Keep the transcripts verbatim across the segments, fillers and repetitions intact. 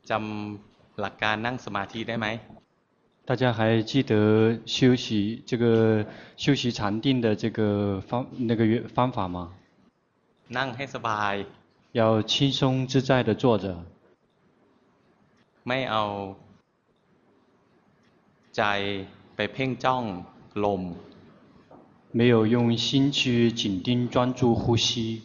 จำหลักการนั่งสมาธิได้ไหม大家还记得休息这个休息禅定的这个方那个方法吗？ นั่งให้สบาย要轻松自在的坐着， ไม่เอาใจไปเพ่งจ้องลม没有用心去紧盯专注呼吸。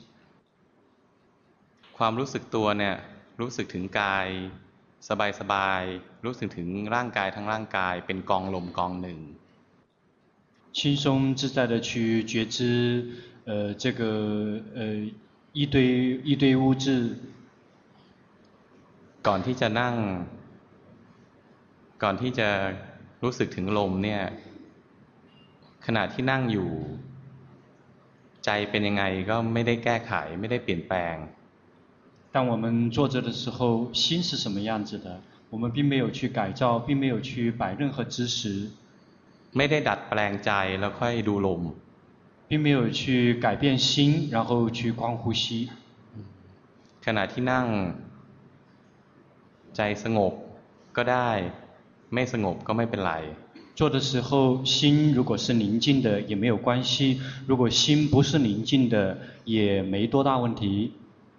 ความรู้สึกตัวเนี่ยรู้สึกถึงกายสบายๆรู้สึกถึงร่างกายทั้งร่างกายเป็นกองลมกองหนึ่ง轻松自在的去觉知，呃，这个呃一堆一堆物质。 ก่อนที่จะนั่งก่อนที่จะรู้สึกถึงลมเนี่ยขณะที่นั่งอยู่ใจเป็นยังไงก็ไม่ได้แก้ไขไม่ได้เปลี่ยนแปลง当我们坐着的时候，心是什么样子的？我们并没有去改造，并没有去摆任何姿势。 ไม่ได้ดัดแปลงใจแล้วค่อยดูลม并没有去改变心，然后去观呼吸。 ขณะที่นั่งใจสงบก็ได้ไม่สงบก็ไม่เป็นไร做的时候，心如果是宁静的也没有关系；如果心不是宁静的，也没多大问题。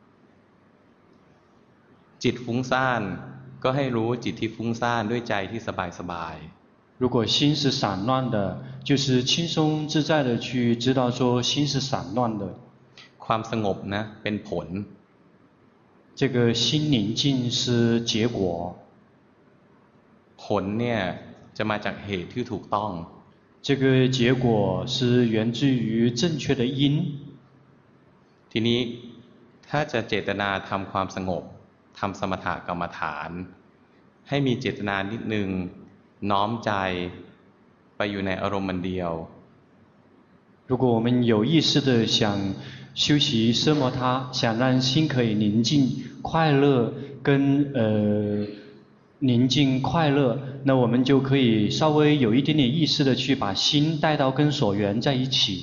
จิตฟุ้งซ่านก็ให้รู้จิตที่ฟุ้งซ่านด้วยใจที่สบายๆ如果心是散乱的，就是轻松自在的去知道说心是散乱的。 ความสงบนะเป็นผล这个心宁静是结果。 ผลเนี่ยจะมาจากเหตุที่ถูกต้อง这个结果是源自于正确的因。 ทีนี้ถ้าจะเจตนาทำความสงบทำสมถกรรมฐานให้มีเจตนานิดนึงน้อมใจไปอยู่ในอารมณ์มันเดียว如果我们有意识的想修习奢摩他，想让心可以宁静、快乐跟呃宁静快乐，那我们就可以稍微有一点点意识的去把心带到跟所缘在一起。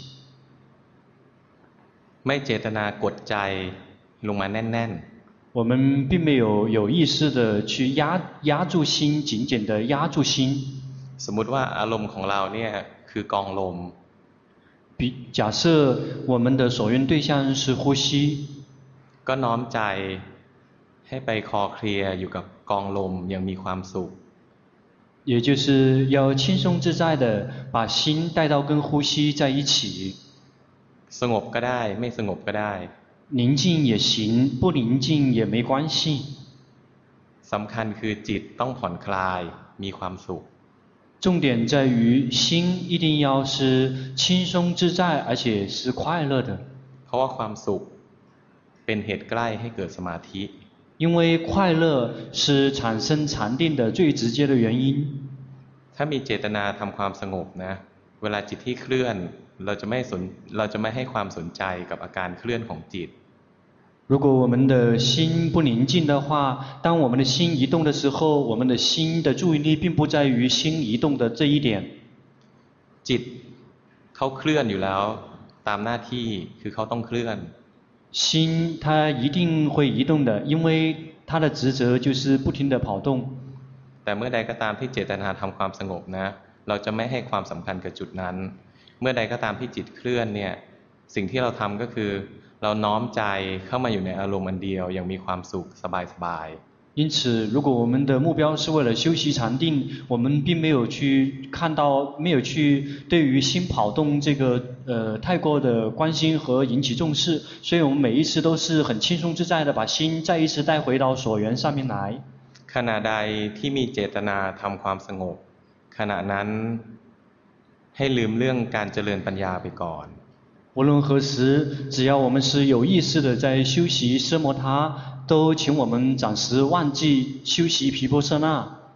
ไม่เจตนากดใจลงมาแน่นๆ我们并没有有意识的去压压住心，紧紧的压住心。 สมมุติว่าอารมณ์ของเราเนี่ยคือกองลม比假设我们的所缘对象是呼吸， ก็น้อมใจให้ไปคอเคลียร์อยู่กับกองลมอย่างมีความสุข也就是要轻松自在的把心带到跟呼吸在一起。 สงบก็ได้ไม่สงบก็ได้宁静也行，不宁静也没关系。 สำคัญคือจิตต้องผ่อนคลายมีความสุข重点在于心一定要是轻松自在，而且是快乐的。 เพราะว่าความสุขเป็นเหตุใกล้ให้เกิดสมาธิ因为快乐是产生禅定的最直接的原因。 ถ้ามีเจตนาทำความสงบนะเวลาจิตที่เคลื่อนเราจะไม่สนเราจะไม่ให้ความสนใจกับอาการเคลื่อนของจิต如果我们的心不宁静的话，当我们的心移动的时候，我们的心的注意力并不在于心移动的这一点。 จิตเขาเคลื่อนอยู่แล้วตามหน้าที่คือเขาต้องเคลื่อน心它一定会移动的，因为它的职责就是不停地跑动。 แต่เมื่อใดก็ตามที่เจตนาทำความสงบนะเราจะไม่ให้ความสำคัญกับจุดนั้นเมื่อใดก็ตามที่จิตเคลื่อนเนี่ยสิ่งที่เราทำก็คือเราน้อมใจเข้ามาอยู่ในอารมณ์อันเดียวอย่างมีความสุขสบายๆ因此，如果我们的目标是为了修习禅定，我们并没有去看到，没有去对于心跑动这个呃太过的关心和引起重视，所以我们每一次都是很轻松自在的把心再一次带回到所缘上面来。 ขณะใดที่มีเจตนาทำความสงบขณะนั้นให้ลืมเรื่องการเจริญปัญญาไปก่อน无论何时，只要我们是有意识的在修习奢摩他，都请我们暂时忘记修习毗婆舍那。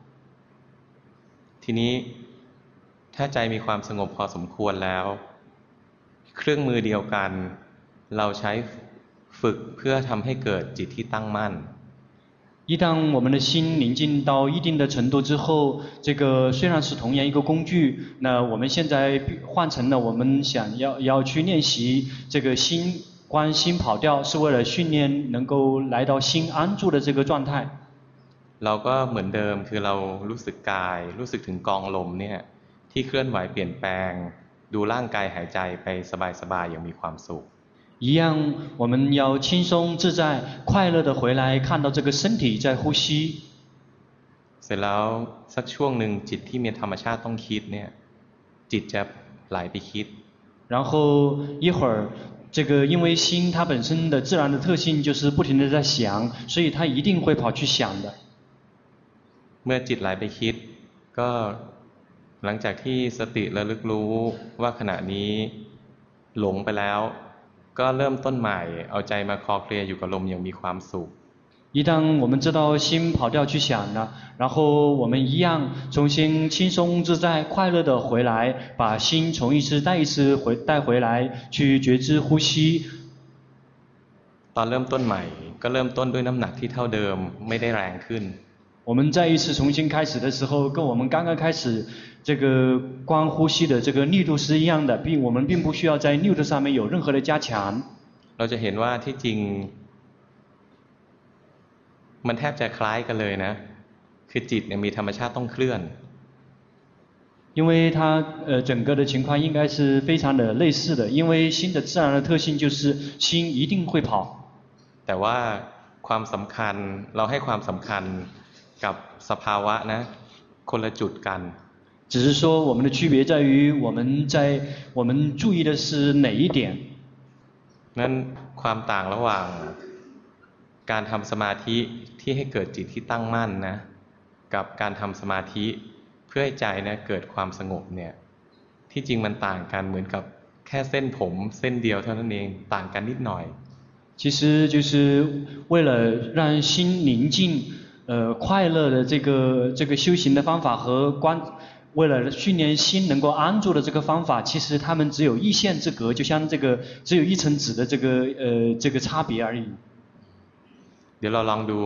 ทีนี้ถ้าใจมีความสงบพอสมควรแล้วเครื่องมือเดียวกันเราใช้ฝึกเพื่อทำให้เกิดจิตที่ตั้งมั่น一旦我们的心宁静到一定的程度之后，这个虽然是同样一个工具，那我们现在换成了我们想要要去练习这个心观心跑调，是为了训练能够来到心安住的这个状态。 เราก็เหมือนเดิมคือเรารู้สึกกายรู้สึกถึงกองลมเนี่ยที่เคลื่อนไหวเปลี่ยนแปลงดูร่างกายหายใจไปสบายๆอย่างมีความสุข一样，我们要轻松自在、快乐的回来，看到这个身体在呼吸。 เสร็จแล้วสักช่วงหนึ่งจิตที่มีธรรมชาติต้องคิดเนี่ยจิตจะไหลไปคิด然后一会儿，这个因为心它本身的自然的特性就是不停的在想，所以它一定会跑去想的。 เมื่อจิตไหลไปคิดก็หลังจากที่สติระลึกรู้ว่าขณะนี้หลงไปแล้วก็เริ่มต้นใหม่เอาใจมาคลอเคลียอยู่กับลมอย่างมีความสุข一旦我们知道心跑掉去想了，然后我们一样重新轻松自在、快乐的回来，把心从一次带一次回带回来，去觉知呼吸。 ตอนเริ่มต้นใหม่ก็เริ่มต้นด้วยน้ำหนักที่เท่าเดิมไม่ได้แรงขึ้น我们再一次重新开始的时候，跟我们刚刚开始这个光呼吸的这个力度是一样的，并我们并不需要在力度上面有任何的加强。 เราจะเห็นว่าที่จริงมันแทบจะคล้ายกันเลยนะคือจิตเนี่ยมีธรรมชาติต้องเคลื่อน因为它呃整个的情况应该是非常的类似的，因为心的自然的特性就是心一定会跑。 แต่ว่าความสำคัญเราให้ความสำคัญกับสภาวะนะคนละจุดกัน只是说我们的区别在于我们在我们注意的是哪一点。 นั้นความต่างระหว่างการทำสมาธิที่ให้เกิดจิตที่ตั้งมั่นนะกับการทำสมาธิเพื่อให้ใจนะเกิดความสงบเนี่ยที่จริงมันต่างกันเหมือนกับแค่เส้นผมเส้นเดียวเท่านั้นเองต่างกันนิดหน่อย其实就是为了让心宁静呃快乐的这个这个修行的方法和观为了训练心能够安住的这个方法，其实它们只有一线之隔，就像这个只有一层纸的这个呃这个差别而已。 เดี๋ยวเราลองดู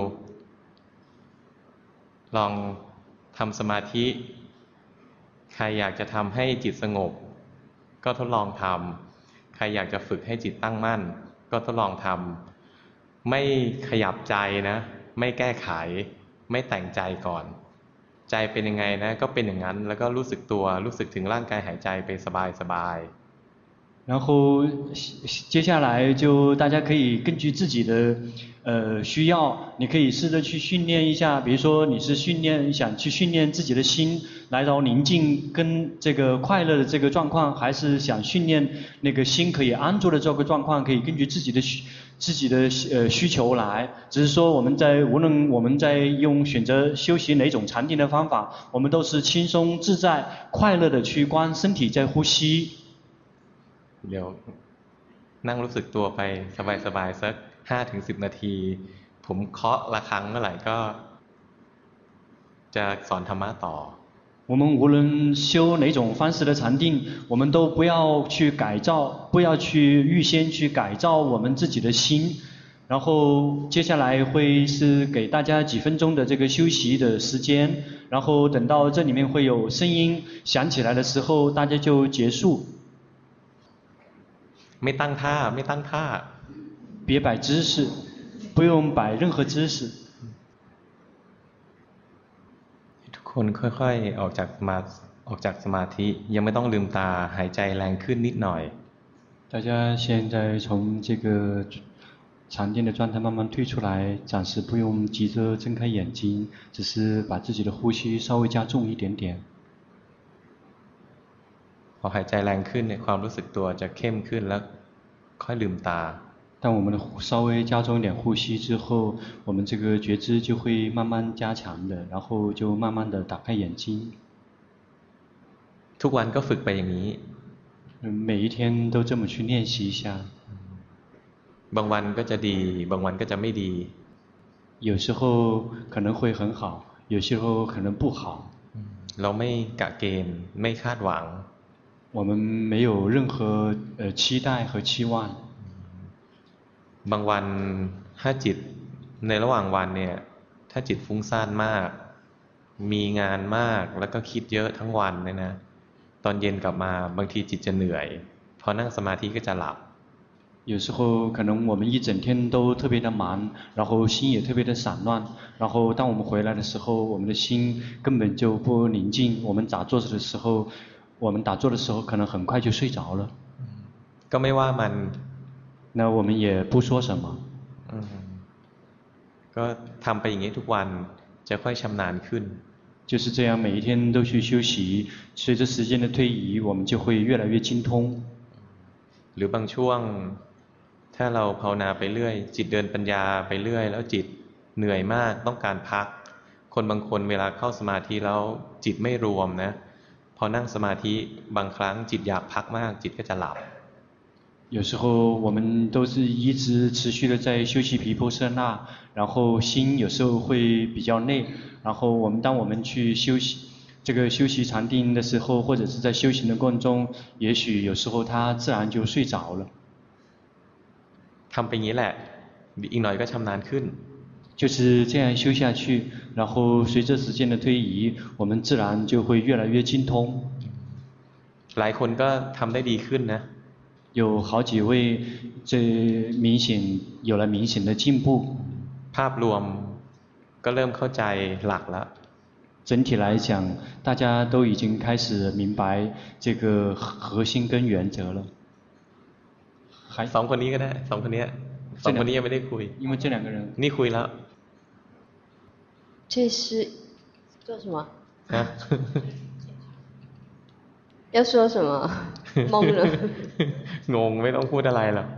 ลองทำสมาธิใครอยากจะทำให้จิตสงบก็ทดลองทำใครอยากจะฝึกให้จิตตั้งมั่นก็ทดลองทำไม่ขยับใจนะไม่แก้ไขไม่แต่งใจก่อนใจเป็นยังไงนะก็เป็นอย่างนั้นแล้วก็รู้สึกตัวรู้สึกถึงร่างกายหายใจไปสบายๆ然后接下来就大家可以根据自己的呃需要，你可以试着去训练一下，比如说你是训练想去训练自己的心来到宁静跟这个快乐的这个状况，还是想训练那个心可以安住的这个状况，可以根据自己的需自己的呃需求来。只是说我们在无论我们在用选择修习哪种禅定的方法，我们都是轻松自在、快乐的去观身体在呼吸。 เดี๋ยวนั่งรู้สึกตัวไปสบายๆสักห้าถึงสิบนาทีผมเคาะระฆังเมื่อไหร่ก็จะสอนธรรมะต่อ我们无论修哪种方式的禅定，我们都不要去改造，不要去预先去改造我们自己的心。然后接下来会是给大家几分钟的这个休息的时间，然后等到这里面会有声音响起来的时候，大家就结束。 ไม่ตั้งท่าไม่ตั้งท่า别摆姿势，不用摆任何姿势。 ทุกคนค่อยๆออกจากมาออกจากสมาธิยังไม่ต้องลืมตาหายใจแรงขึ้นนิดหน่อย大家现在从这个禅定的状态慢慢退出来，暂时不用急着睁开眼睛，只是把自己的呼吸稍微加重一点点。 พอหายใจแรงขึ้นเนี่ยความรู้สึกตัวจะเข้มขึ้นแล้วค่อยลืมตา当我们的稍微加重一点呼吸之后，我们这个觉知就会慢慢加强的，然后就慢慢的打开眼睛。 ทุกวันก็ฝึกไปอย่างนี้每一天都这么去练习一下。 บางวันก็จะดีบางวันก็จะไม่ดี有时候可能会很好，有时候可能不好。 เราไม่กะเกณฑ์ไม่คาดหวัง我们没有任何呃期待和期望。 บางวันถ้าจิตในระหว่างวันเนี่ยถ้าจิตฟุ้งซ่านมากมีงานมากแล้วก็คิดเยอะทั้งวันเนี่ยนะตอนเย็นกลับมาบางทีจิตจะเหนื่อยพอนั่งสมาธิก็จะหลับ有时候可能我们一整天都特别的忙，然后心也特别的散乱，然后当我们回来的时候，我们的心根本就不宁静。我们打坐的时候，我们打坐的时候可能很快就睡着了。 ก็ไม่ว่ามัน那我们也不说什么。 อืมก็ทำไปอย่างนี้ทุกวันจะค่อยชำนาญขึ้น就是这样，每一天都去修习，随着时间的推移，我们就会越来越精通。 หรือบางช่วงถ้าเราภาวนาไปเรื่อยจิตเดินปัญญาไปเรื่อยแล้วจิตเหนื่อยมากต้องการพักคนบางคนเวลาเข้าสมาธิแล้วจิตไม่รวมนะพอนั่งสมาธิบางครั้งจิตอยากพักมากจิตก็จะหลับ有时候我们都是一直持续的在修习毗婆舍那，然后心有时候会比较累，然后我们当我们去休息这个休息禅定的时候，或者是在修行的过程中，也许有时候他自然就睡着了。 ทำไปอย่างนี้แหละอีกหน่อยก็ชำนาญขึ้น就是这样修下去，然后随着时间的推移，我们自然就会越来越精通。 หลายคนก็ทำได้ดีขึ้นนะ有好几位这明显有了明显的进步。 ภาพรวมก็เริ่มเข้าใจหลักแล้ว整体来讲，大家都已经开始明白这个核心跟原则了。还สองคนนี้ก็ได้สองคนนี้สองคนนี้ยังไม่ได้คุย因为这两个人นี่คุยแล้ว这是做什么？ ฮะ要说什么？懵了。 งงไม่ต้องพูดอะไรหรอก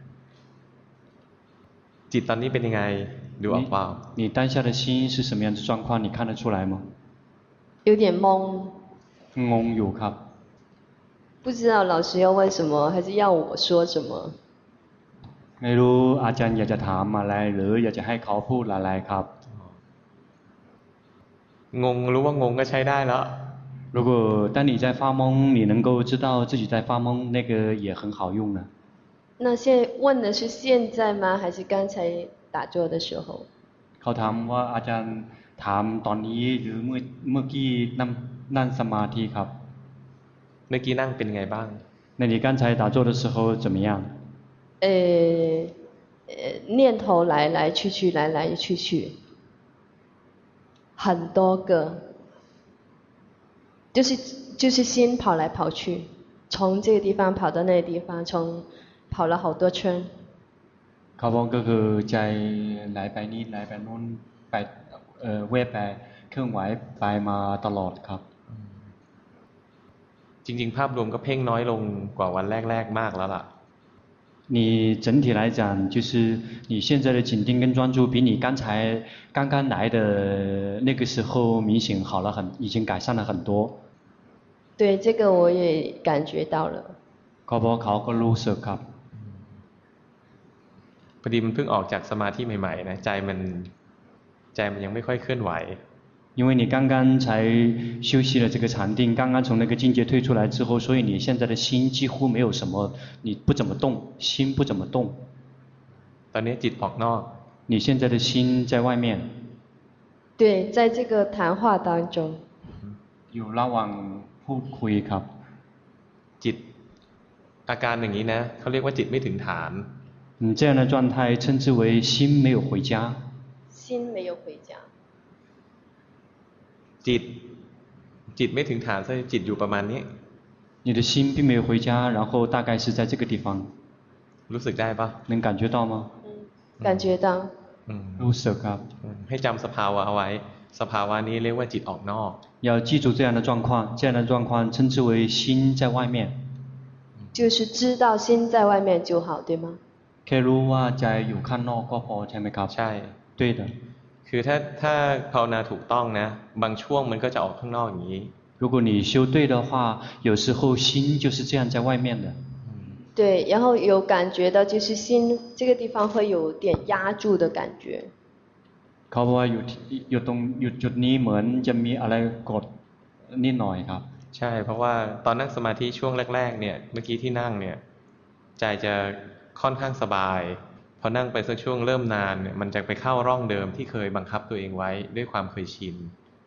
จิตตอนนี้เป็นยังไงดูออกเปล่า你当下的心是什么样的状况？你看得出来吗？ 有点懵。 懵อยู่ครับ不知道老师要问什么，还是要我说什么？ ไม่รู้อาจารย์อยากจะถามอะไรหรืออยากจะให้เขาพูดอะไรครับงงรู้ว่างงก็ใช้ได้แล้ว如果当你在发懵，你能够知道自己在发懵，那个也很好用呢。 那现问的是现在吗？还是刚才打坐的时候？ เขาถามว่าอาจารย์ถามตอนนี้หรือเมื่อเมื่อกี้นั่งนั่งสมาธิครับเมื่อกี้นั่งเป็นไงบ้าง那你刚才打坐的时候怎么样？ 呃呃，念头来来去去，来来去去，很多个。就是就是心跑来跑去，从这个地方跑到那个地方，从跑了好多圈。 เขาบอกก็คือใจไหลไปนี่ไหลไปโน้นไปเอ่อแวบไปเคลื่อนไหวไปมาตลอดครับจริงๆภาพรวมก็เพ่งน้อยลงกว่าวันแรกๆมากแล้วล่ะ你整体来讲，就是你现在的紧盯跟专注，比你刚才刚刚来的那个时候明显好了很，已经改善了很多。 对，这个我也感觉到了。 เขาบอกเขาก็รู้สึกครับพอดีมันเพิ่งออกจากสมาธิใหม่ๆนะใจมันใจมันยังไม่ค่อยเคลื่อนไหว因为你刚刚才休息了这个禅定，刚刚从那个境界退出来之后，所以你现在的心几乎没有什么，你不怎么动，心不怎么动。 ตอนนี้จิตออกนอก你现在的心在外面。 对，在这个谈话当中。 อยู่ระหว่างพูดคุยครับจิตอาการอย่างนี้นะเขาเรียกว่าจิตไม่ถึงฐาน嗯，这样的状态称之为心没有回家。 心没有回家。 จิตจิตไม่ถึงฐานซะจิตอยู่ประมาณนี้你的心并没有回家，然后大概是在这个地方。 รู้สึกได้ปะ能感觉到吗？ 嗯，感觉到。 รู้สึกครับให้จำสภาวะเอาไว้สภาวะนี้เรียกว่าจิตออกนอก要记住这样的状况，这样的状况称之为心在外面。 就是知道心在外面就好，对吗？ แค่รู้ว่าใจอยู่ข้างนอกก็พอใช่ไหมครับใช่对的คือถ้าถ้าภาวนาถูกต้องนะบางช่วงมันก็จะออกข้างนอกอย่างนี้如果你修对的话，有时候心就是这样在外面的。 对，然后有感觉到就是心这个地方会有点压住的感觉。 เขาบอกว่าอยู่อยู่ตรงอยู่จุดนี้เหมือนจะมีอะไรกดนิดหน่อยครับใช่เพราะว่าตอนนั่งสมาธิช่วงแรกๆเนี่ยเมื่อกี้ที่นั่งเนี่ยใจจะค่อนข้างสบายพอนั่งไปสักช่วงเริ่มนานเนี่ยมันจะไปเข้าร่องเดิมที่เคยบังคับตัวเองไว้ด้วยความเคยชิน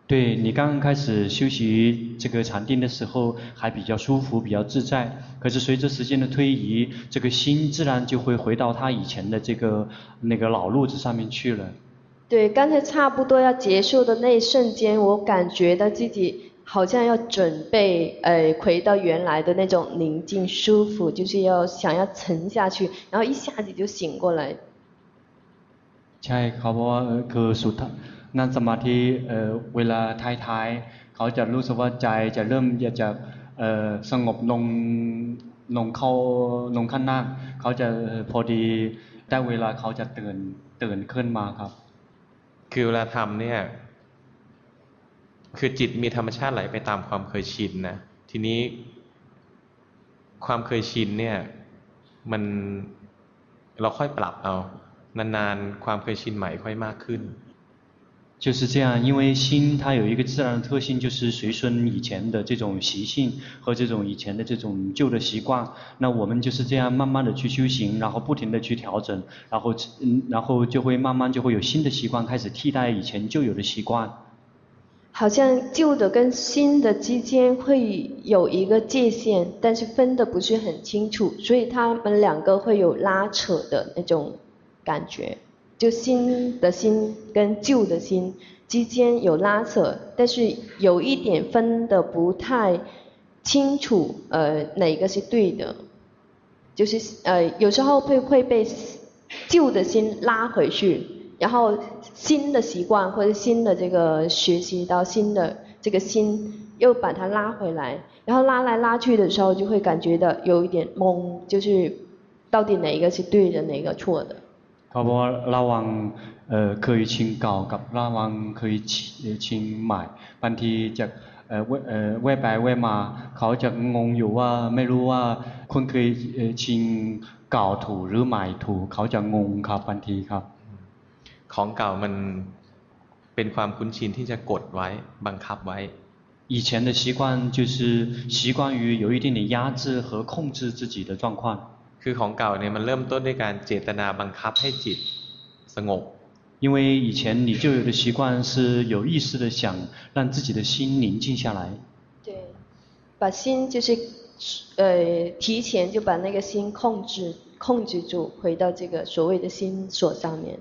对，你刚刚开始休息这个禅定的时候还比较舒服，比较自在。可是随着时间的推移，这个心自然就会回到他以前的这个那个老路子上面去了。 对，刚才差不多要结束的那一瞬间，我感觉到自己好像要准备呃回到原来的那种宁静舒服，就是要想要沉下去，然后一下子就醒过来。 ใช่เขาบอกว่าคือสุดนั่งสมาธิเวลาท้ายๆเขาจะรู้สึกว่าใจจะเริ่มจะสงบลงลงเข้าลงข้างหน้าเขาจะพอดีได้เวลาเขาจะตื่นตื่นขึ้นมาครับคือเวลาทำเนี่ยคือจิตมีธรรมชาติไหลไปตามความเคยชินนะทีนี้ความเคยชินเนี่ยมันเราค่อยปรับเอานานๆความเคยชินใหม่ค่อยมากขึ้น就是这样，因为心它有一个自然的特性，就是随顺以前的这种习性和这种以前的这种旧的习惯。那我们就是这样慢慢的去修行，然后不停的去调整，然后嗯，然后就会慢慢就会有新的习惯开始替代以前旧有的习惯。 好像旧的跟新的之间会有一个界限，但是分的不是很清楚，所以他们两个会有拉扯的那种感觉。就新的心跟旧的心之间有拉扯，但是有一点分的不太清楚，呃，哪个是对的，就是呃，有时候会会被旧的心拉回去，然后新的习惯或者新的这个学习到新的这个心又把它拉回来，然后拉来拉去的时候就会感觉到有一点懵，就是到底哪一个是对的，哪个错的。 เขาบอกว่าระวังเคยชิงเก่ากับระวังเคยชิงใหม่บางทีจากแวะไปแวะมาเขาจะงงอยู่ว่าไม่รู้ว่าคนเคยชิงเก่าถูกหรือใหม่ถูกเขาจะงงครับบางทีครับของเก่ามันเป็นความคุ้นชินที่จะกดไว้บังคับไว้以前的习惯就是习惯于有一点点压制和控制自己的状况คือของเก่าเนี่ยมันเริ่มต้นด้วยการเจตนาบังคับให้จิตสงบ因为以前你就有的习惯是有意识的想让自己的心宁静下来对，把心就是呃提前就把那个心控制控制住，回到这个所谓的心所上面。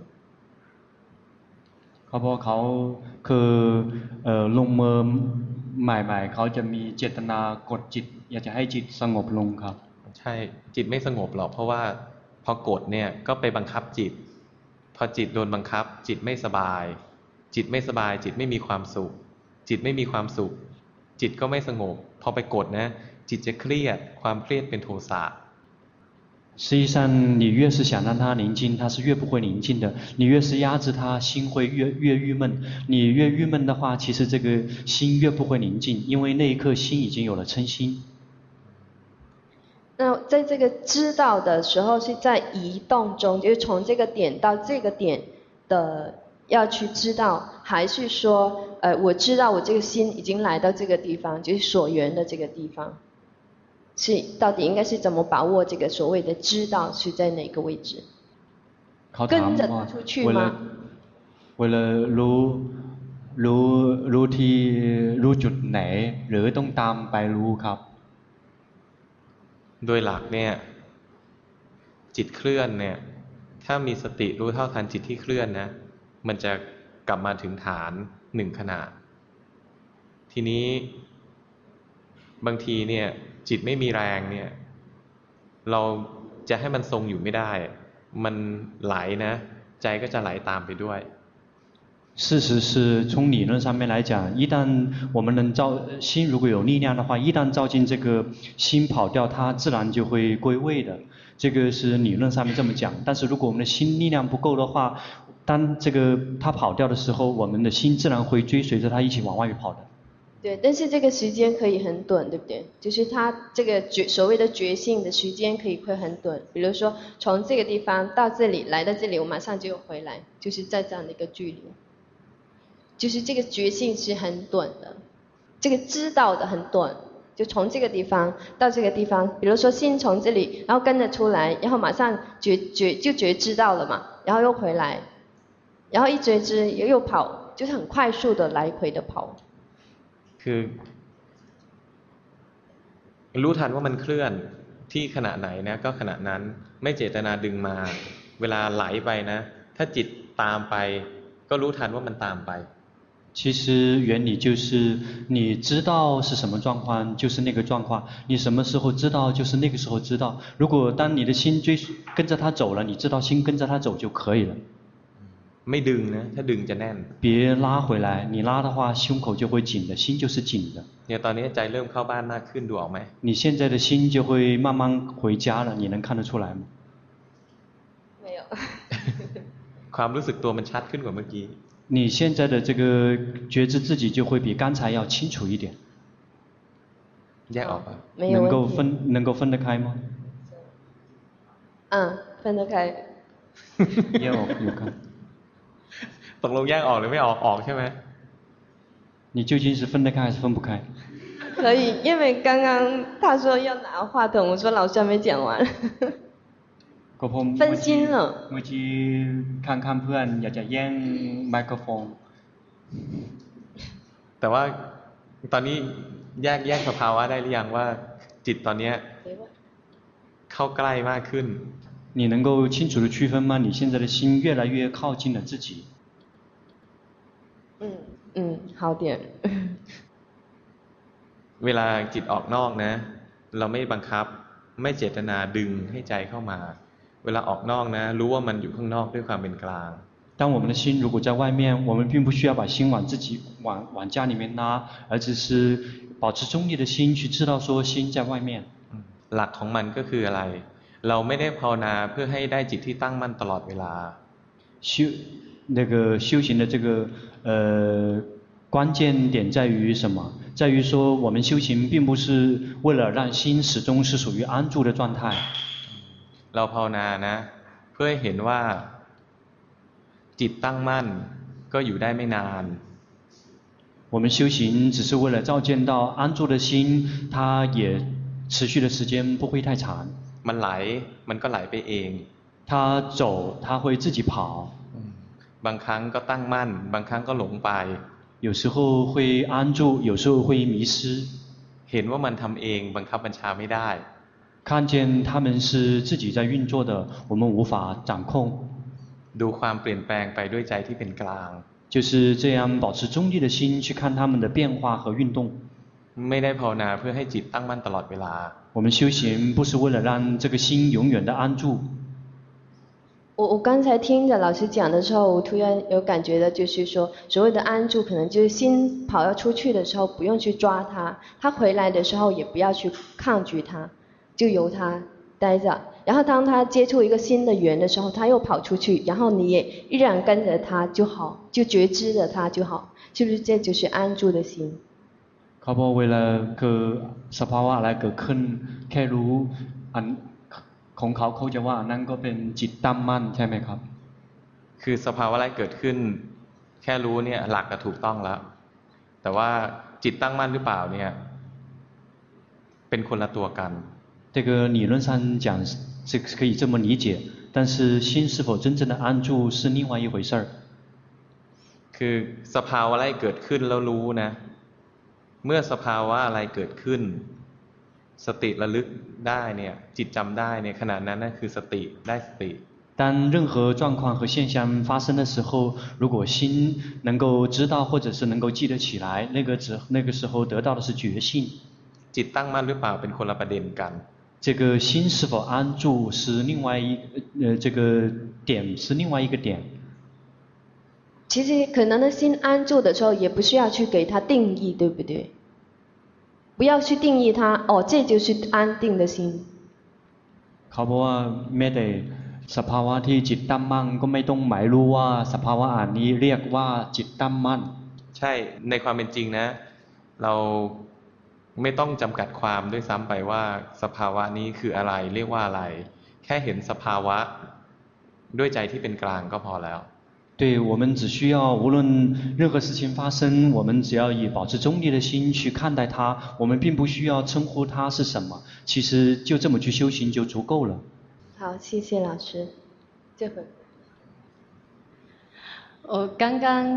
เขาบอกเขาคือลงมือใหม่ๆเขาจะมีเจตนากดจิตอยากจะให้จิตสงบลงครับใช่จิตไม่สงบหรอกเพราะว่าพอกดเนี่ยก็ไปบังคับจิตพอจิตโดนบังคับจิตไม่สบายจิตไม่สบายจิตไม่มีความสุขจิตไม่มีความสุขจิตก็ไม่สงบพอไปกดนะจิตจะเครียดความเครียดเป็นโทสะ实际上你越是想让它宁静它是越不会宁静的你越是压制它心会越越郁闷你越郁闷的话其实这个心越不会宁静因为那一刻心已经有了嗔心那在这个知道的时候是在移动中，就是从这个点到这个点的要去知道，还是说呃我知道我这个心已经来到这个地方，就是所缘的这个地方，是到底应该是怎么把握这个所谓的知道是在哪个位置？跟着他出去吗？ เวลารู้รู้รู้ที่รู้จุดไหนหรือต้องตามไปรู้ครับโดยหลักเนี่ยจิตเคลื่อนเนี่ยถ้ามีสติรู้เท่าทันจิตที่เคลื่อนนะมันจะกลับมาถึงฐานหนึ่งขณะทีนี้บางทีเนี่ยจิตไม่มีแรงเนี่ยเราจะให้มันทรงอยู่ไม่ได้มันไหลนะใจก็จะไหลตามไปด้วย事实是从理论上面来讲一旦我们能照心如果有力量的话一旦照进这个心跑掉它自然就会归位的这个是理论上面这么讲但是如果我们的心力量不够的话当这个它跑掉的时候我们的心自然会追随着它一起往外跑的对，但是这个时间可以很短，对不对？就是它这个觉所谓的觉性的时间可以会很短，比如说从这个地方到这里，来到这里，我马上就回来，就是在这样的一个距离。就是这个觉性是很短的，这个知道的很短，就从这个地方到这个地方，比如说心从这里，然后跟着出来，然后马上觉觉就觉知道了嘛，然后又回来，然后一觉知又又跑。 就是很快速的来回的跑。 คือรู้ทันว่ามันเคลื่อนที่ขณะไหนนะก็ขณะนั้นไม่เจตนาดึงมาเวลาไหลไปนะถ้าจิตตามไปก็รู้ทันว่ามันตามไป其实原理就是你知道是什么状况就是那个状况，你什么时候知道就是那个时候知道。如果当你的心追跟着他走了，你知道心跟着他走就可以了。 ไม่ดึงนะถ้าดึงจะแน่น别拉回来，你拉的话胸口就会紧的，心就是紧的。 เนี่ยตอนนี้ใจเริ่มเข้าบ้านมากขึ้นดูออกไหม你现在的心就会慢慢回家了，你能看得出来吗？ 没有。 ความรู้สึกตัวมันชัดขึ้นกว่าเมื่อกี้你现在的这个觉知自己就会比刚才要清楚一点。 แยกออกป่ะ能够分能够分得开吗？ 嗯，分得开。 แยกออกอยู่ครับตกลงแยกออกหรือไม่ออกออกใช่ไหม你究竟是分得开还是分不开？ 可以，因为刚刚他说要拿话筒，我说老师还没讲完。 ก็ผม分心了เมื่อกี้ข้างๆเพื่อนอยากจะแย่งไมโครโฟนแต่ว่าตอนนี้แยกแยกสภาวะได้หรือยังว่าจิตตอนนี้เข้าใกล้มากขึ้น你能够清楚的区分吗？你现在的心越来越靠近了自己。 嗯嗯，好点。 เวลาจิตออกนอกนะเราไม่บังคับไม่เจตนาดึงให้ใจเข้ามาเวลาออกนอกนะรู้ว่ามันอยู่ข้างนอกด้วยความเป็นกลาง当我们的心如果在外面，我们并不需要把心往自己往往家里面拉，而只是保持中立的心去知道说心在外面。 หลักของมันก็คืออะไรเราไม่ได้ภาวนาเพื่อให้ได้จิตที่ตั้งมั่นตลอดเวลา修那个修行的这个呃关键点在于什么？在于说我们修行并不是为了让心始终是属于安住的状态。 เราภาวนานะเพื่อให้เห็นว่าจิตตั้งมั่นก็อยู่ได้ไม่นาน我们修行只是为了照见到安住的心，它也持续的时间不会太长。 มันไหลมันก็ไหลไปเอง它走，它会自己跑。 บางครั้งก็ตั้งมั่นบางครั้งก็หลงไป有时候会安住，有时候会迷失。 เห็นว่ามันทำเองบังคับบัญชาไม่ได้看见他们是自己在运作的，我们无法掌控。 ดูความเปลี่ยนแปลงไปด้วยใจที่เป็นกลาง就是这样保持中立的心去看他们的变化和运动。 ไม่ได้ภาวนาเพื่อให้จิตตั้งมั่นตลอดเวลา我们修行不是为了让这个心永远的安住。 我我刚才听着老师讲的时候，我突然有感觉的就是说，所谓的安住，可能就是心跑要出去的时候，不用去抓它，它回来的时候也不要去抗拒它，就由它待着。然后当它接触一个新的缘的时候，它又跑出去，然后你也依然跟着它就好，就觉知着它就好，是不是？这就是安住的心。 เขาบอกเวลาเกิดสภาวะอะไรเกิดขึ้นแค่รู้อันของเขาเขาจะว่านั่นก็เป็นจิตตั้งมั่นใช่ไหมครับคือสภาวะอะไรเกิดขึ้นแค่รู้เนี่ยหลักก็ถูกต้องแล้วแต่ว่าจิตตั้งมั่นหรือเปล่าเนี่ยเป็นคนละตัวกัน这个理论上讲是可以这么理解，但是心是否真正的安住是另外一回事儿。 คือสภาวะอะไรเกิดขึ้นแล้วรู้นะเมื่อสภาวะอะไรเกิดขึ้นสติระลึกได้เนี่ยจิตจำได้เนี่ยขณะนั้นนั่นคือสติได้สติ当任何状况和现象发生的时候，如果心能够知道或者是能够记得起来，那个只那个时候得到的是觉性。 จิตตั้งมั่นหรือเปล่าเป็นคนละประเด็นกัน这个心是否安住是另外一呃这个点是另外一个点。 其实可能的心安住的时候，也不需要去给它定义，对不对？不要去定义它，哦，这就是安定的心。 เขาบอกว่าแม้แต่สภาวะที่จิตตั้งมั่นก็ไม่ต้องหมายรู้ว่าสภาวะอันนี้เรียกว่าจิตตั้งมั่นใช่ในความเป็นจริงนะเราไม่ต้องจำกัดความด้วยซ้ำไปว่าสภาวะนี้คืออะไรเรียกว่าอะไรแค่เห็นสภาวะด้วยใจที่เป็นกลางก็พอแล้ว对，我们只需要无论任何事情发生，我们只要以保持中立的心去看待它，我们并不需要称呼它是什么，其实就这么去修行就足够了。 好，谢谢老师。这回我刚刚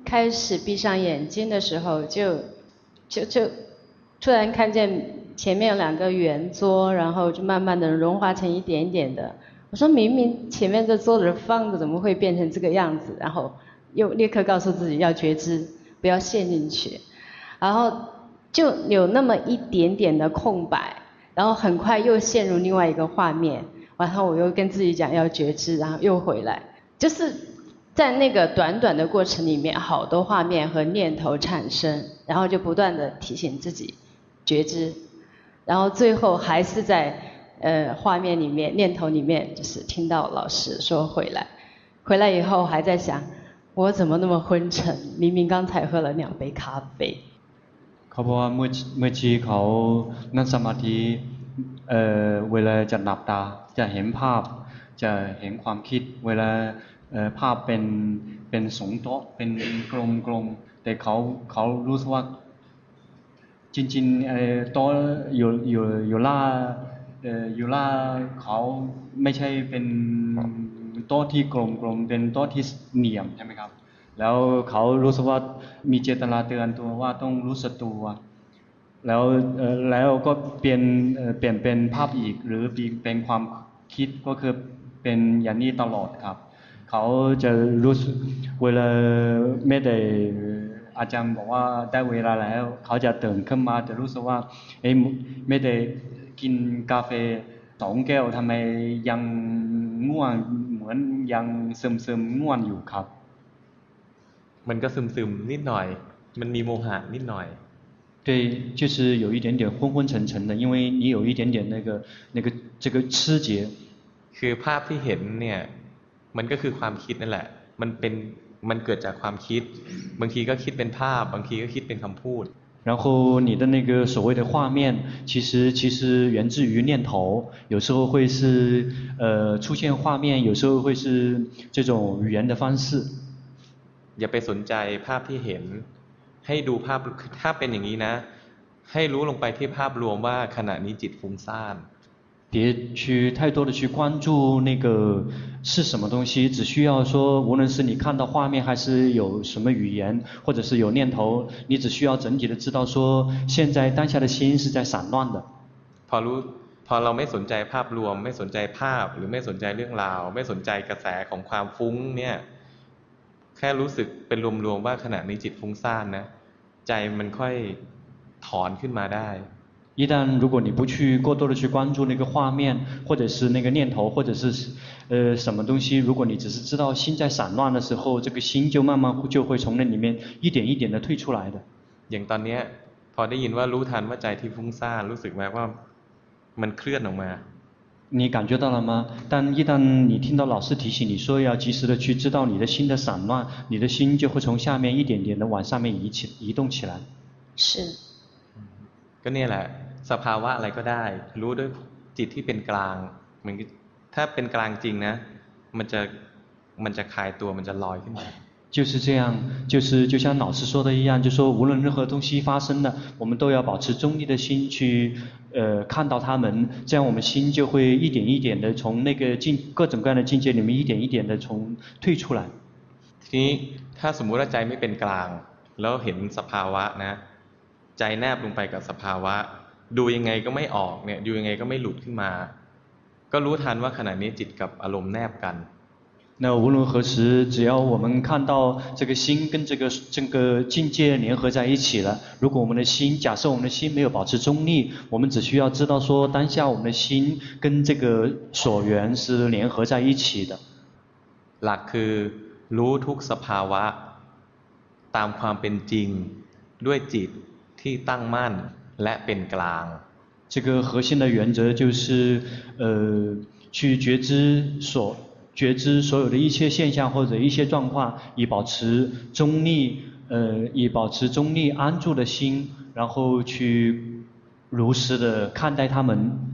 开始闭上眼睛的时候就，就就突然看见前面有两个圆桌，然后就慢慢的融化成一点一点的。我说明明前面这桌子放着，怎么会变成这个样子？然后又立刻告诉自己要觉知，不要陷进去。然后就有那么一点点的空白，然后很快又陷入另外一个画面。然后我又跟自己讲要觉知，然后又回来，就是在那个短短的过程里面，好多画面和念头产生，然后就不断的提醒自己觉知，然后最后还是在呃画面里面、念头里面，就是听到老师说回来，回来以后还在想，我怎么那么昏沉？明明刚才喝了两杯咖啡。 เขาบอกว่าเมื่อเมื่อกี้เขานั่งสมาธิเอ่อเวลาจะหลับตาจะเห็นภาพจะเห็นความคิดเวลาเอ่อภาพเป็นเป็นสงโต๊ะเป็นกลมกลมแต่เขาเขารู้สึกว่าจริงๆเอ่อโต๊ะอยู่อยู่อยู่ล่าเอ่ออยู่ล่าเขาไม่ใช่เป็นโต๊ะที่กลมกลมเป็นโต๊ะที่เหลี่ยมใช่ไหมครับแล้วเขารู้สึกว่ามีเจตนาเตือนตัวว่าต้องรู้สึกตัวแล้วแล้วก็เปลี่ยนเปลี่ยนเป็นภาพอีกหรือเป็นความคิดก็คือเป็นอย่างนี้ตลอดครับเขาจะรู้สึกเวลาไม่ได้อาจารย์บอกว่าได้เวลาแล้วเขาจะตื่นขึ้นมาจะรู้สึกว่าเอ้ยไม่ได้กินกาแฟสองแก้วทำไมยังง่วงเหมือนยังซึมๆง่วงอยู่ครับมันก็ซึมๆนิดหน่อยมันมีโมหะนิดหน่อย对，就是有一点点昏昏沉沉的，因为你有一点点那个那个这个痴结。 คือภาพที่เห็นเนี่ยมันก็คือความคิดนั่นแหละมันเป็นมันเกิดจากความคิดบางทีก็คิดเป็นภาพบางทีก็คิดเป็นคำพูด然后你的那个所谓的画面，其实其实源自于念头，有时候会是呃出现画面，有时候会是这种语言的方式。 อย่าไปสนใจภาพที่เห็นให้ดูภาพถ้าเป็นอย่างนี้นะให้รู้ลงไปที่ภาพรวมว่าขณะนี้จิตฟุ้งซ่าน别去太多的去关注那个是什么东西，只需要说，无论是你看到画面，还是有什么语言，或者是有念头，你只需要整体的知道说，现在当下的心是在散乱的。 พอรู้พอเราไม่สนใจภาพรวมไม่สนใจภาพหรือไม่สนใจเรื่องราวไม่สนใจกระแสของความฟุ้งเนี่ยแค่รู้สึกเป็นรวมๆว่าขณะนี้จิตฟุ้งซ่านนะใจมันค่อยถอนขึ้นมาได้一旦如果你不去过多的去关注那个画面，或者是那个念头，或者是呃什么东西，如果你只是知道心在散乱的时候，这个心就慢慢就会从那里面一点一点的退出来的。 อย่างตอนนี้พอได้ยินว่ารู้ทันว่าใจที่ฟุ้งซ่านรู้สึกไหมว่ามันเคลื่อนออกมา你感觉到了吗？但一旦你听到老师提醒你说要及时的去知道你的心的散乱，你的心就会从下面一点点的往上面移起移动起来。 是。 ก็เนี่ยแหละสภาวะอะไรก็ได้รู้ด้วยจิตที่เป็นกลางมันถ้าเป็นกลางจริงนะมันจะมันจะคลายตัวมันจะลอยขึ้นมา就是这样，就是就像老师说的一样，就说无论任何东西发生了，我们都要保持中立的心去呃看到它们，这样我们心就会一点一点的从那个境各种各样的境界里面一点一点的从退出来。 ทีนี้ถ้าสมมุติว่าใจไม่เป็นกลางแล้วเห็นสภาวะนะใจแนบลงไปกับสภาวะดูยังไงก็ไม่ออกเนี่ยดูยังไงก็ไม่หลุดขึ้นมาก็รู้ทันว่าขณะนี้จิตกับอารมณ์แนบกัน那无论何时，只要我们看到这个心跟这个这个境界联合在一起了，如果我们的心，假设我们的心没有保持中立，我们只需要知道说，当下我们的心跟这个所缘是联合在一起的。 หลักคือรู้ทุกสภาวะตามความเป็นจริงด้วยจิตที่ตั้งมั่นและเป็นกลาง这个核心的原则就是，呃，去觉知所。觉知所有的一切现象或者一些状况，以保持中立，呃，以保持中立安住的心，然后去如实的看待它们，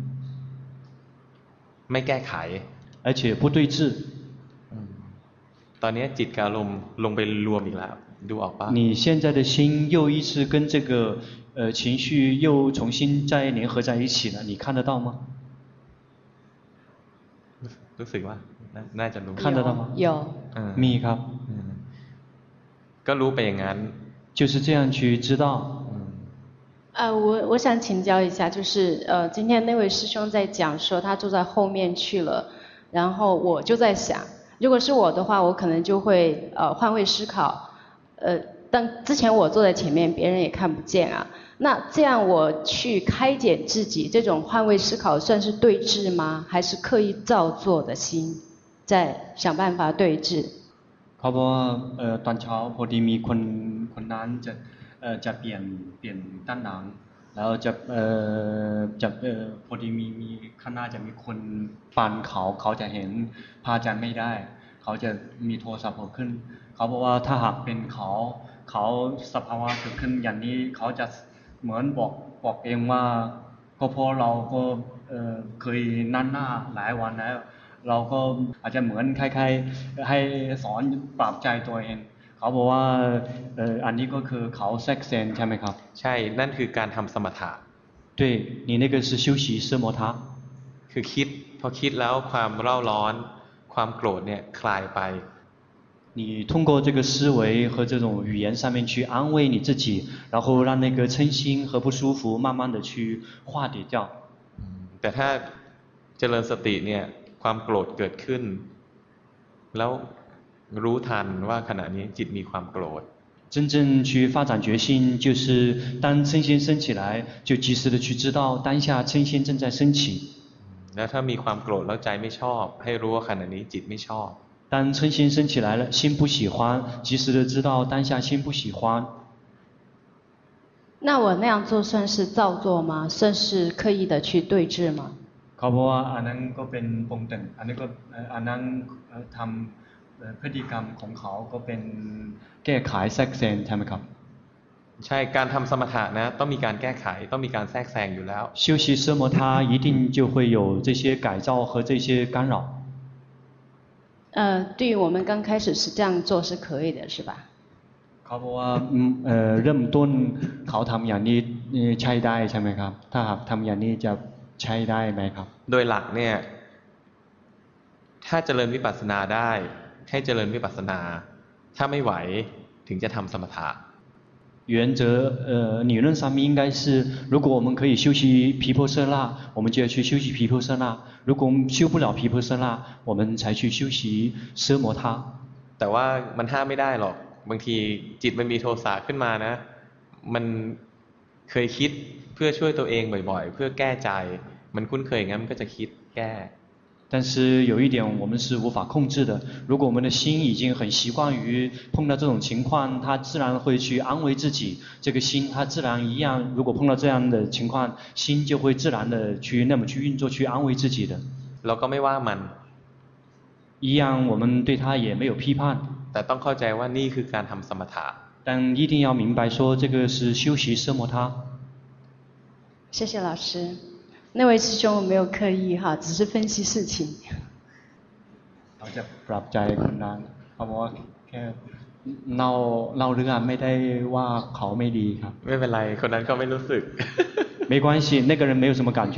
ไม่แก้ไข而且不对峙。 ตอนนี้จิตกับอารมณ์ลงไปรวมอีกแล้วดูออกปะ你现在的心又一次跟这个呃情绪又重新再联合在一起了，你看得到吗？ รู้สึกว่าน่าจะรู้看得到吗？ 有มีครับก็รู้ไปอย่างนั้น就是这样去知道。 呃，我我想请教一下，就是呃，今天那位师兄在讲说他坐在后面去了，然后我就在想，如果是我的话，我可能就会呃换位思考，呃，但之前我坐在前面，别人也看不见啊，那这样我去开解自己，这种换位思考算是对峙吗？还是刻意造作的心在想办法对峙？ เขาบอกว่าเอ่อตอนเช้าพอดีมีคนคนนั้นจะเอ่อจะเปลี่ยนเปลี่ยนด้านหลังแล้วจะเอ่อจะเอ่อพอดีมีมีข้างหน้าจะมีคนฟันเขาเขาจะเห็นพระอาจารย์ไม่ได้เขาจะมีโทรศัพท์ผมขึ้นเขาบอกว่าถ้าหากเป็นเขาเขาสภาวะเกิดขึ้นอย่างนี้เขาจะเหมือนบอกบอกเองว่าก็เพราะเราก็เอ่อเคยนั่นหน้าหลายวันแล้วเราก็อาจจะเหมือนคล้ายๆให้สอนปรับใจตัวเองเขาบอกว่าเอ่ออันนี้ก็คือเขาแทรกแซงใช่ไหมครับใช่นั่นคือการทำสมถะ对你那个是修习奢摩他คือคิดพอคิดแล้วความเร่าร้อนความโกรธเนี่ยคลายไป你通过这个思维和这种语言上面去安慰你自己，然后让那个嗔心和不舒服慢慢的去化解掉。 แต่ถ้าเจริญสติเนี่ยความโกรธเกิดขึ้นแล้วรู้ทันว่าขณะนี้จิตมีความโกรธ真正去发展决心，就是当嗔心升起来，就及时的去知道当下嗔心正在升起。 แล้วถ้ามีความโกรธแล้วใจไม่ชอบให้รู้ว่าขณะนี้จิตไม่ชอบ当嗔心升起来了，心不喜欢，及时的知道当下心不喜欢。 那我那样做算是造作吗？算是刻意的去对峙吗？ เขาบอกว่าอันนั้นก็เป็นปรุงแต่งอันนี้ก็อันนั้นทำพฤติกรรมของเขาก็เป็นแก้ไขแทรกแซงใช่ไหมครับใช่การทำสมถะนะต้องมีการแก้ไขต้องมีการแทรกแซงอยู่แล้ว修习奢摩他一定就会有这些改造和这些干扰呃，对于我们刚开始是这样做是可以的，是吧？ เขาบอกว่าเอ่อเริ่มต้นเขาทำอย่างนี้ใช้ได้ใช่ไหมครับถ้าหากทำอย่างนี้จะใช้ได้ไหมครับโดยหลักเนี่ยถ้าเจริญวิปัสสนาได้ให้เจริญวิปัสสนาถ้าไม่ไหวถึงจะทำสมถะ原则呃理论上面应该是如果我们可以修习毗婆舍那我们就要去修习毗婆舍那如果我们修不了毗婆舍那我们才去修习奢摩他แต่ว่ามันห้ามไม่ได้หรอกบางทีจิตมันมีโทสะขึ้นมานะมันเคยคิดเพื่อช่วยตัวเองบ่อยๆเพื่อแก้ใจมันคุ้นเคยอย่างนั้นมันก็จะคิดแก้但是有一点我们是无法控制的如果我们的心已经很习惯于碰到这种情况它自然会去安慰自己这个心它自然一样如果碰到这样的情况心就会自然的去那么去运作去安慰自己的เราก็ไม่ว่ามัน一样我们对它也没有批判แต่ต้องเข้าใจว่านี่คือการทำสมถะ但一定要明白说这个是修习奢摩他谢谢老师那位师兄我没有刻意哈只是分析事情เราจะปรับใจคนนั้นเขาบอกว่าแค่เล่าเล่าเรื่องไม่ได้ว่าเขาไม่ดีครับไม่เป็นไรคนนั้นเขาไม่รู้สึก没关系那个人没有什么感觉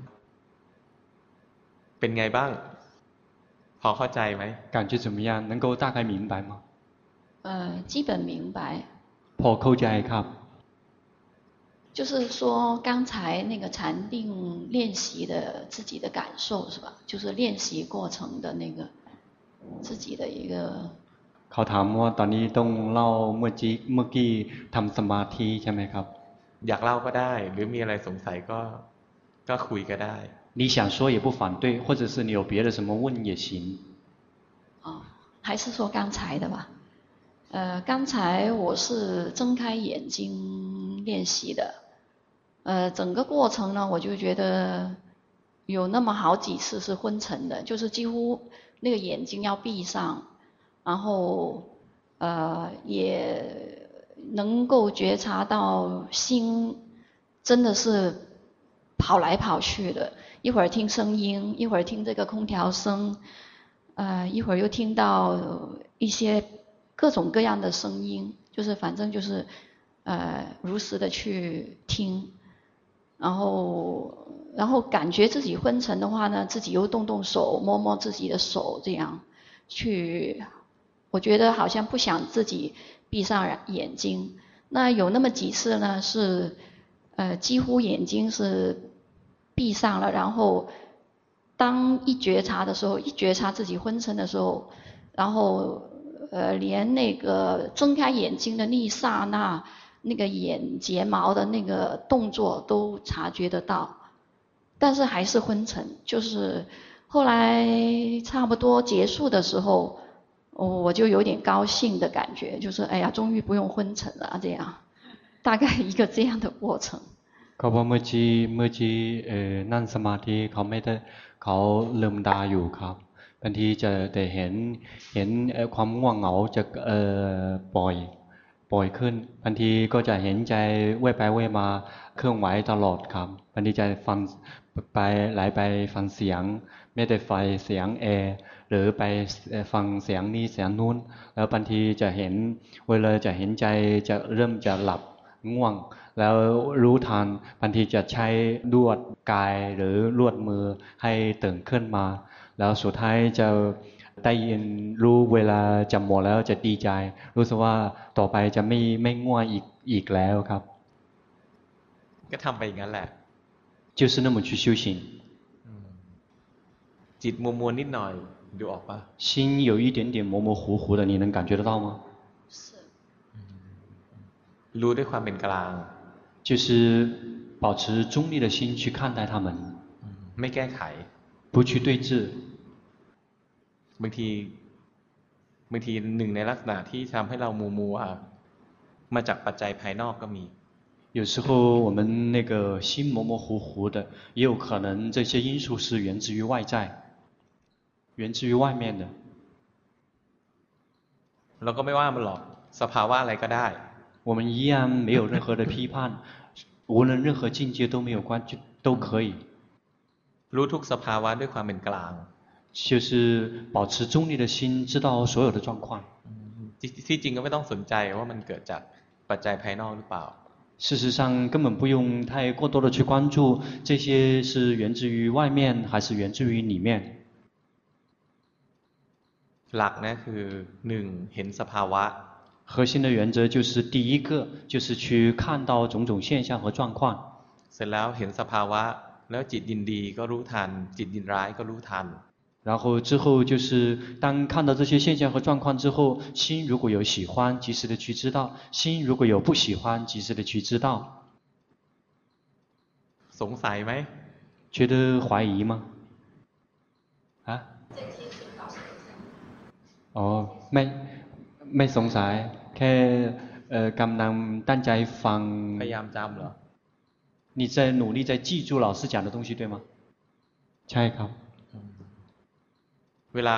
เป็นไงบ้างพอเข้าใจไหม感觉怎么样能够大概明白吗呃基本明白พอเข้าใจครับ就是说刚才那个禅定练习的自己的感受是吧就是练习过程的那个自己的一个เขาถามว่าตอนนี้ต้องเล่าเมื่อกี้เมื่อกี้ทำสมาธิใช่ไหมครับอยากเล่าก็ได้หรือมีอะไรสงสัยก็ก็คุยก็ได้你想说也不反对或者是你有别的什么问也行哦还是说刚才的吧呃刚才我是睁开眼睛练习的呃整个过程呢我就觉得有那么好几次是昏沉的就是几乎那个眼睛要闭上然后呃也能够觉察到心真的是跑来跑去的一会儿听声音一会儿听这个空调声呃一会儿又听到一些各种各样的声音就是反正就是呃如实的去听然后然后感觉自己昏沉的话呢自己又动动手摸摸自己的手这样去我觉得好像不想自己闭上眼睛。那有那么几次呢，是呃几乎眼睛是闭上了，然后当一觉察的时候，一觉察自己昏沉的时候，然后呃连那个睁开眼睛的那一刹那，那个眼睫毛的那个动作都察觉得到，但是还是昏沉。就是后来差不多结束的时候，我就有点高兴的感觉，就是哎呀，终于不用昏沉了，这样，大概一个这样的过程。 เขาบอกเมื่อกี้เมื่อกี้เอ่อนั่งสมาธิเขาไม่ได้เขาลืมตาอยู่ครับบางทีจะแต่เห็นเห็นความง่วงเหงาจะเอ่อปล่อยปล่อยขึ้นบางทีก็จะเห็นใจเว่ยไปเว่ยมาเคลื่อนไหวตลอดครับบางทีจะฟังไปไหลไปฟังเสียงไม่ได้ไฟเสียงแอร์หรือไปฟังเสียงนี้เสียงนู้นแล้วบางทีจะเห็นเวลาจะเห็นใจจะเริ่มจะหลับง่วงแล้วรู้ทันบางทีจะใช้ลวดกายหรือลวดมือให้ตื่นขึ้นมาแล้วสุดท้ายจะได้ยินรู้เวลาจะหมดแล้วจะดีใจรู้สึกว่าต่อไปจะไม่ไม่ง่วงอีกอีกแล้วครับก็ทำไปอย่างนั้นแหละ就是那么去修行จิตมัวมัวนิดหน่อยดูออกปะ心有一点点模模糊糊的你能感觉得到吗是รู้ด้วยความเป็นกลาง就是保持中立的心去看待他们ไม่แก้ไข不去对峙บางทีบางทีหนึ่งในลักษณะที่ทำให้เรามัวมัวมาจากปัจจัยภายนอกก็มี有时候我们那个心模模糊糊的也有可能这些因素是源自于外在源自于外面的เราก็ไม่ว่ามันหรอกสภาวะอะไรก็ได้我们依然没有任何的批判无论任何境界都没有关系都可以รู้ทุกสภาวะด้วยความเป็นกลาง就是保持中立的心知道所有的状况ที่จริงก็ไม่ต้องสนใจว่ามันเกิดจากปัจจัยภายนอกหรือเปล่า事实上根本不用太过多的去关注这些是源自于外面还是源自于里面หลักนะคือหนึ่งเห็นสภาวะ核心的原则就是第一个就是去看到种种现象和状况เสร็จแล้วเห็นสภาวะแล้วจิตยินดีก็รู้ทันจิตยินร้ายก็รู้ทัน然后之后就是当看到这些现象和状况之后心如果有喜欢及时的去知道心如果有不喜欢及时的去知道สงสัยไหม觉得怀疑吗啊哦ไม่ไม่สงสัยแค่เอ่อกำลังตั้งใจฟังพยายามจำเหรอ你在努力在记住老师讲的东西对吗ใช่ครับเวลา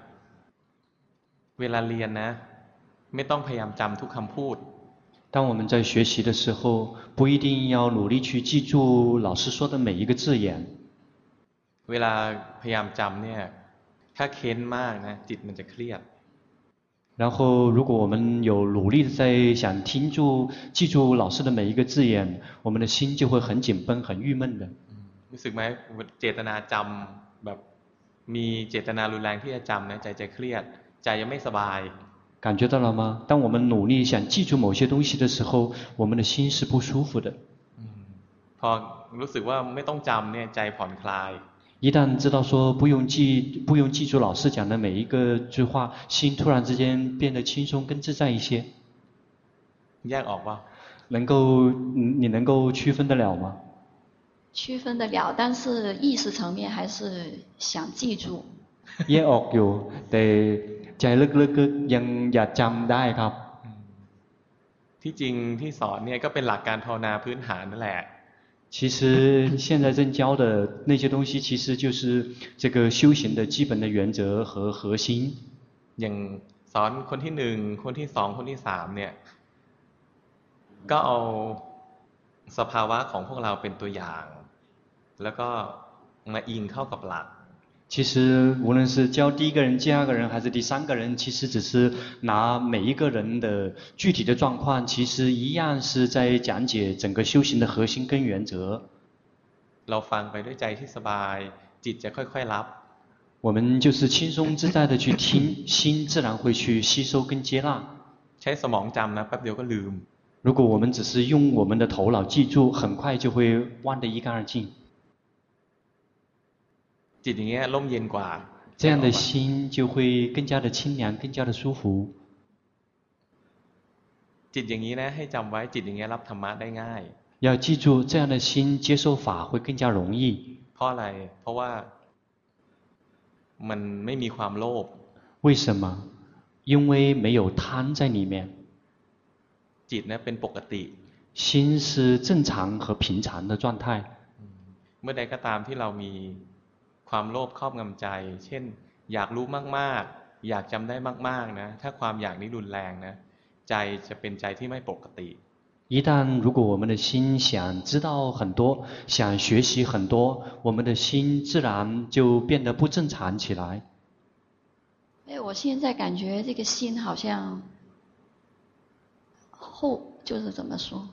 เวลาเรียนนะไม่ต้องพยายามจำทุกคำพูด当我们在学习的时候不一定要努力去记住老师说的每一个字眼เวลาพยายามจำเนี่ยถ้าเค้นมากนะจิตมันจะเครียด然后如果我们有努力的在想听住记住老师的每一个字眼我们的心就会很紧绷很郁闷的รู้สึกไหมเจตนาจำแบบมีเจตนารุนแรงที่จะจำนะใจจะเครียดใจยังไม่สบาย感觉到了吗当我们努力想记住某些东西的时候我们的心是不舒服的พอรู้สึกว่าไม่ต้องจำเนี่ยใจผ่อนคลาย一旦知道说不用记不用记住老师讲的每一个句话心突然之间变得轻松更自在一些แยกออกว่า能够你能够区分得了吗区分得了但是意识层面还是想记住แยกออกอยู่แต่ใจลึกๆยังอยากจำได้ครับที่จริงที่สอนเนี่ยก็เป็นหลักการภาวนาพื้นฐานนั่นแหละ其实现在正教的那些东西其实就是这个修行的基本的原则和核心อย่างสอนคนที่หนึ่งคนที่สองคนที่สามเนี่ยก็เอาสภาวะของพวกเราเป็นตัวอย่างแล้วก็มาอิงเข้ากับหลัก其实无论是教第一个人第二个人还是第三个人其实只是拿每一个人的具体的状况其实一样是在讲解整个修行的核心跟原则เราฟังไปด้วยใจที่สบายจิตจะค่อยๆรับ我们就是轻松自在的去听心自然会去吸收跟接纳ใช้สมองจำนะแป๊บเดียวก็ลืม如果我们只是用我们的头脑记住，很快就会忘得一干二净。 จิตอย่างเงี้ยร่มเย็นกว่า这样的心就会更加的清凉，更加的舒服。 จิตอย่างนี้นะให้จำไว้จิตอย่างเงี้ยรับธรรมะได้ง่าย要记住，这样的心接受法会更加容易。 เพราะอะไรเพราะว่ามันไม่มีความโลภ为什么？因为没有贪在里面。 จิตนะเป็นปกติ心是正常和平常的状态。 เมื่อใดก็ตามที่เรามีความโลภครอบงำใจ เช่นอยากรู้มากๆอยากจำได้มากๆนะถ้าความอยากนี้รุนแรงนะใจจะเป็นใจที่ไม่ปกติ一旦如果我们的心想知道很多，想学习很多，我们的心自然就变得不正常起来。 哎，我现在感觉这个心好像后就是怎么说，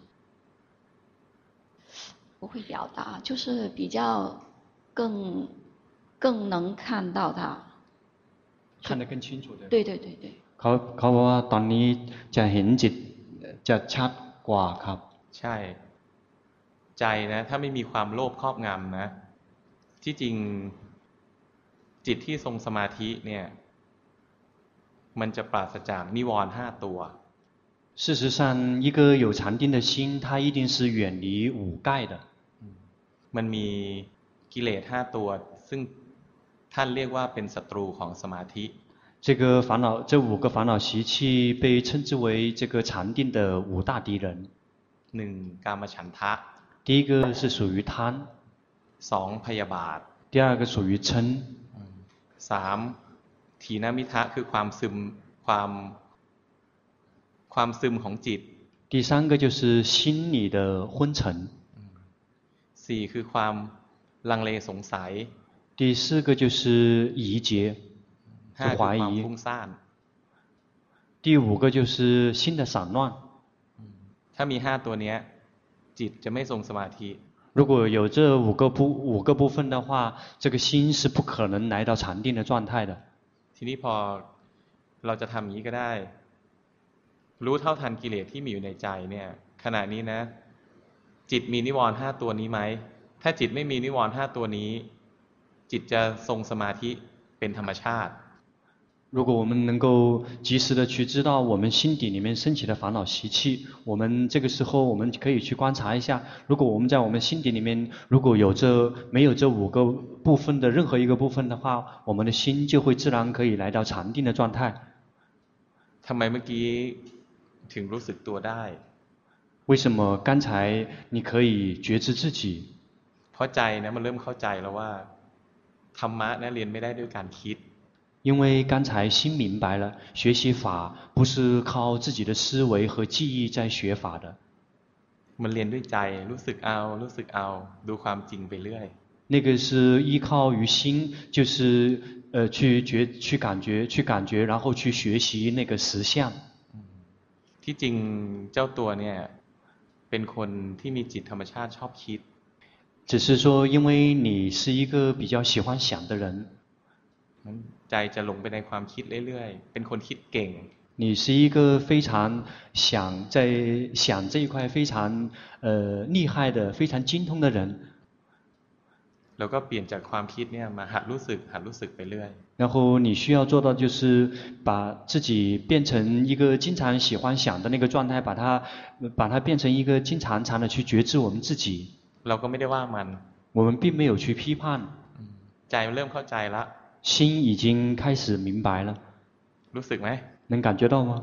不会表达，就是比较更更能看到它， 看得更清楚的。 对对对对。 เขาเขาบอกว่าตอนนี้จะเห็นจิตจะชัดกว่าครับใช่ใจนะถ้าไม่มีความโลภครอบงำนะที่จริงจิตที่ทรงสมาธิเนี่ยมันจะปราศจากนิวรณ์ห้าตัว事实上，一个有禅定的心，它一定是远离五盖的。 มันมีกิเลสห้าตัวซึ่งท่านเรียกว่าเป็นศัตรูของสมาธิ这个烦恼，这五个烦恼习气被称之为这个禅定的五大敌人。 หนึ่งกามฉันทะ第一个是属于贪， สองพยาบาท第二个属于嗔， สามถีนมิทะคือความซึมความความซึมของจิต第三个就是心理的昏沉， สี่คือความลังเลสงสัย第四个就是疑结， ห้า是คือ怀ความ疑， ฟุ้งซ่าน第五个就是心的散乱。 ถ้ามีห้าตัวเนี้ยจิตจะไม่ทรงสมาธิ如果有这五个部五个部分的话，这个心是不可能来到禅定的状态的。 ทีนี้พอเราจะทำอย่างนี้ก็ได้ รู้เท่าทันกิเลสที่มีอยู่ในใจเนี่ยขณะนี้นะจิตมีนิวรณ์ห้าตัวนี้ไหมถ้าจิตไม่มีนิวรณ์ห้าตัวนี้จิตจะทรงสมาธิเป็นธรรมชาติ如果我们能够及时的去知道我们心底里面升起的烦恼习气，我们这个时候我们可以去观察一下，如果我们在我们心底里面如果有这没有这五个部分的任何一个部分的话，我们的心就会自然可以来到禅定的状态。 ทำไมเมื่อกี้ถึงรู้สึกตัวได้为什么刚才你可以觉知自己？ เพราะใจนะมันเริ่มเข้าใจแล้วว่าธรรมะนะเรียนไม่ได้ด้วยการคิด因为刚才心明白了，学习法不是靠自己的思维和记忆在学法的。 มันเรียนด้วยใจรู้สึกเอารู้สึกเอาดูความจริงไปเรื่อย那个是依靠于心，就是呃去觉去感觉去感觉，然后去学习那个实相。 ที่จริงเจ้าตัวเนี่ยเป็นคนที่มีจิตธรรมชาติชอบคิด只是说，因为你是一个比较喜欢想的人， ใจจะหลงไปในความคิดเรื่อยๆเป็นคนคิดเก่ง你是一个非常想在想这一块非常呃厉害的、非常精通的人。 แล้วก็เปลี่ยนจากความคิดเนี่ยมาหัดรู้สึกหัดรู้สึกไปเรื่อย然后你需要做到就是把自己变成一个经常喜欢想的那个状态，把它把它变成一个经常常的去觉知我们自己。 เราก็ไม่ได้ว่ามัน我们并没有去批判， ใจมันเริ่มเข้าใจละ心已经开始明白了， รู้สึกไหม能感觉到吗？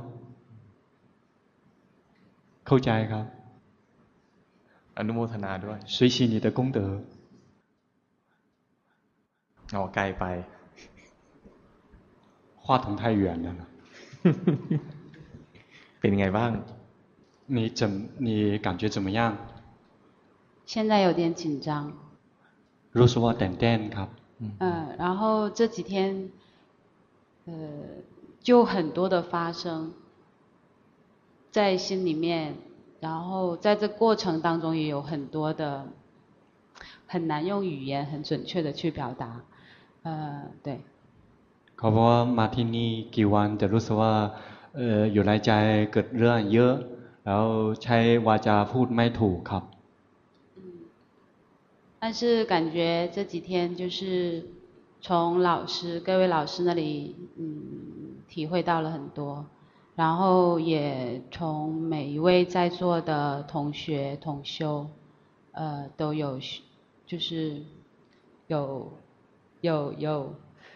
เข้าใจครับอนุโมทนาด้วย随喜你的功德。 อ๋อไกลไป话筒太远了。 เป็นไงบ้าง你怎你感觉怎么样？ 现在有点紧张。 รู้สึกว่าตื่นเต้นครับ嗯，然后这几天，呃，就很多的发生在心里面，然后在这过程当中也有很多的很难用语言很准确的去表达，呃，对。 เขาบอกว่ามาที่นี่กี่วันแต่รู้สึกว่าเอ่ออยู่ในใจเกิดเรื่องเยอะแล้วใช้วาจาพูดไม่ถูกครับ但是感觉这几天就是从老师各位老师那里嗯体会到了很多，然后也从每一位在座的同学同修呃都有就是有有有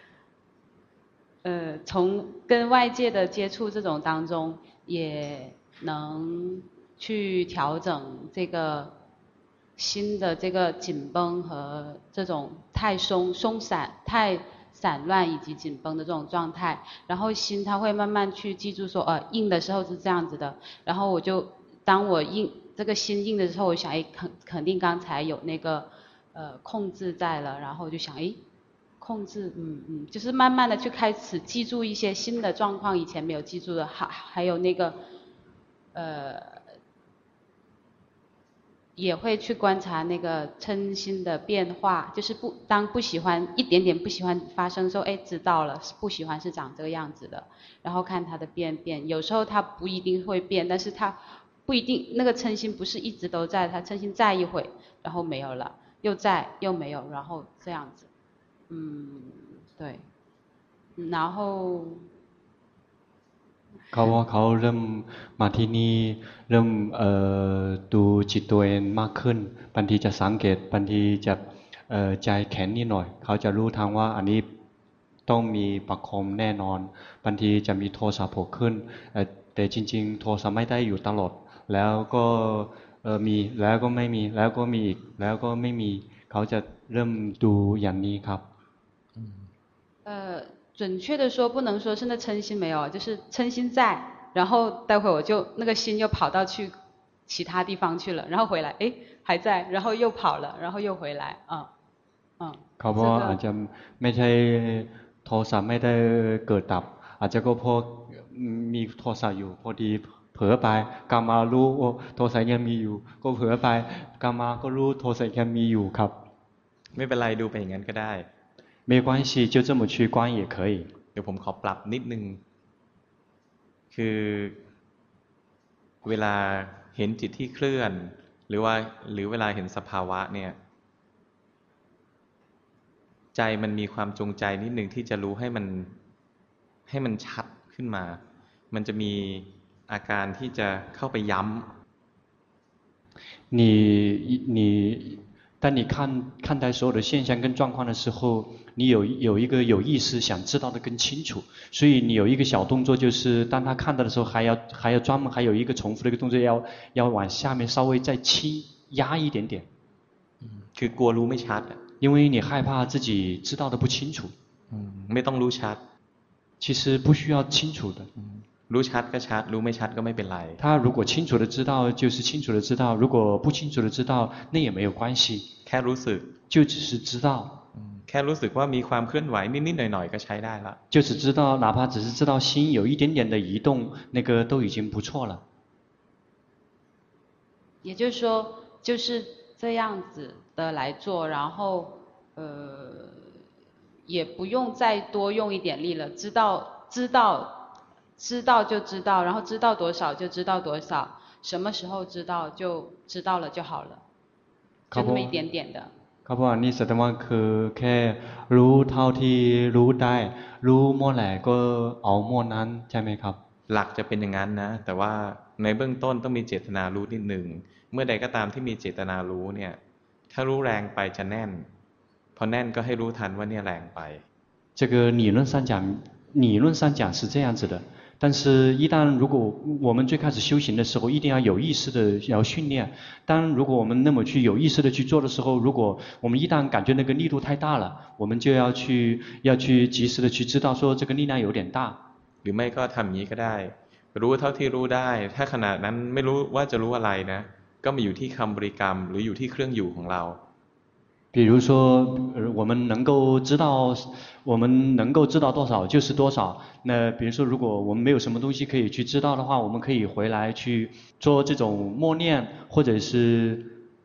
呃从跟外界的接触这种当中也能去调整这个心的这个紧绷和这种太松松散太散乱以及紧绷的这种状态，然后心它会慢慢去记住说呃硬的时候是这样子的，然后我就当我硬这个心硬的时候，我想哎肯肯定刚才有那个呃控制在了，然后我就想哎控制嗯嗯就是慢慢的去开始记住一些新的状况，以前没有记住的，还还有那个呃也会去观察那个嗔心的变化，就是不当不喜欢一点点不喜欢发生的时候，哎知道了不喜欢是长这个样子的，然后看它的变变，有时候它不一定会变，但是它不一定那个嗔心不是一直都在，它嗔心在一会然后没有了，又在又没有，然后这样子嗯对然后เขาว่าเขาเริ่มมาที่นี่เริ่มเอ่อดูจิตตัวเองมากขึ้นบางทีจะสังเกตบางทีจะเอ่อใจแข็งนิดหน่อยเขาจะรู้ทางว่าอันนี้ต้องมีประคมแน่นอนบางทีจะมีโทสะโผล่ขึ้นแต่จริงๆโทสะไม่ได้อยู่ตลอดแล้วก็เอ่อมีแล้วก็ไม่มีแล้วก็มีอีกแล้วก็ไม่มีเขาจะเริ่มดูอย่างนี้ครับ呃准确的说不能说是那嗔心没有，就是嗔心在，然后待会我就那个心又跑到去其他地方去了，然后回来哎还在，然后又跑了，然后又回来嗯嗯เขาบอกอาจจะไม่ใช่โทสะไม่ได้เกิดดับอาจจะก็พอมีโทสะอยู่พอดีเผลอไปกามารู้โทสะยังมีอยู่ก็เผลอไปกามาก็รู้โทสะยังมีอยู่ครับไม่เป็นไรดูไปอย่างนั้นก็ได้没关系就这么去观也可以เดี๋ยวผมขอปรับนิดนึงคือเวลาเห็นจิตที่เคลื่อนหรือว่าหรือเวลาเห็นสภาวะเนี่ยใจมันมีความจงใจนิดนึงที่จะรู้ให้มันให้มันชัดขึ้นมามันจะมีอาการที่จะเข้าไปย้ำ你你当你看看待所有的现象跟状况的时候，你有有一个有意识想知道的更清楚，所以你有一个小动作，就是当他看到的时候，还要还要专门还有一个重复的一个动作，要要往下面稍微再轻压一点点。 คือกลัวรู้ไม่ชัด因为你害怕自己知道的不清楚。 ไม่ต้องรู้ชัด其实不需要清楚的。 รู้ชัดก็ชัดรู้ไม่ชัดก็ไม่เป็นไร他如果清楚的知道就是清楚的知道如果不清楚的知道那也没有关系แค่รู้สึก就只是知道แค่รู้สึกว่ามีความเคลื่อนไหวนิดๆหน่อยๆก็ใช้ได้ละ就只知道哪怕只是知道心有一点点的移动那个都已经不错了也就是说就是这样子的来做然后呃也不用再多用一点力了知道知道知道就知道然后知道多少就知道多少什么时候知道就知道了就好了就那么一点点的เขาบอกว่านี่สัตว์ว่าคือแค่รู้เท่าที่รู้ได้รู้เมื่อไหร่ก็เอาเมื่อนั้นใช่ไหมครับหลักจะเป็นอย่างนั้นนะแต่ว่าในเบื้องต้นต้องมีเจตนารู้นิดหนึ่งเมื่อใดก็ตามที่มีเจตนารู้เนี่ยถ้ารู้แรงไปจะแน่นพอแน่นก็ให้รู้ทันว่าเนี่ยแรงไป这个理论上讲理论上讲是这样子的但是一旦如果我们最开始修行的时候一定要有意识的要训练当如果我们那么去有意识的去做的时候如果我们一旦感觉那个力度太大了我们就要去要去及时的去知道说这个力量有点大หรือไม่ก็ทำอย่างนี้ก็ได้รู้เท่าที่รู้ได้ถ้าขณะนั้นไม่รู้ว่าจะรู้อะไรนะก็มาอยู่ที่คำบริกรรมหรืออยู่ที่เครื่องอยู่ของเรา比如说我们能够知道我们能够知道多少就是多少那比如说如果我们没有什么东西可以去知道的话我们可以回来去做这种默念或者是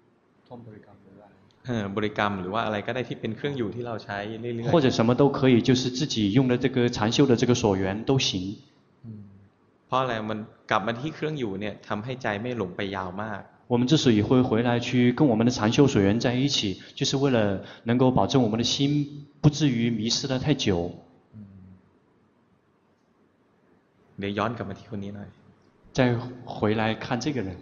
บริกรรมหรือว่าอะไรก็ได้ที่เป็นเครื่องอยู่ที่เราใช้เรื่อยๆ或者什么都可以就是自己用的这个禅修的这个所缘都行เพราะอะไรมันกลับมาที่เครื่องอยู่เนี่ยทำให้ใจไม่หลงไปยาวมาก我们之所以会回来去跟我们的禅修水源在一起，就是为了能够保证我们的心不至于迷失得太久。 เดี๋ยวย้อนกลับมาที่คนนี้หน่อย再回来看这个人。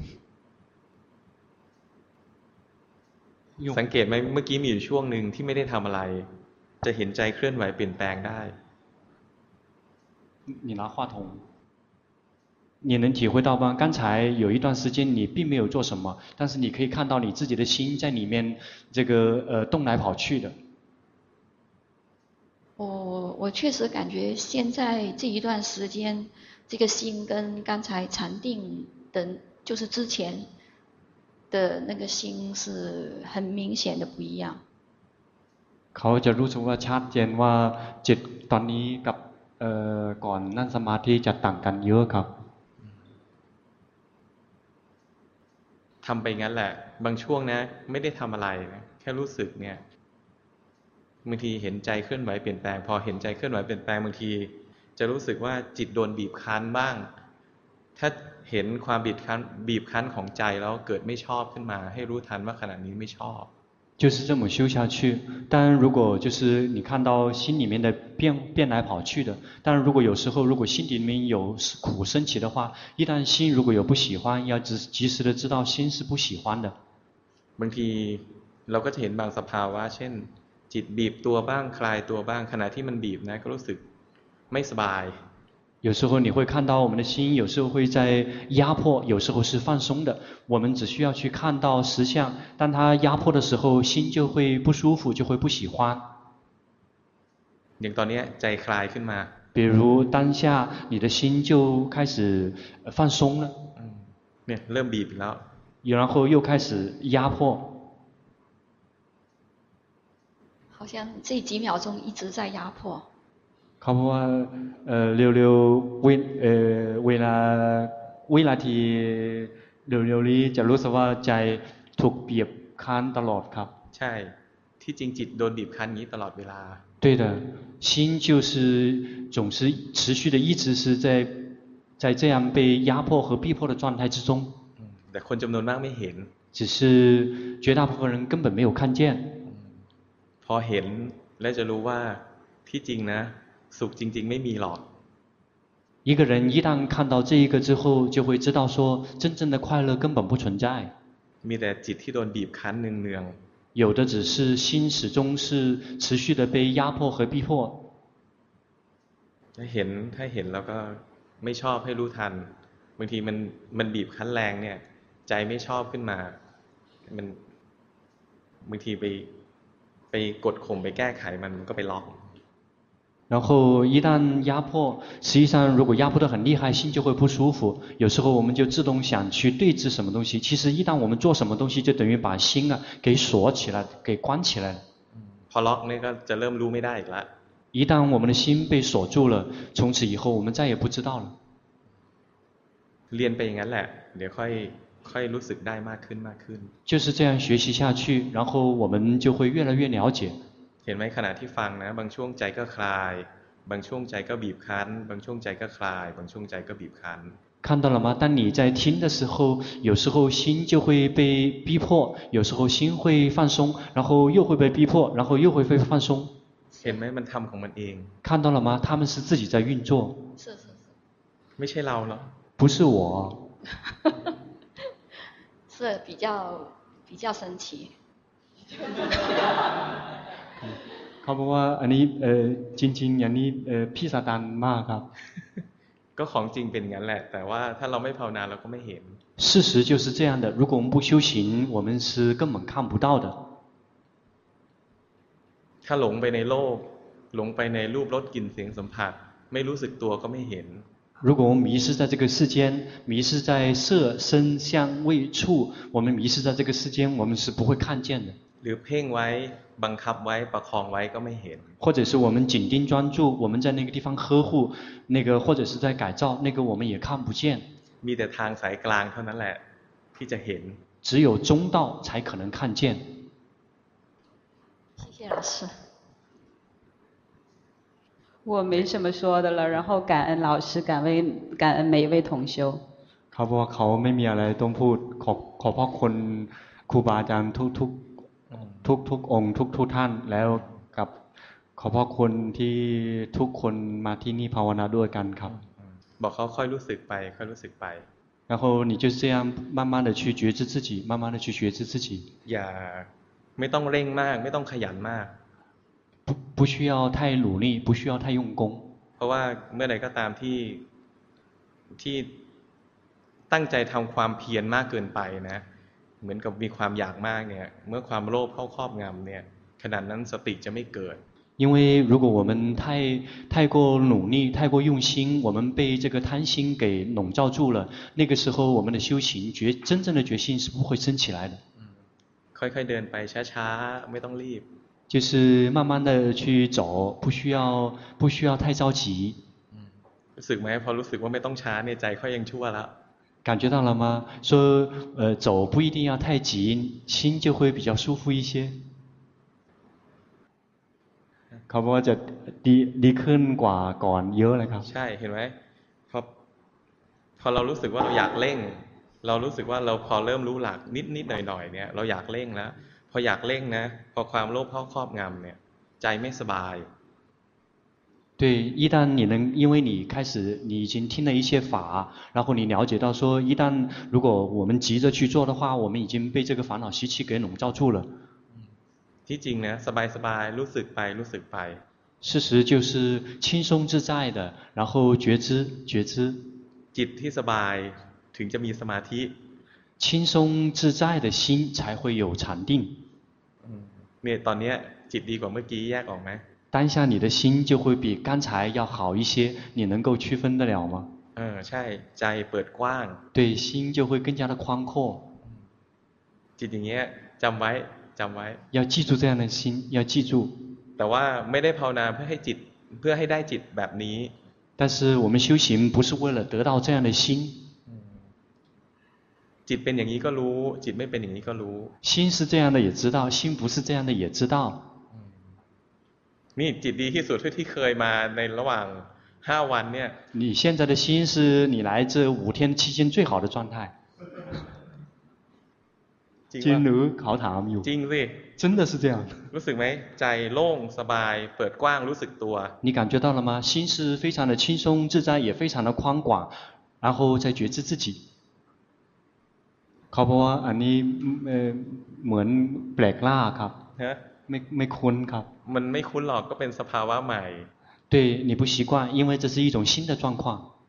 สังเกตไหมเมื่อกี้มีอยู่ช่วงหนึ่งที่ไม่ได้ทำอะไรจะเห็นใจเคลื่อนไหวเปลี่ยนแปลงได้你拿话筒你能体会到吗？刚才有一段时间你并没有做什么，但是你可以看到你自己的心在里面这个呃动来跑去的。 我我确实感觉现在这一段时间，这个心跟刚才禅定的，就是之前的那个心是很明显的不一样。 เขาจะรู้สึกว่าชัดเจนว่าจิตตอนนี้กับเอ่อก่อนนั่งสมาธิจะต่างกันเยอะครับทำไปงั้นแหละบางช่วงนะไม่ได้ทำอะไรนะแค่รู้สึกเนี่ยบางทีเห็นใจเคลื่อนไหวเปลี่ยนแปลงพอเห็นใจเคลื่อนไหวเปลี่ยนแปลงบางทีจะรู้สึกว่าจิตโดนบีบคั้นบ้างถ้าเห็นความบีบคั้นบีบคั้นของใจแล้วเกิดไม่ชอบขึ้นมาให้รู้ทันว่าขณะนี้ไม่ชอบ就是这么修下去。当然，如果就是你看到心里面的变变来跑去的，当然如果有时候如果心里面有苦升起的话，一旦心如果有不喜欢，要及及时的知道心是不喜欢的。 บางทีเราก็จะเห็นบางสภาวะเช่นจิตบีบตัวบ้างคลายตัวบ้างขณะที่มันบีบนะก็รู้สึกไม่สบาย有时候你会看到我们的心有时候会在压迫，有时候是放松的，我们只需要去看到实相，当它压迫的时候心就会不舒服，就会不喜欢。 อย่างตอนนี้ใจคลายขึ้นมา比如当下你的心就开始放松了เนี่ยเริ่มบีบแล้ว然后又开始压迫好像这几秒钟一直在压迫เขาบอกว่าเอ่อเร็วๆเวเอ่อเวลาเวลาที่เร็วๆนี้จะรู้สึกว่าใจถูกบีบคั้นตลอดครับใช่ที่จริงจิตโดนบีบคั้นนี้ตลอดเวลา对的心就是总是持续的一直是在在这样被压迫和逼迫的状态之中แต่คนจำนวนมากไม่เห็น只是绝大部分人根本没有看见พอเห็นและจะรู้ว่าที่จริงนะสุขจริงๆไม่มีหรอก一个人一旦看到这一个之后就会知道说真正的快乐根本不存在มีแต่จิตที่โดนบีบคั้นเนืองๆ有的只是心始终是持续的被压迫和逼迫ถ้าเห็นถ้าเห็นแล้วก็ไม่ชอบให้รู้ทันบางทีมันมันบีบคั้นแรงเนี่ยใจไม่ชอบขึ้นมามันบางทีไปไปกดข่มไปแก้ไขมันมันก็ไปล็อก然后一旦压迫实际上如果压迫得很厉害心就会不舒服有时候我们就自动想去对峙什么东西其实一旦我们做什么东西就等于把心啊给锁起来给关起来了พอล็อกนี่ก็จะเริ่มรู้ไม่ได้อีกแล้ว一旦我们的心被锁住了从此以后我们再也不知道了เรียนไปอย่างนั้นแหละเดี๋ยวค่อยค่อยรู้สึกได้มากขึ้นมากขึ้น就是这样学习下去然后我们就会越来越了解เห็นไหมขณะที่ฟังนะบางช่วงใจก็คลายบางช่วงใจก็บีบคั้นบางช่วงใจก็คลายบางช่วงใจก็บีบคั้น看到了吗？当你在听的时候，有时候心就会被逼迫，有时候心会放松，然后又会被逼迫，然后又会被放松。 เห็นไหมมันทำของมันเอง看到了吗？他们是自己在运作。 是是是。 ไม่ใช่เราหรอ不是我。 是比较比较神奇。 เขาบอกว่าอันนี้เออจริงๆอย่างนี้เออพิสดารมากครับก็ของจริงเป็นงั้นแหละแต่ว่าถ้าเราไม่ภาวนาเราก็ไม่เห็น事实就是这样的如果我们不修行我们是根本看不到的ถ้าหลงไปในโลกหลงไปในรูปรสกลิ่นเสียงสัมผัสไม่รู้สึกตัวก็ไม่เห็น如果我们迷失在这个世间迷失在色声香味触我们迷失在这个世间我们是不会看见的หรือเพ่งไว้บังคับไว้ประคองไว้ก็ไม่เห็น或者是我们紧盯专注我们在那个地方呵护那个或者是在改造那个我们也看不见มีแต่ทางสายกลางเท่านั้นแหละที่จะเห็น只有中道才可能看见谢谢老师我没什么说的了，然后感恩老师，感恩感恩每一位同修。 เขาบอกว่าเขาไม่มีอะไรต้องพูดขอบขอบพระคุณครูบาอาจารย์ทุกทุกทุกทุกองค์ทุกทุกท่านแล้วกับขอบพระคุณที่ทุกคนมาที่นี่ภาวนาด้วยกันครับบอกเขาค่อยรู้สึกไปค่อยรู้สึกไป然后你就这样慢慢的去觉知自己慢慢的去觉知自己อย่าไม่ต้องเร่งมากไม่ต้องขยันมาก不不需要太努力不需要太用功เพราะว่าเมื่อใดก็ตามที่ที่ตั้งใจทำความเพียรมากเกินไปนะเหมือนกับมีความอยากมากเนี่ยเมื่อความโลภเข้าครอบงำเนี่ยขนาดนั้นสติจะไม่เกิด因为如果我们太太过努力太过用心我们被这个贪心给笼罩住了那个时候我们的修行觉真正的决心是不会升起来的ค่อยๆเดินไปช้าๆไม่ต้องรีบ就是慢慢的去走不需要不需要太着急รู้สึกไหมพอรู้สึกว่าไม่ต้องช้าเนี่ยใจค่อยยังชั่วแล้ว感觉到了吗说呃走不一定要太急心就会比较舒服一些เขาบอกว่าจะดีดีขึ้นกว่าก่อนเยอะเลยครับใช่เห็นไหมพอพอเรารู้สึกว่าเราอยากเร่งเรารู้สึกว่าเราพอเริ่มรู้หลักนิดนิดหน่อยหน่อยเนี่ยเราอยากเร่งแล้วพออยากเร่งนะพอความโลภเข้าครอบงำเนี่ยใจไม่สบาย对一旦你能因为你开始你已经听了一些法然后你了解到说一旦如果我们急着去做的话我们已经被这个烦恼习气给笼罩住了ที่จริงนะสบายๆรู้สึกไปรู้สึกไป事实就是轻松自在的然后觉知觉知จิตที่สบายถึงจะมีสมาธิ轻松自在的心才会有禅定เนี่ยตอนนี้จิตดีกว่าเมื่อกี้แยกออกไหม当下你的心就会比刚才要好一些你能够区分得了吗เออใช่ใจเปิดกว้าง对心就会更加的宽阔จิตอย่างเงี้ยจำไว้จำไว้要记住这样的心要记住แต่ว่าไม่ได้ภาวนาเพื่อให้จิตเพื่อให้ได้จิตแบบนี้但是我们修行不是为了得到这样的心จิตเป็นอย่างนี้ก็รู้จิตไม่เป็นอย่างนี้ก็รู้心是这样的也知道心不是这样的也知道นี่จิตดีที่สุดที่เคยมาในระหว่างห้าวันเนี่ย你现在的心是你来这五天期间最好的状态จริงหรือเขาถามอยู่จริงสิ真的是这样รู้สึกไหมใจโล่งสบายเปิดกว้างรู้สึกตัว你感觉到了吗心是非常的轻松自在也非常的宽广然后再觉知自己เขาบอกว่าอันนี้เหมือนแปลกล่าครับฮะไม่ไม่คุ้นครับมันไม่คุ้นหรอกก็เป็นสภาวะใหม่对你不习惯因为这是一种新的状况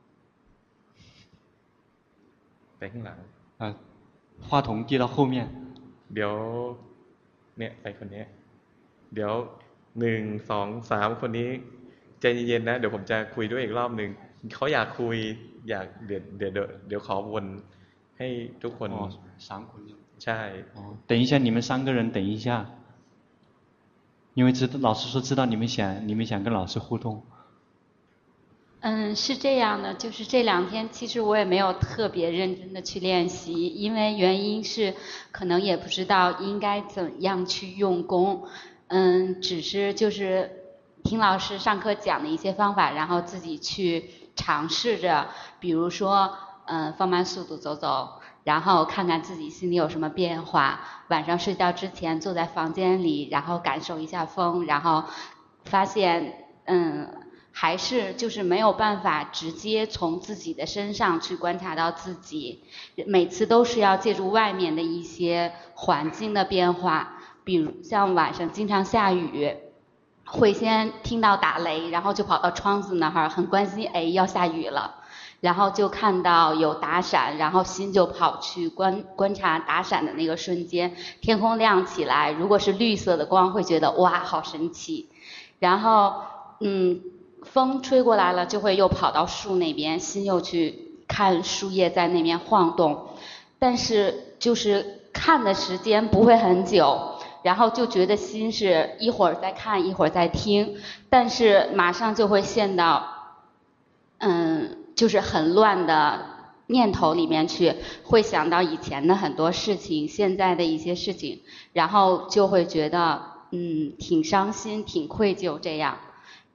ไปข้างหลัง啊话筒递到后面เดี๋ยวเนี่ยไปคนนี้เดี๋ยวหนึ่งสองสามคนนี้ใจเย็นๆนะเดี๋ยวผมจะคุยด้วยอีกรอบหนึ่งเขาอยากคุยอยากเดี๋ยวเดี๋ยวเดี๋ยวขอวนให้ทุกคน三คนใช่等一下你们三个人等一下因为知道老师说知道你们想你们想跟老师互动嗯，是这样的，就是这两天其实我也没有特别认真的去练习，因为原因是可能也不知道应该怎样去用功，嗯，只是就是听老师上课讲的一些方法，然后自己去尝试着，比如说，嗯，放慢速度走走，然后看看自己心里有什么变化，晚上睡觉之前坐在房间里，然后感受一下风，然后发现，嗯。还是就是没有办法直接从自己的身上去观察到自己，每次都是要借助外面的一些环境的变化，比如像晚上经常下雨，会先听到打雷，然后就跑到窗子那儿，很关心，哎，要下雨了，然后就看到有打闪，然后心就跑去观观察打闪的那个瞬间，天空亮起来，如果是绿色的光，会觉得哇，好神奇，然后嗯。风吹过来了，就会又跑到树那边，心又去看树叶在那边晃动，但是就是看的时间不会很久，然后就觉得心是一会儿在看，一会儿在听，但是马上就会陷到，嗯，就是很乱的念头里面去，会想到以前的很多事情，现在的一些事情，然后就会觉得，嗯，挺伤心，挺愧疚这样，然。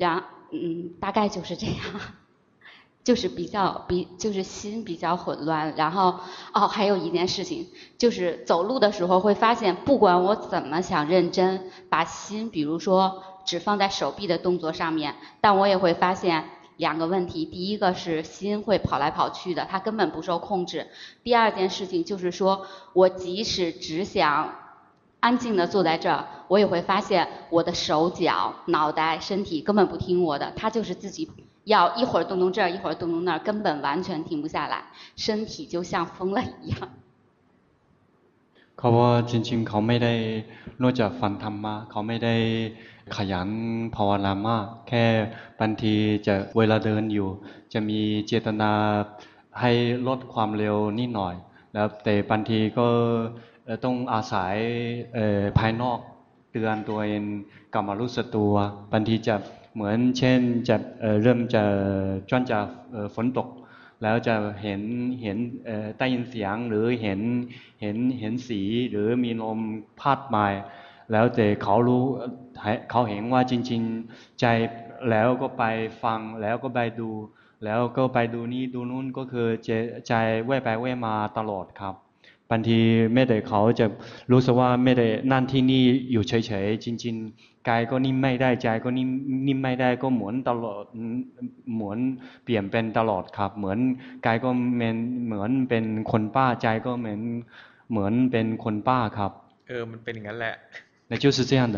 嗯，大概就是这样。就是比较比就是心比较混乱，然后哦还有一件事情就是走路的时候会发现，不管我怎么想认真把心比如说只放在手臂的动作上面，但我也会发现两个问题，第一个是心会跑来跑去的，它根本不受控制。第二件事情就是说我即使只想安静的坐在这儿，我也会发现我的手脚脑袋身体根本不听我的，它就是自己要一会儿动动这儿，一会儿动动那儿，根本完全停不下来，身体就像疯了一样。 เขาว่าจริงๆเขาไม่ได้นอกจากฟังธรรมะเขาไม่ได้ขยันภาวนามากแค่บางทีจะเวลาเดินอยู่จะมีเจตนาให้ลดความเร็วนิดหน่อยแล้วแต่บางทีก็ต้องอาศัยภายนอกเตือนตัวเองกลับมารู้สึกตัวบางทีจะเหมือนเช่นจะเริ่มจะจ้อนจะฝนตกแล้วจะเห็นเห็นได้ยินเสียงหรือเห็นเห็นเห็นสีหรือมีลมพัดมาแล้วแต่เขารู้เขาเห็นว่าจริงๆใจแล้วก็ไปฟังแล้วก็ไปดูแล้วก็ไปดูนี่ดูนู่นก็คือใจแว่ไปแว่มาตลอดครับบางทีไม่ได้เขาจะรู้สึกว่าไม่ได้นั่นที่นี่อยู่เฉยๆจริงๆกายก็นิ่มไม่ได้ใจก็นิ่มนิ่มไม่ได้ก็เหมือนตลอดเหมือนเปลี่ยนเป็นตลอดครับเหมือนกายก็เป็นเหมือนเป็นคนป้าใจก็เหมือนเหมือนเป็นคนป้าครับเออมันเป็นอย่างนั้นแหละ那就是这样的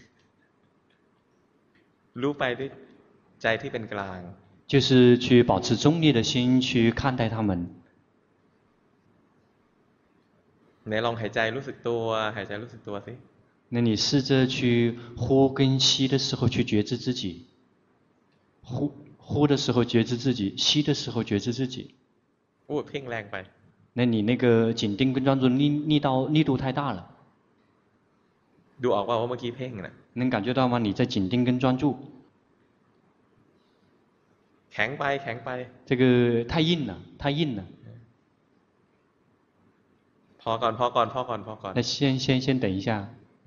รู้ไปด้วยใจที่เป็นกลาง就是去保持中立的心去看待他们ไหนลองหายใจรู้สึกตัวหายใจรู้สึกตัวสิ那你试着去呼跟吸的时候去觉知自己，呼呼的时候觉知自己，吸的时候觉知自己。 โอ้เพ่งแรงไป那你那个紧盯跟专注力力道力度太大了。 ดูออกว่าว่าเมื่อกี้เพ่งนะ能感觉到吗？你在紧盯跟专注。 แข็งไปแข็งไป这个太硬了，太硬了。 พอก่อนพอก่อนพอก่อนพอก่อน那先先先等一下。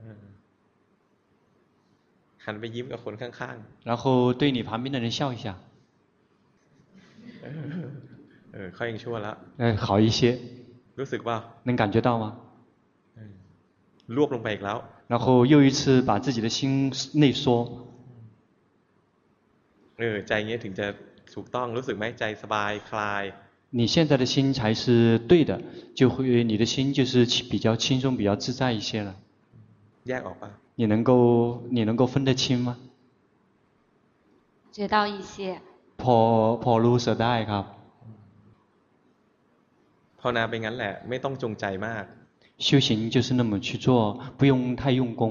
หันไปยิ้มกับคนข้างๆ然后对你旁边的人笑一下เออเขายังชั่วแล้ว呃好一些รู้สึกว่า能感觉到吗รวบลงไปอีกแล้ว然后又一次把自己的心内缩เออใจเงี้ยถึงจะถูกต้องรู้สึกไหมใจสบายคลาย你现在的心才是对的就会你的心就是比较轻松比较自在一些了แยกออกป่ะ你能够你能够分得清吗觉到一些พอพอรู้สึกได้ครับภาวนาเป็นงั้นแหละไม่ต้องจงใจมาก修行就是那么去做不用太用功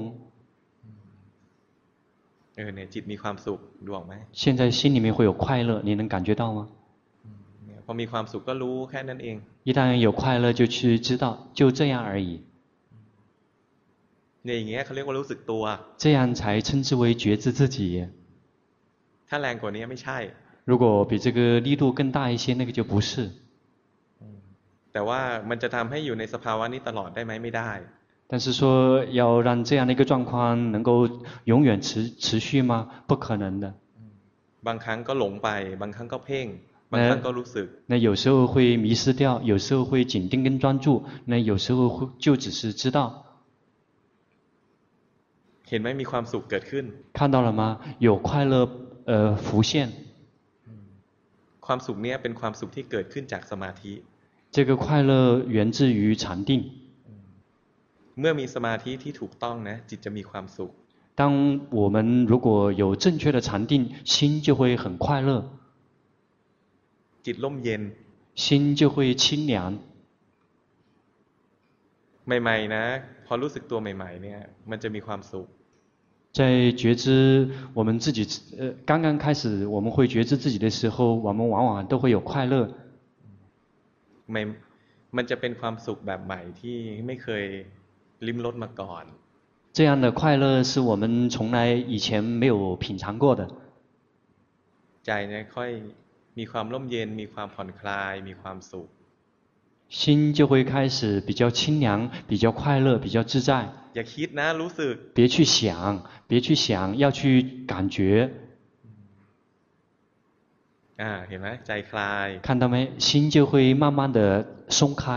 เออเนี่ยจิตมีความสุขดูออกไหม现在心里面会有快乐你能感觉到吗พอมีความสุขก็รู้แค่นั้นเอง一旦有快乐就去知道就这样而已เนี่ยอย่างเงี้ยเขาเรียกว่ารู้สึกตัว这样才称之为觉知自己ถ้าแรงกว่านี้ไม่ใช่如果比这个力度更大一些那个就不是แต่ว่ามันจะทำให้อยู่ในสภาวะนี้ตลอดได้ไหมไม่ได้但是说要让这样的一个状况能够永远持持续吗不可能的บางครั้งก็หลงไปบางครั้งก็เพ่งบางครั้งก็รู้สึก那有时候会迷失掉有时候会紧盯跟专注那有时候会就只是知道เห็นไหมมีความสุขเกิดขึ้น看到了吗有快乐呃浮现ความสุขนี้เป็นความสุขที่เกิดขึ้นจากสมาธิ这个快乐源自于禅定เมื่อมีสมาธิที่ถูกต้องนะจิตจะมีความสุข当我们如果有正确的禅定心就会很快乐จิตร่มเย็น心就会清凉ใหม่ๆนะพอรู้สึกตัวใหม่ๆเนี่ยมันจะมีความสุข在觉知我们自己呃刚刚开始我们会觉知自己的时候我们往往都会有快乐ไม่มันจะเป็นความสุขแบบใหม่ที่ไม่เคยลิ้มรสมาก่อน这样的快乐是我们从来以前没有品尝过的ใจเนี่ยค่อยมีความร่มเย็นมีความผ่อนคลายมีความสุข心就会开始比较清凉比较快乐比较自在อย่าคิดนะรู้สึก别去想别去想要去感觉อ่าเห็นไหมใจคลาย看到没？心就会慢慢的松开。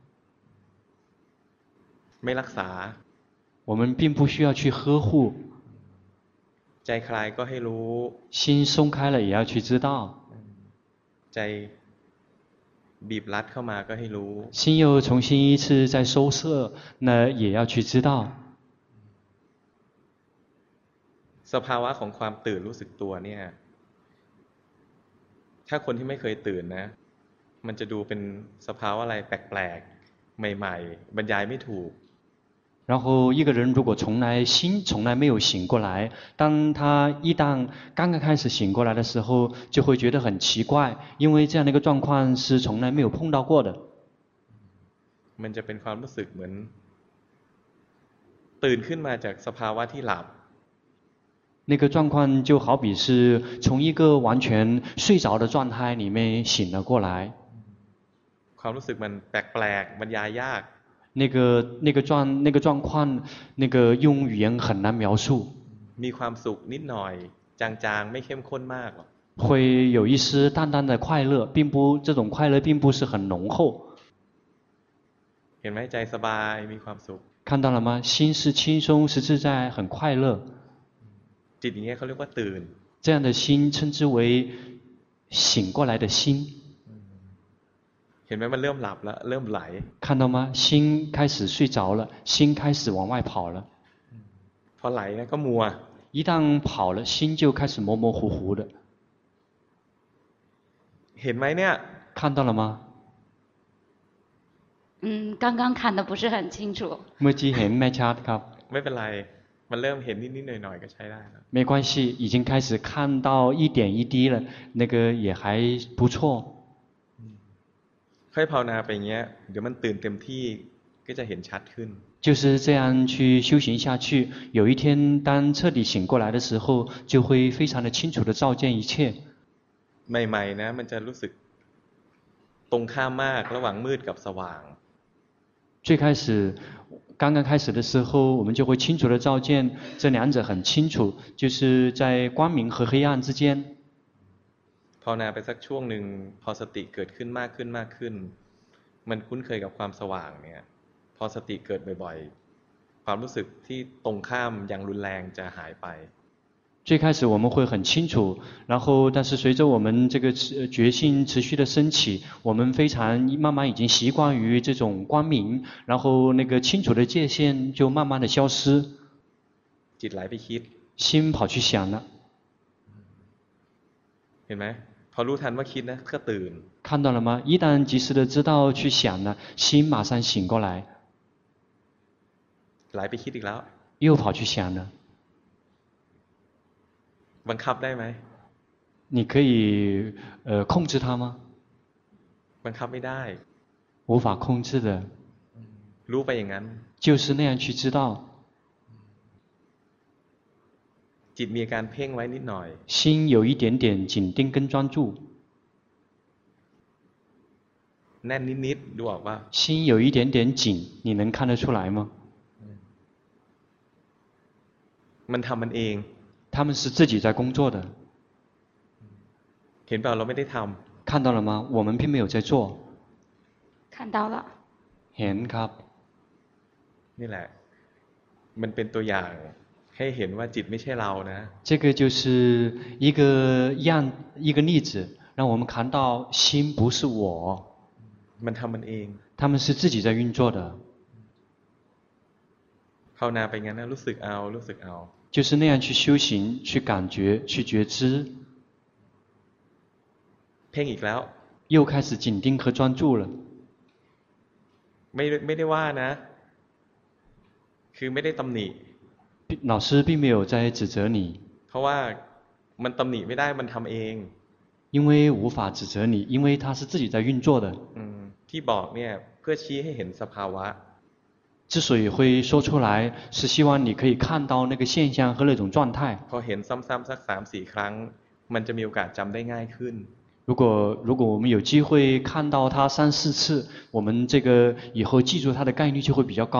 ไม่รักษา我们并不需要去呵护， ใจคลายก็ให้รู้心松开了也要去知道， ใจบีบรัดเข้ามาก็ให้รู้心又重新一次再收摄，那也要去知道。 สภาวะของความตื่นรู้สึกตัวเนี่ยถ้าคนที่ไม่เคยตื่นนะมันจะดูเป็นสภาวะอะไรแปลกๆใหม่ๆบรรยายไม่ถูก然后一个人如果从来心从来没有醒过来，当他一旦刚刚开始醒过来的时候，就会觉得很奇怪，因为这样的一个状况是从来没有碰到过的。 มันจะเป็นความรู้สึกเหมือนตื่นขึ้นมาจากสภาวะที่หลับ那个状况就好比是从一个完全睡着的状态里面醒了过来。 ความรู้สึกมันแปลกๆบรรยายยาก那个那个状那个状况，那个用语言很难描述。 มีความสุขนิดหน่อยจางๆไม่เข้มข้นมากหรอก会有一丝淡淡的快乐，并不这种快乐并不是很浓厚。 เห็นไหมใจสบายมีความสุข看到了吗？心是轻松，是自在，很快乐。 จิตอย่างเงี้ยเขาเรียกว่าตื่น这样的心称之为醒过来的心。 เห็นไหมมันเริ่มหลับแล้วเริ่มไหล看到吗？心开始睡着了，心开始往外跑了。 พอไหลนะก็มัว一旦跑了，心就开始模模糊糊的。 เห็นไหมเนี่ย看到了吗？ 嗯，刚刚看的不是很清楚。 เมื่อกี้เห็นไม่ชัดครับไม่เป็นไรมันเริ่มเห็นนิดๆหน่อยๆก็ใช้ได้แล้ว没关系，已经开始看到一点一滴了，那个也还不错。 ค่อยภาวนาไปอย่างเงี้ยเดี๋ยวมันตื่นเต็มที่ก็จะเห็นชัดขึ้น就是这样去修行下去，有一天当彻底醒过来的时候，就会非常的清楚的照见一切。 ใหม่ๆนะมันจะรู้สึกตรงข้ามมากระหว่างมืดกับสว่าง最开始，刚刚开始的时候，我们就会清楚的照见这两者很清楚，就是在光明和黑暗之间。 ภาวนาไปสักช่วงหนึ่งพอสติเกิดขึ้นมากขึ้นมากขึ้นมันคุ้นเคยกับความสว่างเนี่ยพอสติเกิดบ่อยๆความรู้สึกที่ตรงข้ามอย่างรุนแรงจะหายไป最开始我们会很清楚，然后但是随着我们这个持觉性持续的升起，我们非常慢慢已经习惯于这种光明，然后那个清楚的界限就慢慢的消失， จิตไหลไปคิด心跑去想了， เห็นไหมพอรู้ทันว่าคิดนะก็ตื่น看到了吗？一旦及时的知道去想了，心马上醒过来， ไหลไปคิดอีกแล้ว又跑去想了。 บังคับได้ไหม你可以呃控制它吗？ บังคับไม่ได้无法控制的， รู้ไปอย่างนั้น就是那样去知道。 จิตมีอาการเพ่งไว้นิดหน่อย心有一点点紧盯跟专注， แน่นนิดๆดูออกว่า心有一点点紧，你能看得出来吗？ มันทำมันเอง他们是自己在工作的， เห็นเปล่าเราไม่ได้ทำ看到了吗？我们并没有在做。 看到了。 เห็นครับนี่แหละ มันเป็นตัวอย่างให้เห็นว่าจิตไม่ใช่เรานะ这个就是一个样一个例子，让我们看到心不是我， มันทำมันเอง他们是自己在运作的， ภาวนาไปงั้นนะรู้สึกเอารู้สึกเอา就是那样去修行，去感觉，去觉知， เพ่งอีกแล้ว又开始紧盯和专注了。 ไม่ไม่ได้ว่านะ คือไม่ได้ตำหนิ老师并没有在指责你， เพราะว่ามันตำหนิไม่ได้มันทำเอง因为无法指责你，因为它是自己在运作的。 อืมที่บอกเนี่ยเพื่อชี้ให้เห็นสภาวะ之所以会说出来，是希望你可以看到那个现象和那种状态。 พอเห็นซ้ำๆสักสามสี่ครั้ง มันจะมีโอกาสจำได้ง่ายขึ้น如果如果我们有机会看到它三四次，我们这个以后记住它的概率就会比较高。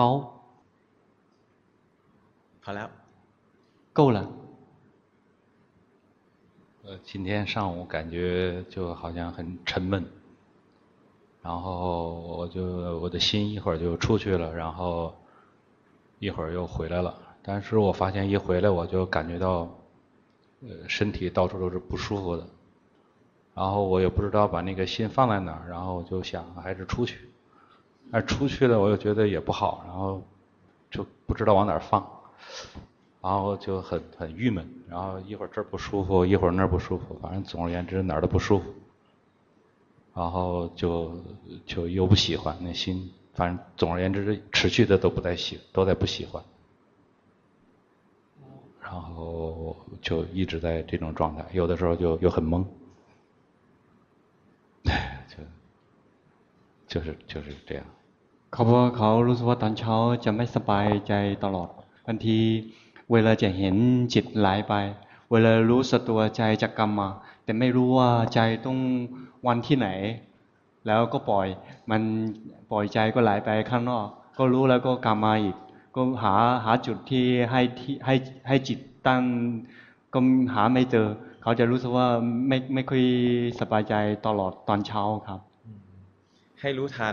พอแล้ว够了， 呃，今天上午感觉就好像很沉闷，然后我就我的心一会儿就出去了，然后一会儿又回来了。但是我发现一回来我就感觉到，呃，身体到处都是不舒服的，然后我也不知道把那个心放在哪儿，然后我就想还是出去，而出去了我又觉得也不好，然后就不知道往哪儿放。然后就很很郁闷，然后一会儿这儿不舒服，一会儿那儿不舒服，反正总而言之哪儿都不舒服。然后就就又不喜欢，那心反正总而言之持续的都不在喜，都在不喜欢。然后就一直在这种状态，有的时候就又很懵，就就是就是这样。 เขาบอกว่าเขารู้สึกว่าตอนเช้าจะไม่สบายใจตลอดบางทีเวลาจะเห็นจิตไหลไปเวลารู้สึกตัวใจจะกำมาแต่ไม่รู้ว่าใจต้องวันที่ไหนแล้วก็ปล่อยมันปล่อยใจก็ไหลไปข้างนอกก็รู้แล้วก็กำมาอีกก็หาหาจุดที่ให้ที่ให้ให้จิตตั้งก็หาไม่เจอเขาจะรู้สึกว่าไม่ไม่ค่อยสบายใจตลอดตอนเช้าครับให้รู้ทัน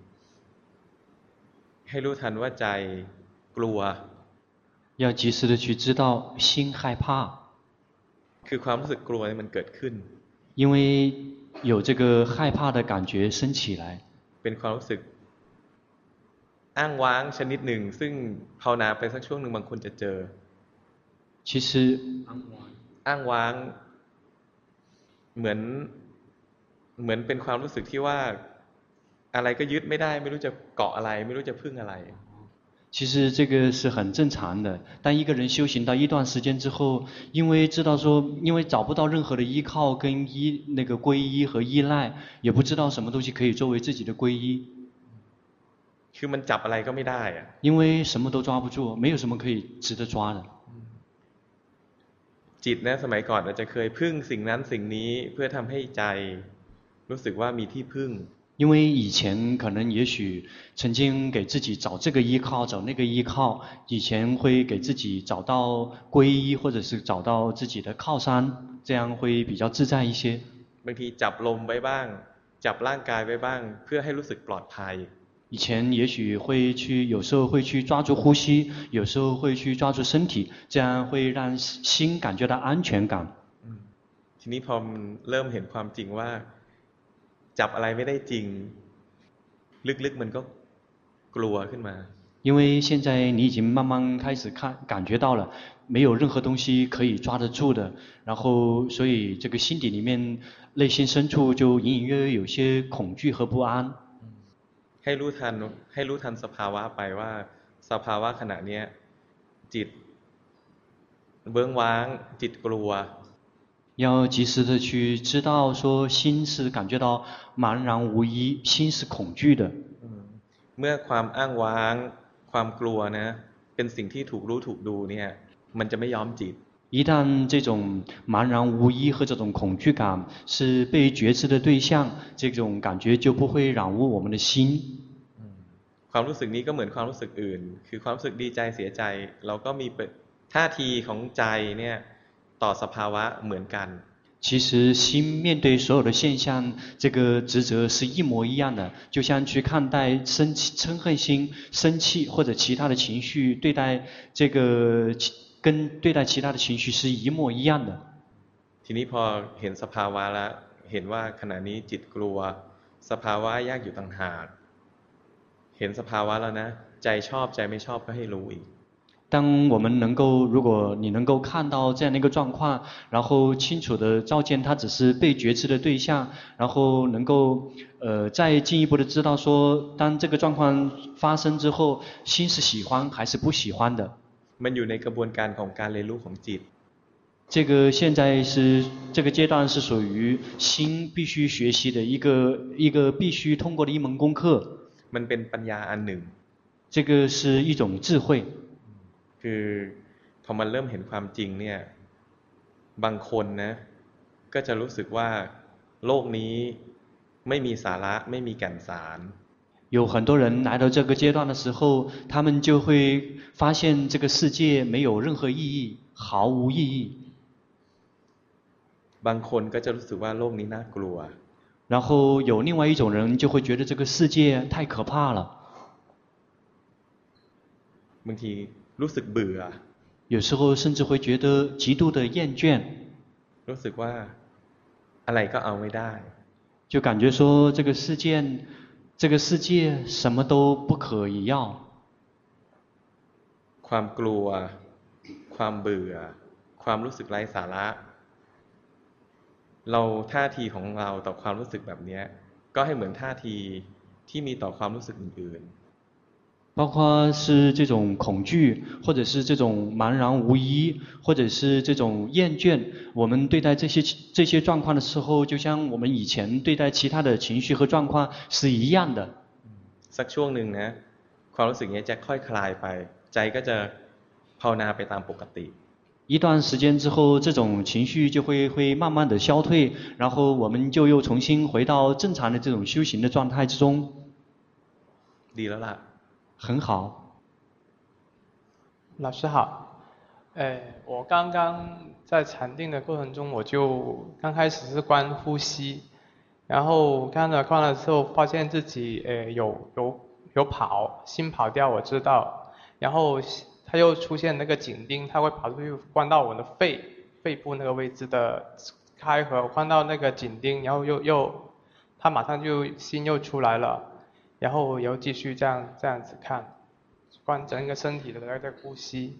ให้รู้ทันว่าใจกลัว要及时的去知道心害怕คือความรู้สึกกลัวมันเกิดขึ้น因为有这个害怕的感觉升起来เป็นความรู้สึกอ้างว้างชนิดหนึ่งซึ่งภาวนาไปสักช่วงหนึ่งบางคนจะเจอ其实อ้างว้างเหมือนเหมือนเป็นความรู้สึกที่ว่าอะไรก็ยึดไม่ได้ไม่รู้จะเกาะอะไรไม่รู้จะพึ่งอะไร其实这个是很正常的当一个人修行到一段时间之后因为知道说因为找不到任何的依靠跟依那个皈依和依赖也不知道什么东西可以作为自己的皈依คือมันจับอะไรก็ไม่ได้อะ因为什么都抓不住没有什么可以值得抓的จิตนะสมัยก่อนอาจจะเคยพึ่งสิ่งนั้นสิ่งนี้เพื่อทำให้ใจรู้สึกว่ามีที่พึ่ง因为以前可能也许曾经给自己找这个依靠找那个依靠以前会给自己找到皈依或者是找到自己的靠山这样会比较自在一些บางทีจับลมไว้บ้างจับร่างกายไว้บ้างเพื่อให้รู้สึกปลอดภัย以前也许会去有时候会去抓住呼吸有时候会去抓住身体这样会让心感觉到安全感ทีนี้พอเริ่มเห็นความจริงว่าจับอะไรไม่ได้จริงลึกๆมันก็กลัวขึ้นมา因为现在你已经慢慢开始看感觉到了没有任何东西可以抓得住的然后所以这个心底里面内心深处就隐隐约约有些恐惧和不安ให้รู้ทันให้รู้ทันสภาวะไปว่าสภาวะขณะนี้จิตเบื้องว้างจิตกลัว要及时的去知道说心是感觉到茫然无依心是恐惧的เมื่อความอ้างว้างความกลัวนะเป็นสิ่งที่ถูกรู้ถูกดูเนี่ยมันจะไม่ยอมจิต一旦这种茫然无依和这种恐惧感是被觉知的对象这种感觉就不会染污我们的心ความรู้สึกนี้ก็เหมือนความรู้สึกอื่นคือความรู้สึกดีใจเสียใจเราก็มีท่าทีของใจเนี่ยต่อสภาวะเหมือนกัน其实心面对所有的现象这个职责是一模一样的就像去看待生气嗔恨心生气或者其他的情绪对待这个跟对待其他的情绪是一模一样的ทีนี้พอเห็นสภาวะแล้วเห็นว่าขณะนี้จิตกลัวสภาวะแยกอยู่ต่างหากเห็นสภาวะแล้วนะใจชอบใจไม่ชอบก็ให้รู้อีก当我们能够如果你能够看到这样的一个状况然后清楚的照见它只是被觉知的对象然后能够呃再进一步的知道说当这个状况发生之后心是喜欢还是不喜欢的มันอยู่ในกระบวนการของการเรียนรู้ของจิต这个现在是这个阶段是属于心必须学习的一个一个必须通过的一门功课มันเป็นปัญญาอันหนึ่ง这个是一种智慧คือพอมันเริ่มเห็นความจริงเนี่ยบางคนนะก็จะรู้สึกว่าโลกนี้ไม่มีสาระไม่มีแก่นสาร有很多人来到这个阶段的时候他们就会发现这个世界没有任何意义毫无意义บางคนก็จะรู้สึกว่าโลกนี้น่ากลัว然后有另外一种人就会觉得这个世界太可怕了。 บางทีรู้สึกเบื่อ有时候甚至会觉得极度的厌倦。 รู้สึกว่าอะไรก็เอาไม่ได้就感觉说这个世界这个世界什么都不可以要。 ความกลัวความเบื่อความรู้สึกไร้สาระเราท่าทีของเราต่อความรู้สึกแบบนี้ก็ให้เหมือนท่าทีที่มีต่อความรู้สึกอื่นๆ包括是这种恐惧，或者是这种茫然无依，或者是这种厌倦，我们对待这些这些状况的时候，就像我们以前对待其他的情绪和状况是一样的。 สักช่วงหนึ่งนะความรู้สึกนี้จะค่อยคลายไปใจก็จะภาวนาไปตามปกติ一段时间之后，这种情绪就会会慢慢的消退，然后我们就又重新回到正常的这种修行的状态之中。 ดีแล้วล่ะ很好。 老师好，呃，我刚刚在禅定的过程中，我就刚开始是观呼吸，然后看了看了之后，发现自己呃有有有跑，心跑掉，我知道，然后它又出现那个紧盯，它会跑出去关到我的肺肺部那个位置的开合，我看到那个紧盯，然后又又它马上就心又出来了。然后又继续这样这样子看，观整个身体的那个呼吸。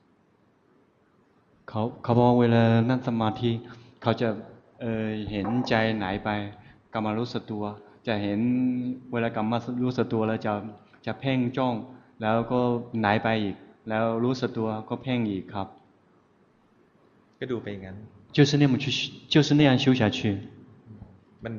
เขาเขาบอกเวลานั่งสมาธิเขาจะเอ่อเห็นใจไหนไปกลับมารู้สึกตัวจะเห็นเวลากลับมารู้สึกตัวแล้วจะจะเพ่งจ้องแล้วก็ไหนไปอีกแล้วรู้สึกตัวก็เพ่งอีกครับก็ดูไปอย่างนั้น就是那么去就是那样修下去มัน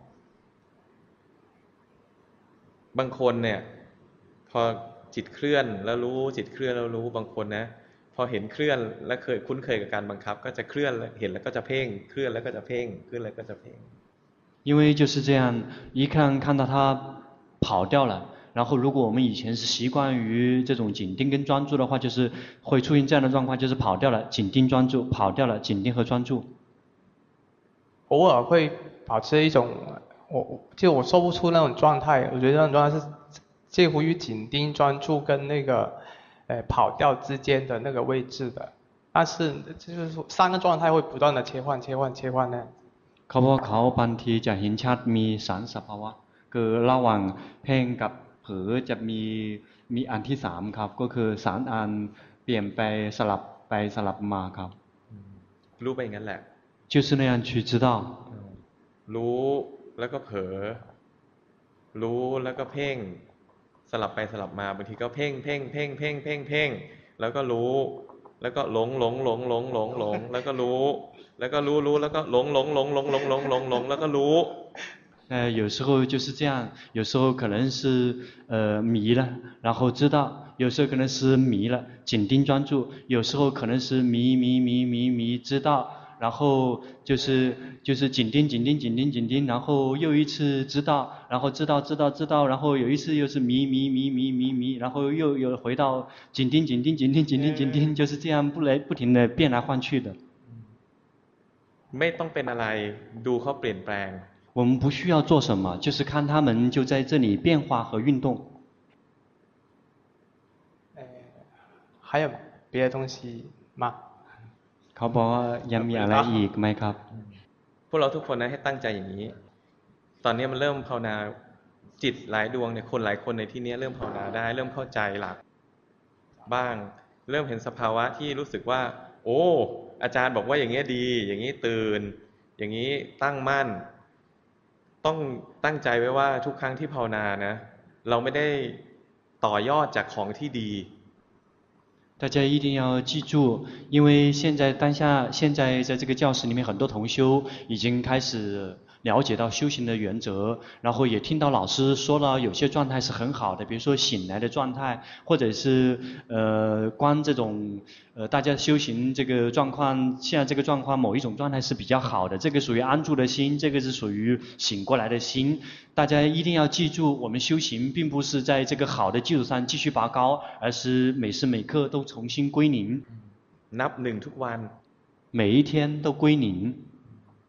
บางคนเนี่ยพอจิตเคลื่อนแล้วรู้จิตเคลื่อนแล้วรู้บางคนนะพอเห็นเคลื่อนและเคยคุ้นเคยกับการบังคับก็จะเคลื่อนเห็นแล้วก็จะเพ่งเคลื่อนแล้วก็จะเพ่งเคลื่อนแล้วก็จะเพ่ง因为就是这样一看看到他跑掉了然后如果我们以前是习惯于这种紧盯跟专注的话就是会出现这样的状况就是跑掉了紧盯专注跑掉了紧盯和专注偶尔会保持一种我就我说不出那种状态，我觉得那种状态是介乎于紧盯专注跟那个呃跑掉之间的那个位置的，但是就是说三个状态会不断的切换切换切换呢。 เขาบอกเขาบางทีจะเห็นชัดมีสารสภาวะคือระหว่างเพ่งกับเผลอจะมีมีอันที่สามครับก็คือสารอันเปลี่ยนไปสลับไปสลับมาครับรู้ไปอย่างนั้นแหละ就是那样去知道รู้แล้วก็เผลอรู้แล้วก็เพ่งสลับไปสลับมาบางทีก็เพ่งเพ่งเพ่งเพ่งเพ่งเพ่งแล้วก็รู้แล้วก็หลงหลงหลงหลงหลงหลงแล้วก็รู้แล้วก็รู้รู้แล้วก็หลงหลงหลงหลงหลงหลงหลงหลงแล้วก็รู้呃，有时候就是这样，有时候可能是呃迷了，然后知道；有时候可能是迷了，紧盯专注；有时候可能是迷迷迷迷迷知道，然后就是就是紧盯紧盯紧盯紧盯，然后又一次知道，然后知道知道知道，然后有一次又是迷迷迷迷迷迷，然后又又回到紧盯紧盯紧盯紧盯紧盯，就是这样不来不停的变来换去的。 ไม่ต้องเป็นอะไรดูเขาเปลี่ยนแปลง我们不需要做什么，就是看他们就在这里变化和运动。 呃，还有别的东西吗？ เขาบอกว่ายังมีอะไรอีกไหมครับพวกเราทุกคนนะให้ตั้งใจอย่างนี้ตอนนี้มันเริ่มภาวนาจิตหลายดวงเนี่ยคนหลายคนในที่นี้เริ่มภาวนาได้เริ่มเข้าใจหลักบ้างเริ่มเห็นสภาวะที่รู้สึกว่าโอ้อาจารย์บอกว่าอย่างนี้ดีอย่างนี้ตื่นอย่างนี้ตั้งมั่นต้องตั้งใจไว้ว่าทุกครั้งที่ภาวนานะเราไม่ได้ต่อยอดจากของที่ดี大家一定要记住，因为现在当下，现在在这个教室里面，很多同修已经开始了解到修行的原则，然后也听到老师说了，有些状态是很好的，比如说醒来的状态，或者是呃观这种呃大家修行这个状况，现在这个状况某一种状态是比较好的，这个属于安住的心，这个是属于醒过来的心。大家一定要记住，我们修行并不是在这个好的基础上继续拔高，而是每时每刻都重新归零。 นับหนึ่งทุกวัน每一天都归零。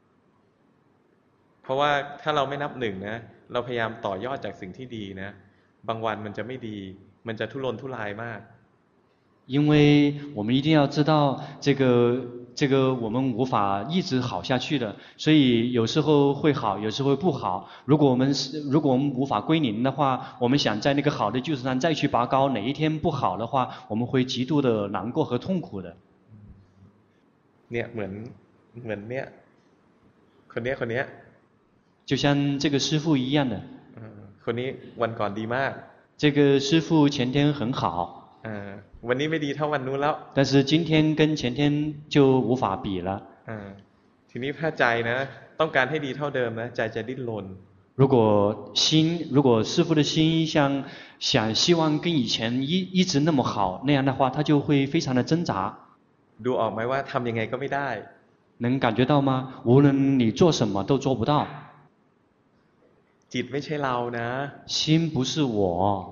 เพราะว่าถ้าเราไม่นับหนึ่งนะเราพยายามต่อยอดจากสิ่งที่ดีนะบางวันมันจะไม่ดีมันจะทุรนทุรายมาก因为我们一定要知道这个这个我们无法一直好下去的，所以有时候会好，有时候会不好。如果我们如果我们无法归零的话，我们想在那个好的基础上再去拔高，哪一天不好的话，我们会极度的难过和痛苦的。 เนี่ยเหมือนเหมือนเนี่ยคนเนี้ยคนเนี้ย就像这个师父一样的。 คนนี้วันก่อนดีมาก。 这个师父前天很好。 วันนี้ไม่ดีเท่าวันนู้นแล้ว但是今天跟前天就无法比了ทีนี้ถ้าใจนะต้องการให้ดีเท่าเดิมนะใจจะดิ้นรน如果心如果师父的心像想希望跟以前一一直那么好那样的话他就会非常的挣扎ดูออกไหมว่าทำยังไงก็ไม่ได้能感觉到吗无论你做什么都做不到จิตไม่ใช่เรานะ心不是我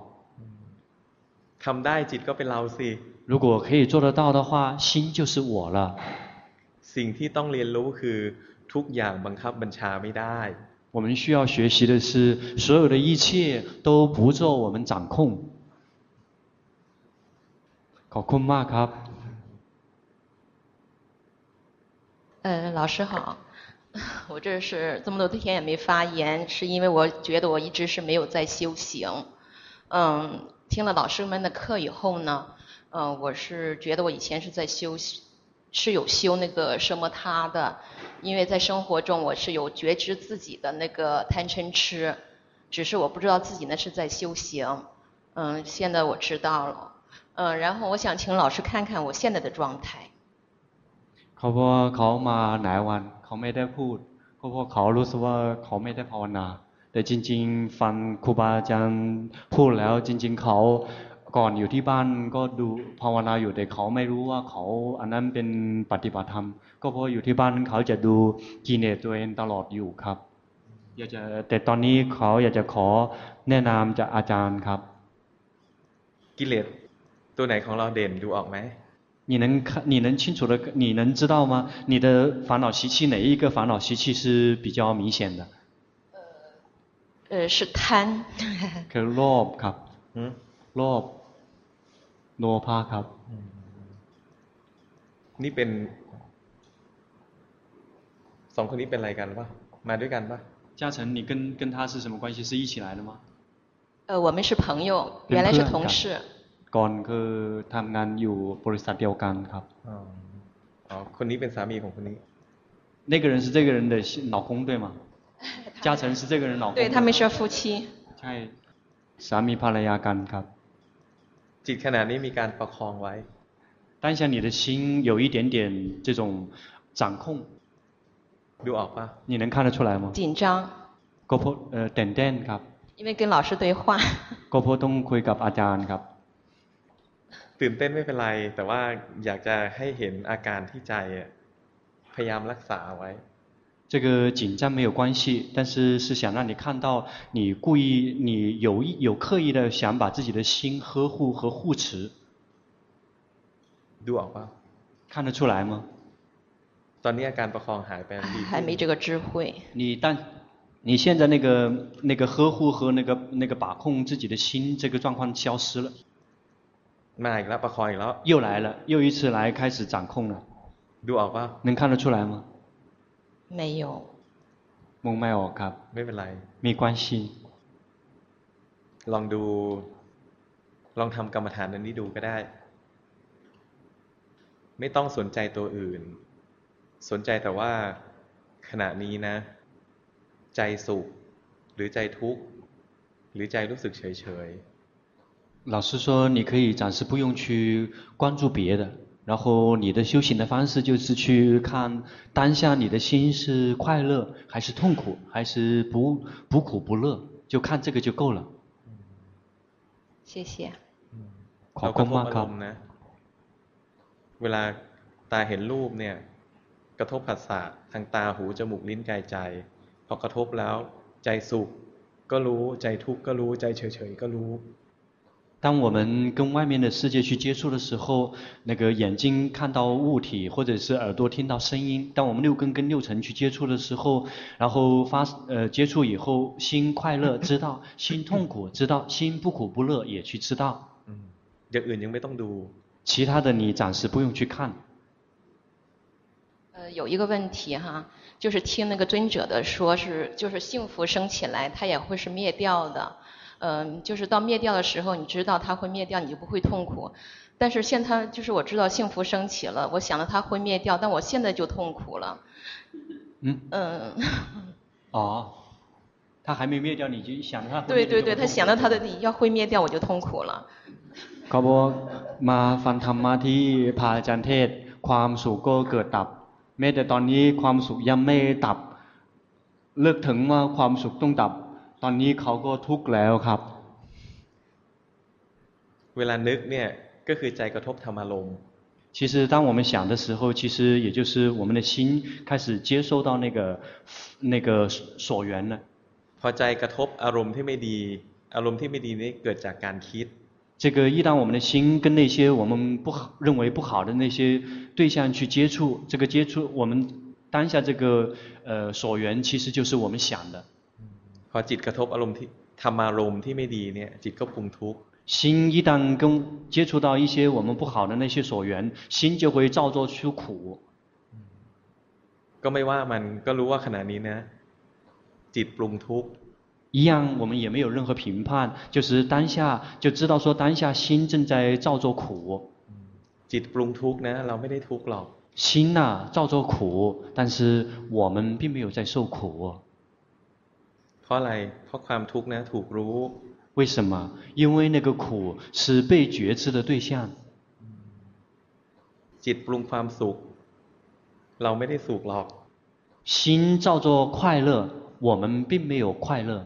ทำได้จิตก็เป็นเราสิ如果可以做得到的话心就是我了สิ่งที่ต้องเรียนรู้คือทุกอย่างบังคับบัญชาไม่ได้我们需要学习的是所有的一切都不受我们掌控ขอบคุณมากครับ呃老师好我这是这么多天也没发言是因为我觉得我一直是没有在修行嗯听了老师们的课以后呢，呃，我是觉得我以前是在修，是有修那个奢摩他的，因为在生活中我是有觉知自己的那个贪嗔痴，只是我不知道自己那是在修行，嗯，现在我知道了，嗯，然后我想请老师看看我现在的状态。 เขาบอกเขามาหลายวันเขาไม่ได้พูดเพราะเขารู้สึกว่าเขาไม่ได้ภาวนาแต่จริงๆฟังครูบาอาจารย์พูดแล้วจริงๆเขาก่อนอยู่ที่บ้านก็ดูภาวนาอยู่แต่เขาไม่รู้ว่าเขาอันนั้นเป็นปฏิบัติธรรมก็เพราะอยู่ที่บ้านเขาจะดูกิเลสตัวเองตลอดอยู่ครับอยากจะแต่ตอนนี้เขาอยากจะขอแนะนำจากอาจารย์ครับกิเลสตัวไหนของเราเด่นดูออกไหม你能看你能清楚的你能知道吗你的烦恼习气哪一个烦恼习气是比较明显的呃是贪คือโลภครับโลภโลภะครับนี่เป็นสองคนนี้เป็นอะไรกันปะมาด้วยกันปะ嘉诚你跟跟他是什么关系是一起来的吗呃我们是朋友原来是同事ก่อนคือทำงานอยู่บริษัทเดียวกันครับอ๋อคนนี้เป็นสามีของคนนี้那个人是这个人的老公对吗嘉诚是这个人老公对他们是夫妻ใช่สามีภรรยากันครับจิตขณะนี้มีการประคองไว้当下你的心有一点点这种掌控ดูออกปะ你能看得出来吗紧张ก็เพราะเอ่อตื่นเต้นครับ因为跟老师对话ก็เพราะต้องคุยกับอาจารย์ครับตื่นเต้นไม่เป็นไรแต่ว่าอยากจะให้เห็นอาการที่ใจพยายามรักษาไว้这个紧张没有关系但是是想让你看到你故意你有意有刻意的想把自己的心呵护和护持ดูออกปะ看得出来吗ตอนนี้อาการประคองหายไป还没这个智慧你但你现在那个那个呵护和那个那个把控自己的心这个状况消失了มาอีกแล้วประคองอีกแล้ว又来了又一次来开始掌控了ดูออกปะ能看得出来吗没有มองไม่ออกครับไม่เป็นไรมี关系ลองดูลองทำกรรมฐานอันนี้ดูก็ได้ไม่ต้องสนใจตัวอื่นสนใจแต่ว่าขณะนี้นะใจสุขหรือใจทุกข์หรือใจรู้สึกเฉยๆ老师说你可以暂时不用去关注别的然后你的修行的方式就是去看当下你的心是快乐还是痛苦还是不不苦不乐就看这个就够了谢谢ขอบคุณมากครับนะเวลาตาเห็นรูปเนี่ยกระทบผัสสะทางตาหูจมูกลิ้นกายใจพอกระทบแล้วใจสุขก็รู้ใจทุกข์ก็รู้ใจเฉยๆก็รู้当我们跟外面的世界去接触的时候，那个眼睛看到物体，或者是耳朵听到声音。当我们六根跟六尘去接触的时候，然后发呃接触以后，心快乐知道，心痛苦知道，心不苦不乐也去知道。 อย่างอื่นยังไม่ต้องดู。 其他的你暂时不用去看。 呃，有一个问题哈，就是听那个尊者的说是，就是幸福升起来，它也会是灭掉的。嗯，就是到灭掉的时候，你知道它会灭掉，你就不会痛苦。但是现在就是我知道幸福升起了，我想到它会灭掉，但我现在就痛苦了。嗯。嗯。 哦，它还没灭掉，你就想它会灭掉。 对对对，他想到它的要会灭掉，我就痛苦了。 เขาบอกมาฟังธรรมะที่พระอาจารย์เทศความสุขก็เกิดดับแม้แต่ตอนนี้ความสุขยังไม่ดับเลิกถึงว่าความสุขต้องดับตอนนี้เขาก็ทุกข์แล้วครับเวลานึกเนี่ยก็คือใจกระทบธรรมารมณ์其实当我们想的时候，其实也就是我们的心开始接收到那个那个所缘了。 พอใจกระทบอารมณ์ที่ไม่ดีอารมณ์ที่ไม่ดีนี้เกิดจากการคิด这个一旦我们的心跟那些我们不好认为不好的那些对象去接触，这个接触我们当下这个呃所缘其实就是我们想的。 พอจิตกระทบอารมณ์ที่ธรรมารมณ์ที่ไม่ดีเนี่ยจิตก็ปรุงทุกข์心一旦跟接触到一些我们不好的那些所缘，心就会造作出苦。 ก็ไม่ว่ามันก็รู้ว่าขณะนี้นะจิตปรุงทุกข์一样，我们也没有任何评判，就是当下就知道说当下心正在造作苦。 จิตปรุงทุกข์นะเราไม่ได้ทุกข์หรอก心呐造作苦，但是我们并没有在受苦。 เพราะอะไรเพราะความทุกข์นะถูกรู้为什么？因为那个苦是被觉知的对象。 จิตปรุงความสุขเราไม่ได้สุขหรอก心造作快乐，我们并没有快乐。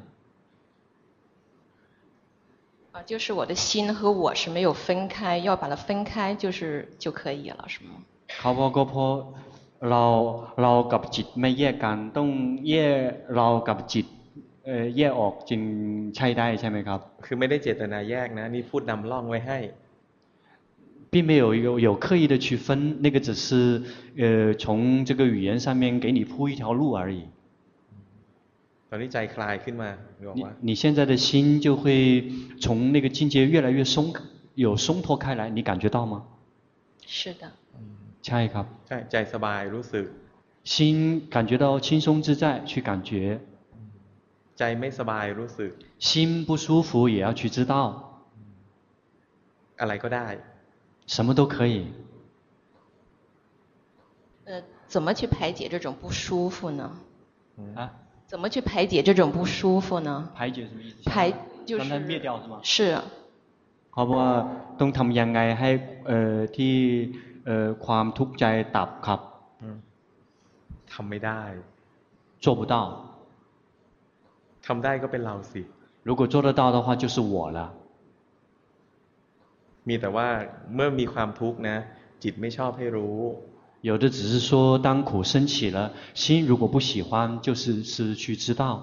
啊，就是我的心和我是没有分开，要把它分开就是就可以了，是吗？ เขาบอกก็เพราะเราเรากับจิตไม่แยกกันต้องแยกเรากับจิตเอ่อแยกออกจึงใช้ได้ใช่ไหมครับคือไม่ได้เจตนาแยกนะนี่พูดนำร่องไว้ให้并没有有有刻意的去分，那个只是呃从这个语言上面给你铺一条路而已。 ตอนนี้ใจคลายขึ้นมาบอกว่า你现在的心就会从那个境界越来越松，有松脱开来，你感觉到吗？ 是的。 ใช่ครับใช่ใจสบายรู้สึก心感觉到轻松自在，去感觉。 ใจไม่สบายรู้สึก心不舒服也要去知道。 อะไรก็ได้什么都可以。 呃，怎么去排解这种不舒服呢？ 啊？ 怎么去排解这种不舒服呢？ 排解什么意思？ 排就是让它灭掉是吗？ 是。 เขาบอกว่าต้องทำยังไงให้เอ่อที่เอ่อความทุกข์ใจดับครับทำไม่ได้做不到ทำได้ก็เป็นเราสิ如果做得到的话就是我了มีแต่ว่าเมื่อมีความทุกข์นะจิตไม่ชอบให้รู้有的只是说当苦升起了心如果不喜欢就是是去知道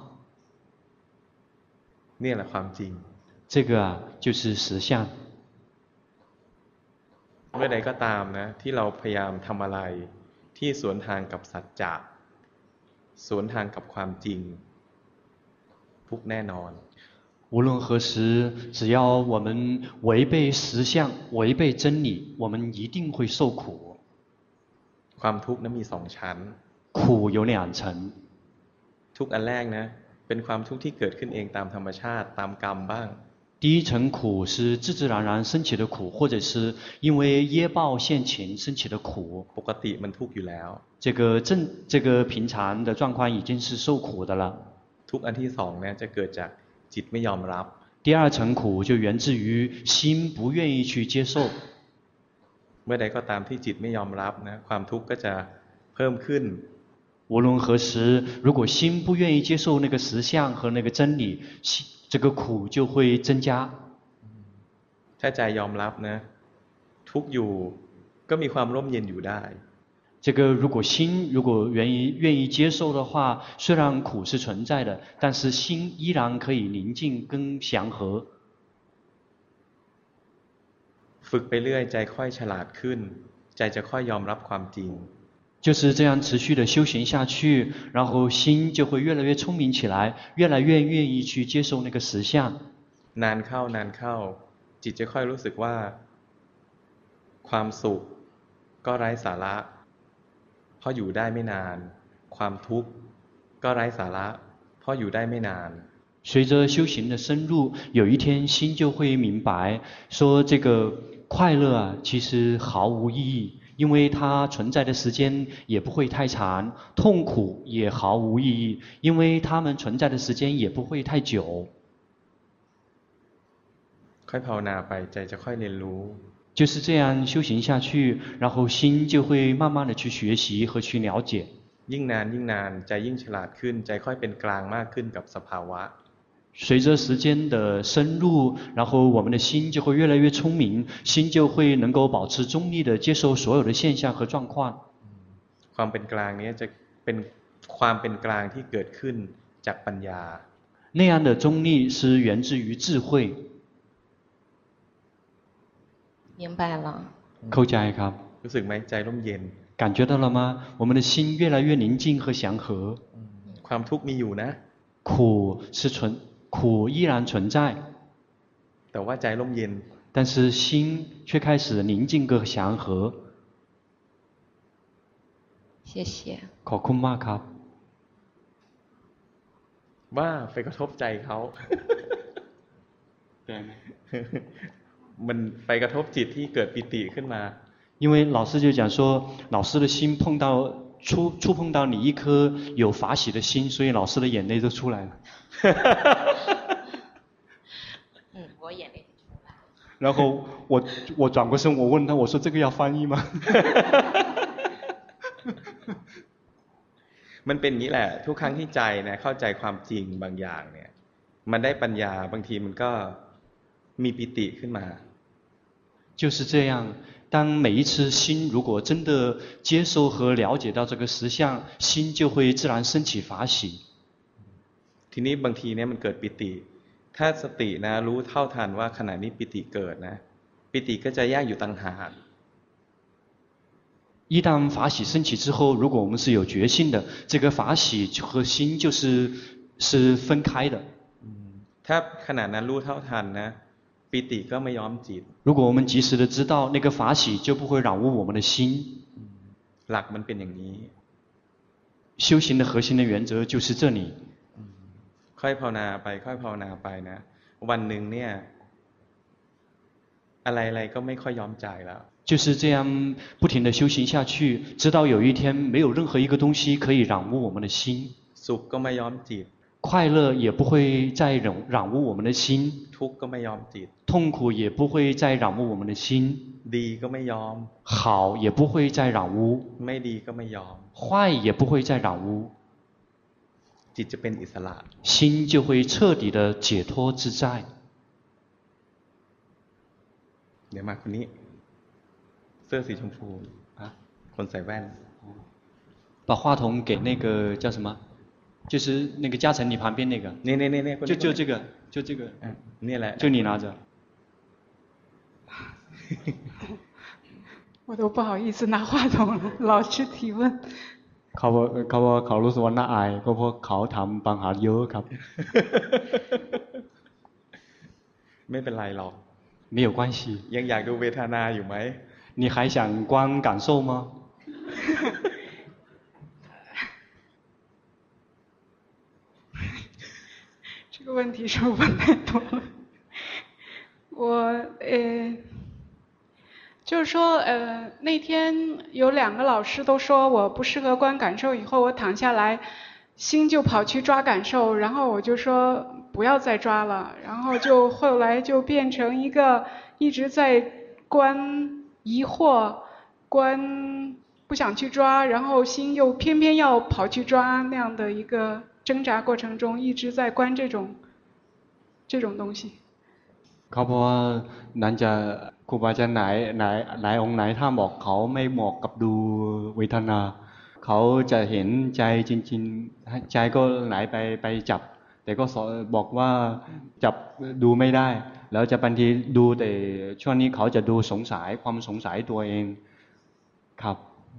เนี่ยแหละความจริง这个啊就是实相เมื่อใดก็ตามนะที่เราพยายามทำอะไรที่สวนทางกับสัจจะสวนทางกับความจริงทุกแน่นอน无论何时只要我们违背实相违背真理我们一定会受苦ความทุกข์นั้นมีสองชั้น苦有两层ทุกอันแรกนะเป็นความทุกข์ที่เกิดขึ้นเองตามธรรมชาติตามกรรมบ้าง第一层苦是自自然然升起的苦或者是因为业报现前升起的苦ปกติมันทุกข์อยู่แล้ว这个正这个平常的状况已经是受苦的了ทุกอันที่สองเนี่ยจะเกิดจากจิตไม่ยอมรับ第二层苦就源自于心不愿意去接受เมื่อใดก็ตามที่จิตไม่ยอมรับนะความทุกข์ก็จะเพิ่มขึ้น无论何时如果心不愿意接受那个实相和那个真理这个苦就会增加ถ้าใจยอมรับนะทุกข์อยู่ก็มีความร่มเย็นอยู่ได้这个如果心如果愿意愿意接受的话虽然苦是存在的但是心依然可以宁静跟祥和ฝึกไปเรื่อยใจค่อยฉลาดขึ้นใจจะค่อยยอมรับความจริง就是这样持续的修行下去，然后心就会越来越聪明起来，越来越愿意去接受那个实相。 นานเข้านานเข้าจิตจะค่อยรู้สึกว่าความสุขก็ไร้สาระเพราะอยู่ได้ไม่นานความทุกข์ก็ไร้สาระเพราะอยู่ได้ไม่นาน随着修行的深入，有一天心就会明白，说这个快乐啊，其实毫无意义，因为它存在的时间也不会太长，痛苦也毫无意义，因为它们存在的时间也不会太久。 ค่อยภาวนาไปใจจะค่อยเรียนรู้就是这样修行下去，然后心就会慢慢的去学习和去了解。 ยิ่งนานยิ่งนานใจยิ่งฉลาดขึ้นใจค่อยเป็นกลางมากขึ้นกับสภาวะ随着时间的深入，然后我们的心就会越来越聪明，心就会能够保持中立的接受所有的现象和状况。 ความเป็นกลางนี้จะเป็นความเป็นกลางที่เกิดขึ้นจากปัญญา那样的中立是源自于智慧。 明白了。 เข้าใจครับรู้สึกไหมใจร่มเย็น感觉到了吗？我们的心越来越宁静和祥和。 ความทุกข์มีอยู่นะ苦是存苦依然存在， แต่ว่าใจร่มเย็น但是心却开始宁静和祥和。 谢谢。 ขอบคุณมากครับ。 ว่าไปกระทบใจเขามันไปกระทบจิตที่เกิดปิติขึ้นมา因为老师就讲说，老师的心碰到触触碰到你一颗有法喜的心，所以老师的眼泪都出来了。 嗯，我眼泪出来了。 然后我我转过身，我问他，我说这个要翻译吗？ มันเป็นนี้แหละทุกครั้งที่ใจนะเข้าใจความจริงบางอย่างเนี่ยมันได้ปัญญาบางทีมันก็มีปิติขึ้นมา就是这样。当每一次心如果真的接受和了解到这个实相，心就会自然升起法喜。 ทีนี้บางทีเนี่ยมันเกิดปิติถ้าสตินะรู้เท่าทันว่าขณะนี้ปิติเกิดนะปิติก็จะแยกอยู่ต่างหาก一旦法喜升起之后，如果我们是有觉性的，这个法喜和心就是是分开的。 ถ้าขณะนั้นรู้เท่าทันนะปิติก็ไม่ย้อมจิต如果我们及时的知道那个法喜，就不会染污我们的心。 หลักมันเป็นอย่างนี้修行的核心的原则就是这里。 ค่อยภาวนาไปค่อยภาวนาไปนะวันหนึ่งเนี่ยอะไรๆก็ไม่ค่อยย้อมใจแล้ว就是这样不停的修行下去，直到有一天没有任何一个东西可以染污我们的心。 สุขก็ไม่ย้อมจิต快乐也不会再染染污我们的心， ทุกข์ก็ไม่ย้อมจิต痛苦也不会再染污我们的心， ดีก็ไม่ย้อม好也不会再染污， ไม่ดีก็ไม่ย้อม坏也不会再染污， จิตจะเป็นอิสระ心就会彻底的解脱自在。 เดี๋ยวมาคนนี้เสื้อสีชมพูคนใส่แว่น把话筒给那个叫什么？就是那个嘉诚，你旁边那个， 那那那那， 就就这个，就这个， 嗯，你来， 就你拿着。 我都不好意思拿话筒了，老师提问。 เขาเขาเขารู้สึกว่าน่าอายก็เพราะเขาถามปัญหาเยอะครับไม่เป็นไรหรอก没有关系ยังอยากดูเวทนาอยู่ไหม你还想观感受吗这个问题是不是问太多了？我呃，就是说呃，那天有两个老师都说我不适合观感受，以后我躺下来，心就跑去抓感受，然后我就说不要再抓了，然后就后来就变成一个一直在观疑惑，观不想去抓，然后心又偏偏要跑去抓那样的一个。挣扎过程中一直在观这种这种东西เขาเพราะว่านั้นจะครูบาอาจารย์ไหนไหนไหนองค์ไหนถ้าบอกเขาไม่เหมาะกับดูเวทนาเขาจะเห็นใจจริงๆใจก็ไหลไปไปจับแต่ก็บอกว่าจับดูไม่ได้แล้วจะบางทีดูแต่ช่วงนี้เขาจะดูสงสัยความสงสัยตัวเองครับ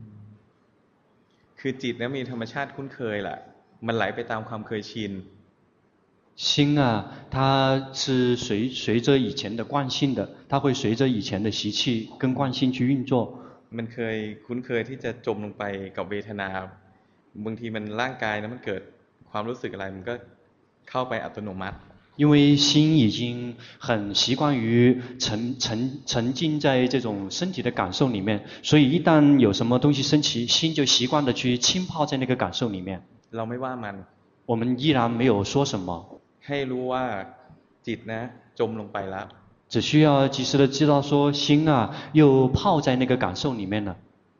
คือจิตนั้นมีธรรมชาติคุ้นเคยแหละมันไหลไปตามความเคยชิน心啊，它是随随着以前的惯性的，它会随着以前的习气跟惯性去运作。 มันเคยคุ้นเคยที่จะจมลงไปกับเวทนาบางทีมันร่างกายนะมันเกิดความรู้สึกอะไรมันก็เข้าไปอัตโนมัติ因为心已经很习惯于沉沉沉浸在这种身体的感受里面，所以一旦有什么东西升起，心就习惯的去浸泡在那个感受里面。 เราไม่ว่ามัน我们依然没有说什么。 ให้รู้ว่าจิตนะจมลงไปแล้ว只需要及时的知道说心啊又泡在那个感受里面了。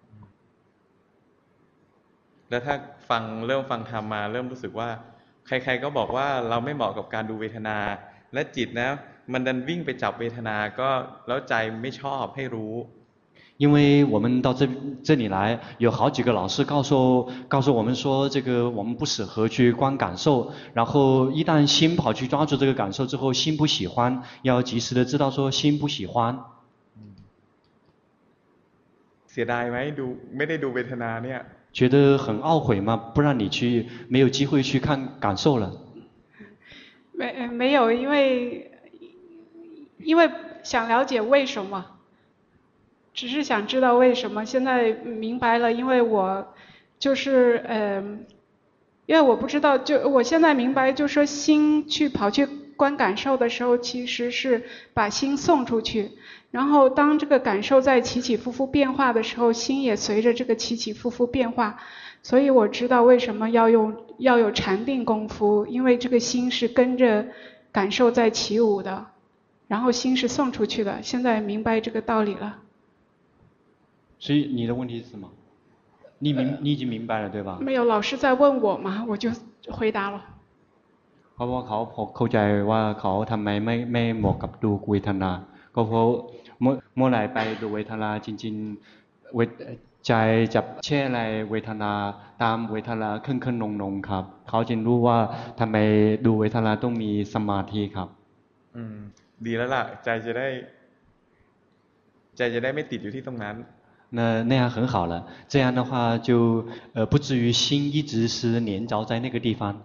แล้วถ้าฟังเริ่มฟังธรรมมาเริ่มรู้สึกว่าใครๆก็บอกว่าเราไม่เหมาะกับการดูเวทนาและจิตนะมันดันวิ่งไปจับเวทนาก็แล้วใจไม่ชอบให้รู้因为我们到这这里来，有好几个老师告诉告诉我们说，这个我们不适合去观感受。然后一旦心跑去抓住这个感受之后，心不喜欢，要及时的知道说心不喜欢。 เสียดายไหมดูไม่ได้ดูเวทนาเนี่ย觉得很懊悔吗？不让你去，没有机会去看感受了。 没没有，因为因为想了解为什么。只是想知道为什么，现在明白了，因为我就是呃，因为我不知道，就我现在明白，就说心去跑去观感受的时候，其实是把心送出去，然后当这个感受在起起伏伏变化的时候，心也随着这个起起伏伏变化，所以我知道为什么要用要有禅定功夫，因为这个心是跟着感受在起舞的，然后心是送出去的，现在明白这个道理了。 所以你的问题是什么？你明你已经明白了对吧？ 没有，老师在问我嘛，我就回答了。 เพราะว่าเขาเข้าใจว่าเขาทำไมไม่ไม่เหมาะกับดูเวทนาก็เพราะเมื่อไหร่ไปดูเวทนาจริงๆใจจับแช่อะไรเวทนาตามเวทนาขึ้นขึ้นลงลงครับเขาจึงรู้ว่าทำไมดูเวทนาต้องมีสมาธิครับอืมดีแล้วล่ะใจจะได้ใจจะได้ไม่ติดอยู่ที่ตรงนั้น那那样很好了，这样的话就呃不至于心一直是黏着在那个地方。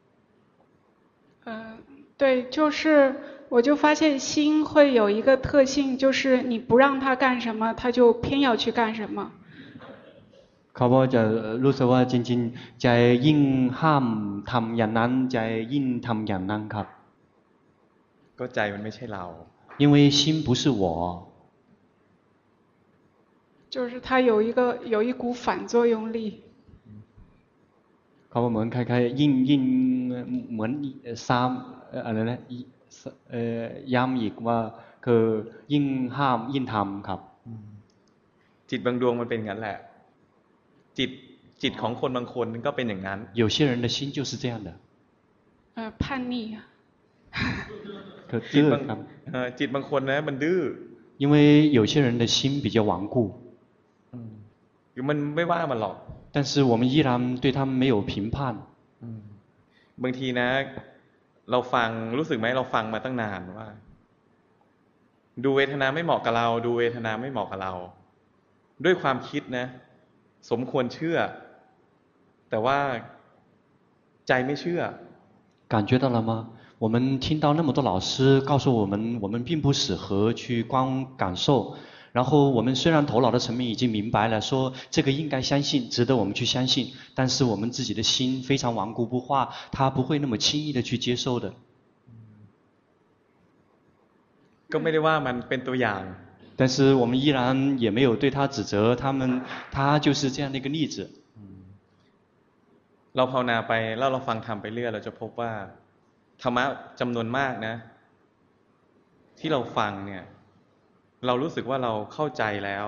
嗯，对，就是我就发现心会有一个特性，就是你不让它干什么，它就偏要去干什么。 เขาก็จะรู้สึกว่าจริงๆใจยิ่งห้ามทำอย่างนั้นใจยิ่งทำอย่างนั้นครับก็ใจมันไม่ใช่เรา因为心不是我就是它有一个有一股反作用力เขาเหมือนคล้ายๆยิ่งยิ่งเหมือนซ้ำอะไรนะย้ำอีกว่าคือยิ่งห้ามยิ่งทำครับจิตบางดวงมันเป็นอย่างนั้นแหละจิตจิตของคนบางคนก็เป็นอย่างนั้น有些人的心就是这样的呃叛逆คือดื้อครับจิตบางคนนะมันดื้อ因为有些人的心比较顽固มันไม่ว่ามันหรอก但是我们依然对他们没有评判บางทีนะเราฟังรู้สึกไหมเราฟังมาตั้งนานว่าดูเวทนาไม่เหมาะกับเราดูเวทนาไม่เหมาะกับเราด้วยความคิดนะสมควรเชื่อแต่ว่าใจไม่เชื่อ感觉到了吗我们听到那么多老师告诉我们我们并不适合去观感受然后我们虽然头脑的层面已经明白了说这个应该相信值得我们去相信但是我们自己的心非常顽固不化它不会那么轻易的去接受的ก็ไม่ได้ว่ามันเป็นตัวอย่าง但是我们依然也没有对他指责他们他就是这样的一个例子เราภาวนาไปแล้วเราฟังธรรมไปเรื่อยเราจะพบว่าธรรมะจำนวนมากนะที่เราฟังเนี่ยเรารู้สึกว่าเราเข้าใจแล้ว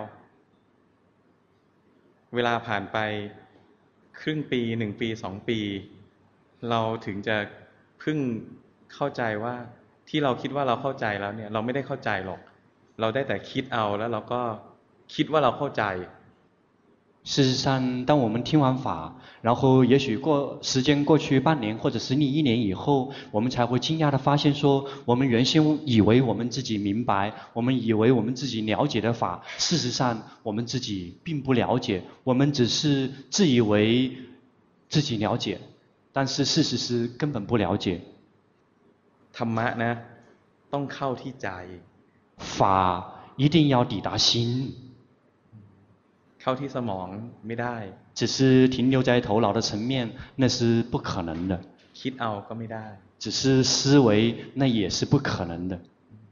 เวลาผ่านไปครึ่งปีหนึ่งปีสองปีเราถึงจะเพิ่งเข้าใจว่าที่เราคิดว่าเราเข้าใจแล้วเนี่ยเราไม่ได้เข้าใจหรอกเราได้แต่คิดเอาแล้วเราก็คิดว่าเราเข้าใจ事实上，当我们听完法，然后也许过时间过去半年或者是你一年以后，我们才会惊讶地发现说，我们原先以为我们自己明白，我们以为我们自己了解的法，事实上我们自己并不了解，我们只是自以为自己了解，但是事实是根本不了解。 ธรรมะนะต้องเข้าที่ใจ。 法一定要抵达心。 เข้าที่สมองไม่ได้。 只是停留在头脑的层面，那是不可能的。 คิดเอาก็ไม่ได้。 只是思维，那也是不可能的。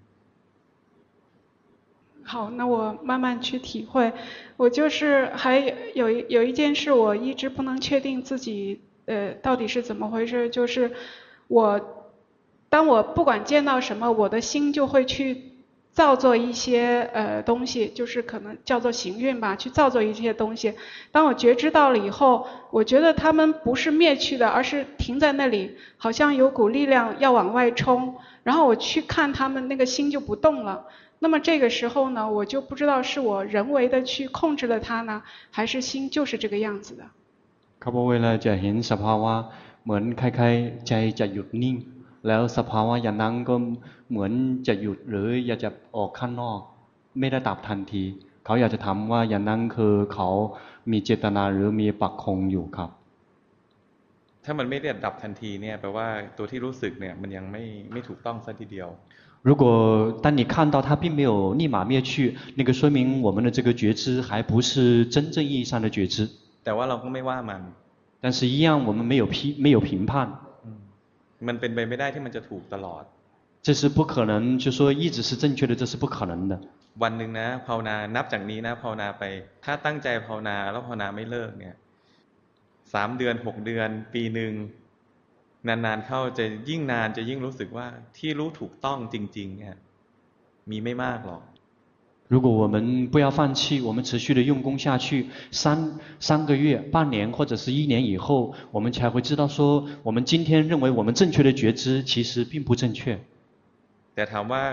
好，那我慢慢去体会。我就是还有有一件事，我一直不能确定自己呃到底是怎么回事，就是我当我不管见到什么，我的心就会去造作一些呃东西，就是可能叫做行运吧，去造作一些东西。当我觉知到了以后，我觉得他们不是灭去的，而是停在那里，好像有股力量要往外冲。然后我去看他们，那个心就不动了。那么这个时候呢，我就不知道是我人为的去控制了它呢，还是心就是这个样子的。 เขาบอกเวลาจะเห็นสภาวะเหมือนคล้ายๆใจจะหยุดนิ่งแล้วสภาวะอย่างนั้นก็เหมือนจะหยุดหรืออยากจะออกข้างนอกไม่ได้ดับทันทีเขาอยากจะถามว่าอย่างนั้นคือเขามีเจตนาหรือมีปักคงอยู่ครับถ้ามันไม่ได้ดับทันทีเนี่ยแปลว่าตัวที่รู้สึกเนี่ยมันยังไม่ไม่ถูกต้องซะทีเดียว如果当你看到它并没有立马灭去，那个说明我们的这个觉知还不是真正意义上的觉知。 แต่ว่าเราก็ไม่ว่ามัน。 但是一样，我们没有批，没有评判。 มันเป็นไปไม่ได้ที่มันจะถูกตลอด。 这是不可能，就说一直是正确的，这是不可能的。 วันหนึ่งนะภาวนานับจากนี้นะภาวนาไปถ้าตั้งใจภาวนาแล้วภาวนาไม่เลิกเนี่ยสามเดือนหกเดือนปีหนึ่งนานๆเข้าจะยิ่งนานจะยิ่งรู้สึกว่าที่รู้ถูกต้องจริงๆเนี่ยมีไม่มากหรอก如果我们不要放弃，我们持续的用功下去，三三个月、半年或者是一年以后，我们才会知道说，我们今天认为我们正确的觉知，其实并不正确。 แต่ถามว่า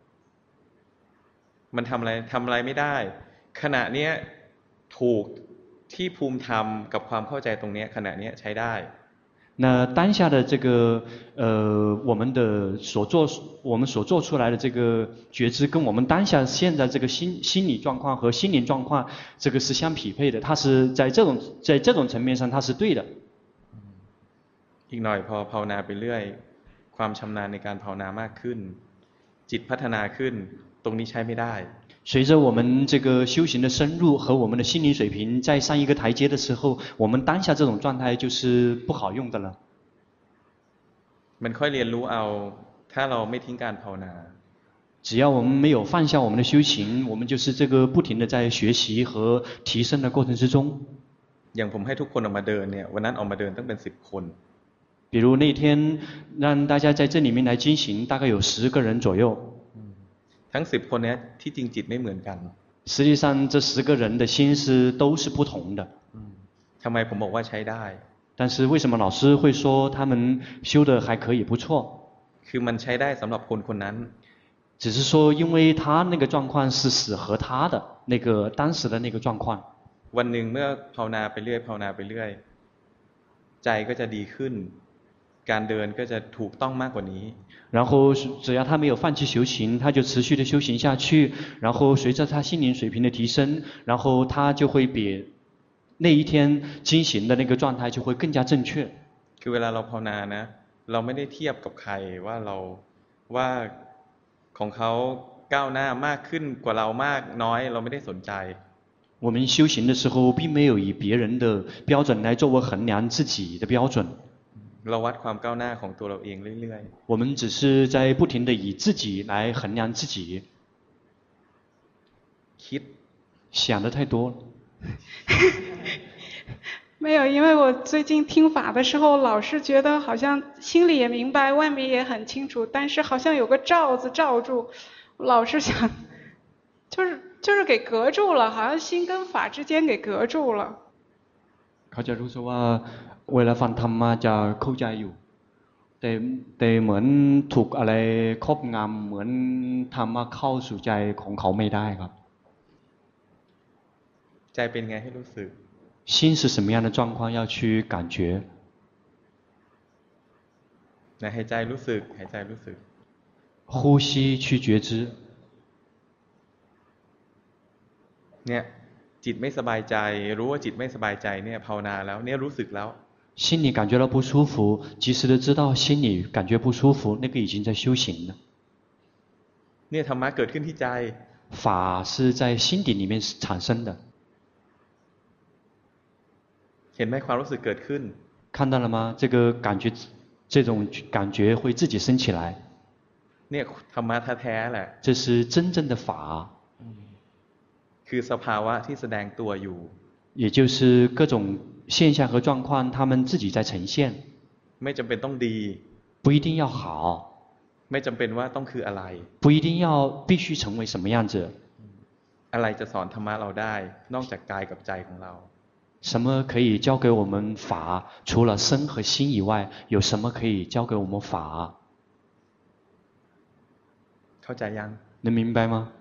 มันทำอะไรทำอะไรไม่ได้ขณะเนี้ยถูกที่ภูมิธรรมกับความเข้าใจตรงนี้ขณะเนี้ยใช้ได้那当下的这个呃，我们的所做，我们所做出来的这个觉知，跟我们当下现在这个心心理状况和心灵状况，这个是相匹配的。它是在这种在这种层面上，它是对的。 อีกหน่อยพอภาวนาไปเรื่อยความชำนาญในการภาวนามากขึ้นจิตพัฒนาขึ้นตรงนี้ใช้ไม่ได้随着我们这个修行的深入和我们的心灵水平再上一个台阶的时候，我们当下这种状态就是不好用的了。 มันค่อยเรียนรู้เอาถ้าเราไม่ทิ้งการภาวนา只要我们没有放下我们的修行，我们就是这个不停的在学习和提升的过程之中。 อย่างผมให้ทุกคนออกมาเดินเนี่ยวันนั้นออกมาเดินตั้งเป็นสิบคน比如那天让大家在这里面来进行，大概有十个人左右。 ทั้งสิบคนนี้ที่จริงจิตไม่เหมือนกัน实际上这十个人的心思都是不同的ทำไมผมบอกว่าใช้ได้但是为什么老师会说他们修得还可以不错คือมันใช้ได้สำหรับคนคนนั้น只是说因为他那个状况是适合他的那个当时的那个状况วันหนึ่งเมื่อภาวนาไปเรื่อยภาวนาไปเรื่อยใจก็จะดีขึ้นการเดินก็จะถูกต้องมากกว่านี้然后只要他没有放弃修行，他就持续的修行下去，然后随着他心灵水平的提升，然后他就会比那一天进行的那个状态就会更加正确。 คือเวลาเราภาวนานะเราไม่ได้เทียบกับใครว่าเราว่าของเขาก้าวหน้ามากขึ้นกว่าเรามากน้อยเราไม่ได้สนใจ我们修行的时候并没有以别人的标准来作为衡量自己的标准เราวัดความก้าวหน้าของตัวเราเองเรื่อยๆ我们只是在不停的以自己来衡量自己คิด想的太多了没有，因为我最近听法的时候，老是觉得好像心里也明白，外面也很清楚，但是好像有个罩子罩住，老是想，就是就是给隔住了，好像心跟法之间给隔住了。 เขาจะรู้สึกว่าเวลาฟังธรรมะจะเข้าใจอยู่แต่แต่เหมือนถูกอะไรครอบงำเหมือนธรรมะเข้าสู่ใจของเขาไม่ได้ครับใจเป็นไงให้รู้สึก心是什么样的状况要去感觉。 นะหายใจรู้สึกหายใจรู้สึก呼吸去觉知。 เนี่ยจิตไม่สบายใจรู้ว่าจิตไม่สบายใจเนี่ยภาวนาแล้วเนี่ยรู้สึกแล้ว心里感觉到不舒服，及时的知道心里感觉不舒服，那个已经在修行了。 เนี่ยธรรมะเกิดขึ้นที่ใจ法是在心底里面产生的。 เห็นไหมความรู้สึกเกิดขึ้น看到了吗？这个感觉，这种感觉会自己升起来。 เนี่ยธรรมะแท้ๆแหละ这是真正的法。 คือสภาวะที่แสดงตัวอยู่也就是各种现象和状况，它们自己在呈现。 ไม่จำเป็นต้องดี不一定要好。 ไม่จำเป็นว่าต้องคืออะไร不一定要必须成为什么样子。 อะไรจะสอนธรรมะเราได้นอกจากกายกับใจของเรา什么可以教给我们法？除了身和心以外，有什么可以教给我们法？ เข้าใจยัง能明白吗？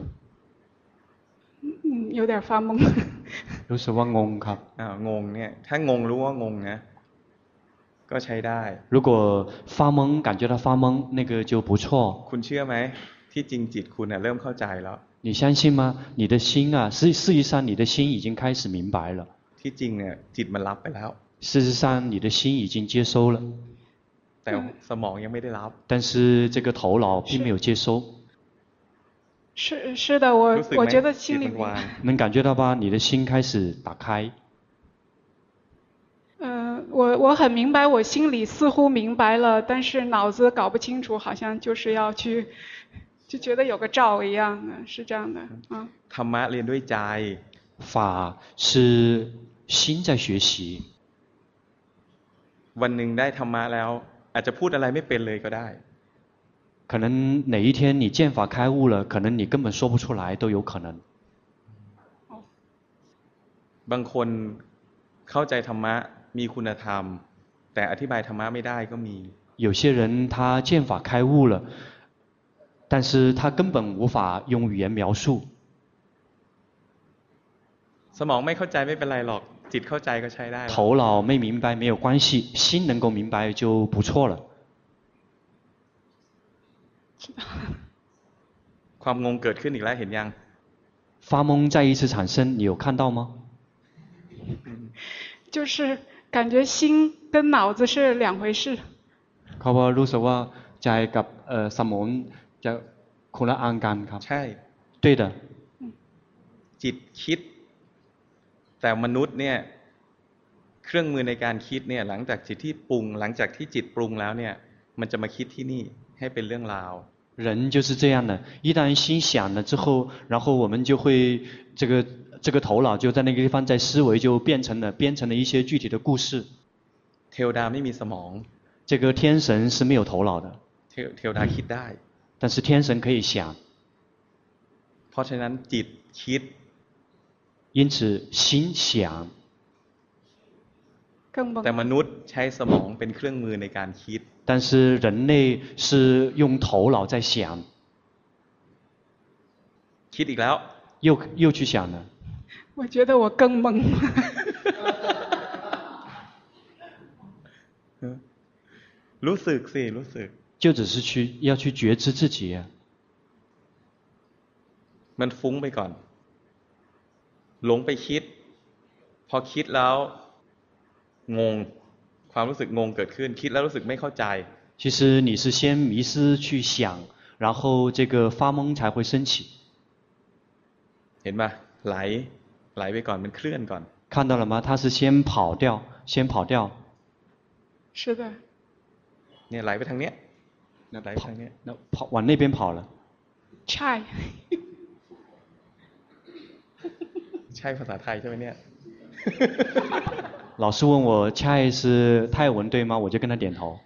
嗯，有点发懵。 รู้สึกว่างงครับอ้าวงงเนี่ยถ้างงรู้ว่างงนะก็ใช้ได้如果发懵感觉到发懵，那个就不错。 คุณเชื่อไหมที่จริงจิตคุณเริ่มเข้าใจแล้ว你相信吗？你的心啊，事事实上你的心已经开始明白了。 ที่จริงเนี่ยจิตมันรับไปแล้ว事实上你的心已经接收了， แต่สมองยังไม่ได้รับ但是这个头脑并没有接收。 是是的，我我觉得心里能感觉到吧？你的心开始打开。 嗯、呃，我我很明白，我心里似乎明白了，但是脑子搞不清楚，好像就是要去，就觉得有个照一样的，是这样的啊。 ธรรมะเรียนด้วยใจ法是心在学习。 วันหนึ่งได้ธรรมะแล้วอาจจะพูดอะไรไม่เป็นเลยก็ได้可能哪一天你见法开悟了，可能你根本说不出来都有可能。 บางคนเข้าใจธรรมะมีคุณธรรมแต่อธิบายธรรมะไม่ได้ก็มี有些人他见法开悟了，但是他根本无法用语言描述。 สมองไม่เข้าใจไม่เป็นไรหรอกจิตเข้าใจก็ใช้ได้头脑没明白没有关系，心能够明白就不错了。 ความงงเกิดขึ้นอีกแล้วเห็นยัง发懵再一次产生，你有看到吗？ 就是感觉心跟脑子是两回事。 เขาว่ารู้สึกว่าใจกับสมองจะคนละอันกันครับใช่对的。 จิตคิดแต่มนุษย์เนี่ยเครื่องมือในการคิดเนี่ยหลังจากจิตที่ปรุงหลังจากที่จิตปรุงแล้วเนี่ยมันจะมาคิดที่นี่ให้เป็นเรื่องราว人就是这样的，一旦心想了之后，然后我们就会这个这个头脑就在那个地方在思维，就变成了编成了一些具体的故事。 เทวดาไม่มีสมอง这个天神是没有头脑的， เทวเทวดาคิดได้但是天神可以想。 เพราะฉะนั้นจิตคิด因此心想。 แต่มนุษย์ใช้สมองเป็นเครื่องมือในการคิด但是人类是用头脑在想。 คิดอีกแล้ว又又去想了。 我觉得我更懵。 รู้สึกสิรู้สึก就只是去要去觉知自己。 มันฟุ้งไปก่อน หลงไปคิด พอคิดแล้วงงความรู้สึกงงเกิดขึ้นคิดแล้วรู้สึกไม่เข้าใจ其实你是先迷失去想，然后这个发懵才会升起。 เห็นป่ะไหลไหลไปก่อนมันเคลื่อนก่อน看到了吗？它是先跑掉，先跑掉。 是的。 เนี่ยไหลไปทางเนี้ยไหลไปทางเนี้ย那跑往那边跑了。 ใช่ใช่ภาษาไทยใช่ไหมเนี่ย老师问我菜是泰文对吗？我就跟他点头。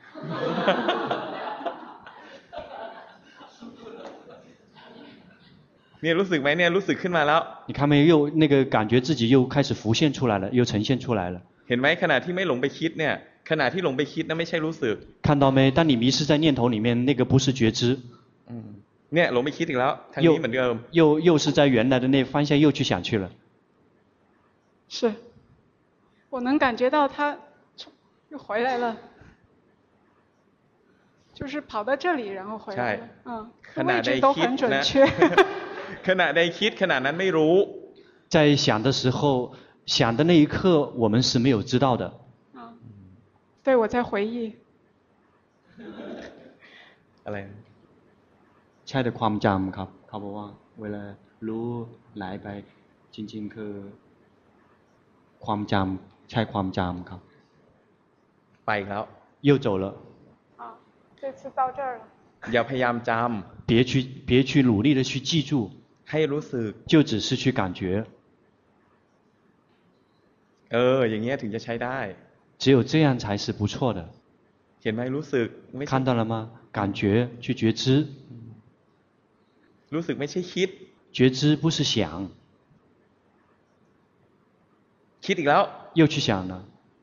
เนี่ยรู้สึกไหมเนี่ยรู้สึกขึ้นมาแล้ว你看没？又那个感觉自己又开始浮现出来了，又呈现出来了。 เห็นไหมขณะที่ไม่หลงไปคิดเนี่ยขณะที่หลงไปคิดนั่นไม่ใช่รู้สึก看到没？当你迷失在念头里面，那个不是觉知。 เนี่ยหลงไปคิดอีกแล้วทางนี้เหมือนเดิม又又是在原来的那方向又去想去了。 是。 我能感觉到他又回来了，就是跑到这里然后回来了，嗯，位置都很准确。 ขณะใดคิดขณะนั้นไม่รู้在想的时候，想的那一刻我们是没有知道的。 嗯，对，我在回忆。 อะไรใช่แต่ความจำครับเขาบอกว่าเวลารู้ไหลไปจริงๆคือความจำใช่ความจำครับไปแล้ว又走了啊这次到这儿了อย่าพยายามจำ别去别去努力的去记住ให้รู้สึก就只是去感觉เอออย่างเงี้ยถึงจะใช้ได้只有这样才是不错的เห็นไหมรู้สึก看到了吗感觉去觉知รู้สึกไม่ใช่คิด觉知不是想คิดอีกแล้ว又去想了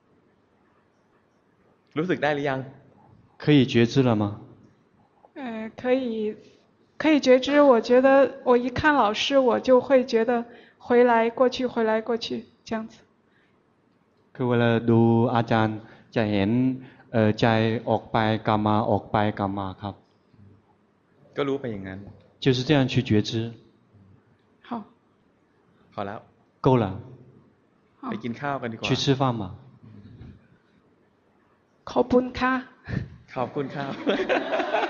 รู้สึกได้หรือยัง可以觉知了吗呃可以可以觉知我觉得我一看老师我就会觉得回来过去回来过去这样子คือเวลาดูอาจารย์จะเห็นใจออกไปกลับมาออกไปกลับมาครับก็รู้ไปอย่างนั้น就是这样去觉知好พอแล้ว够了ไปกินข้าวกันดีกว่า去吃饭嘛ขอบคุณค่ะขอบคุณครับ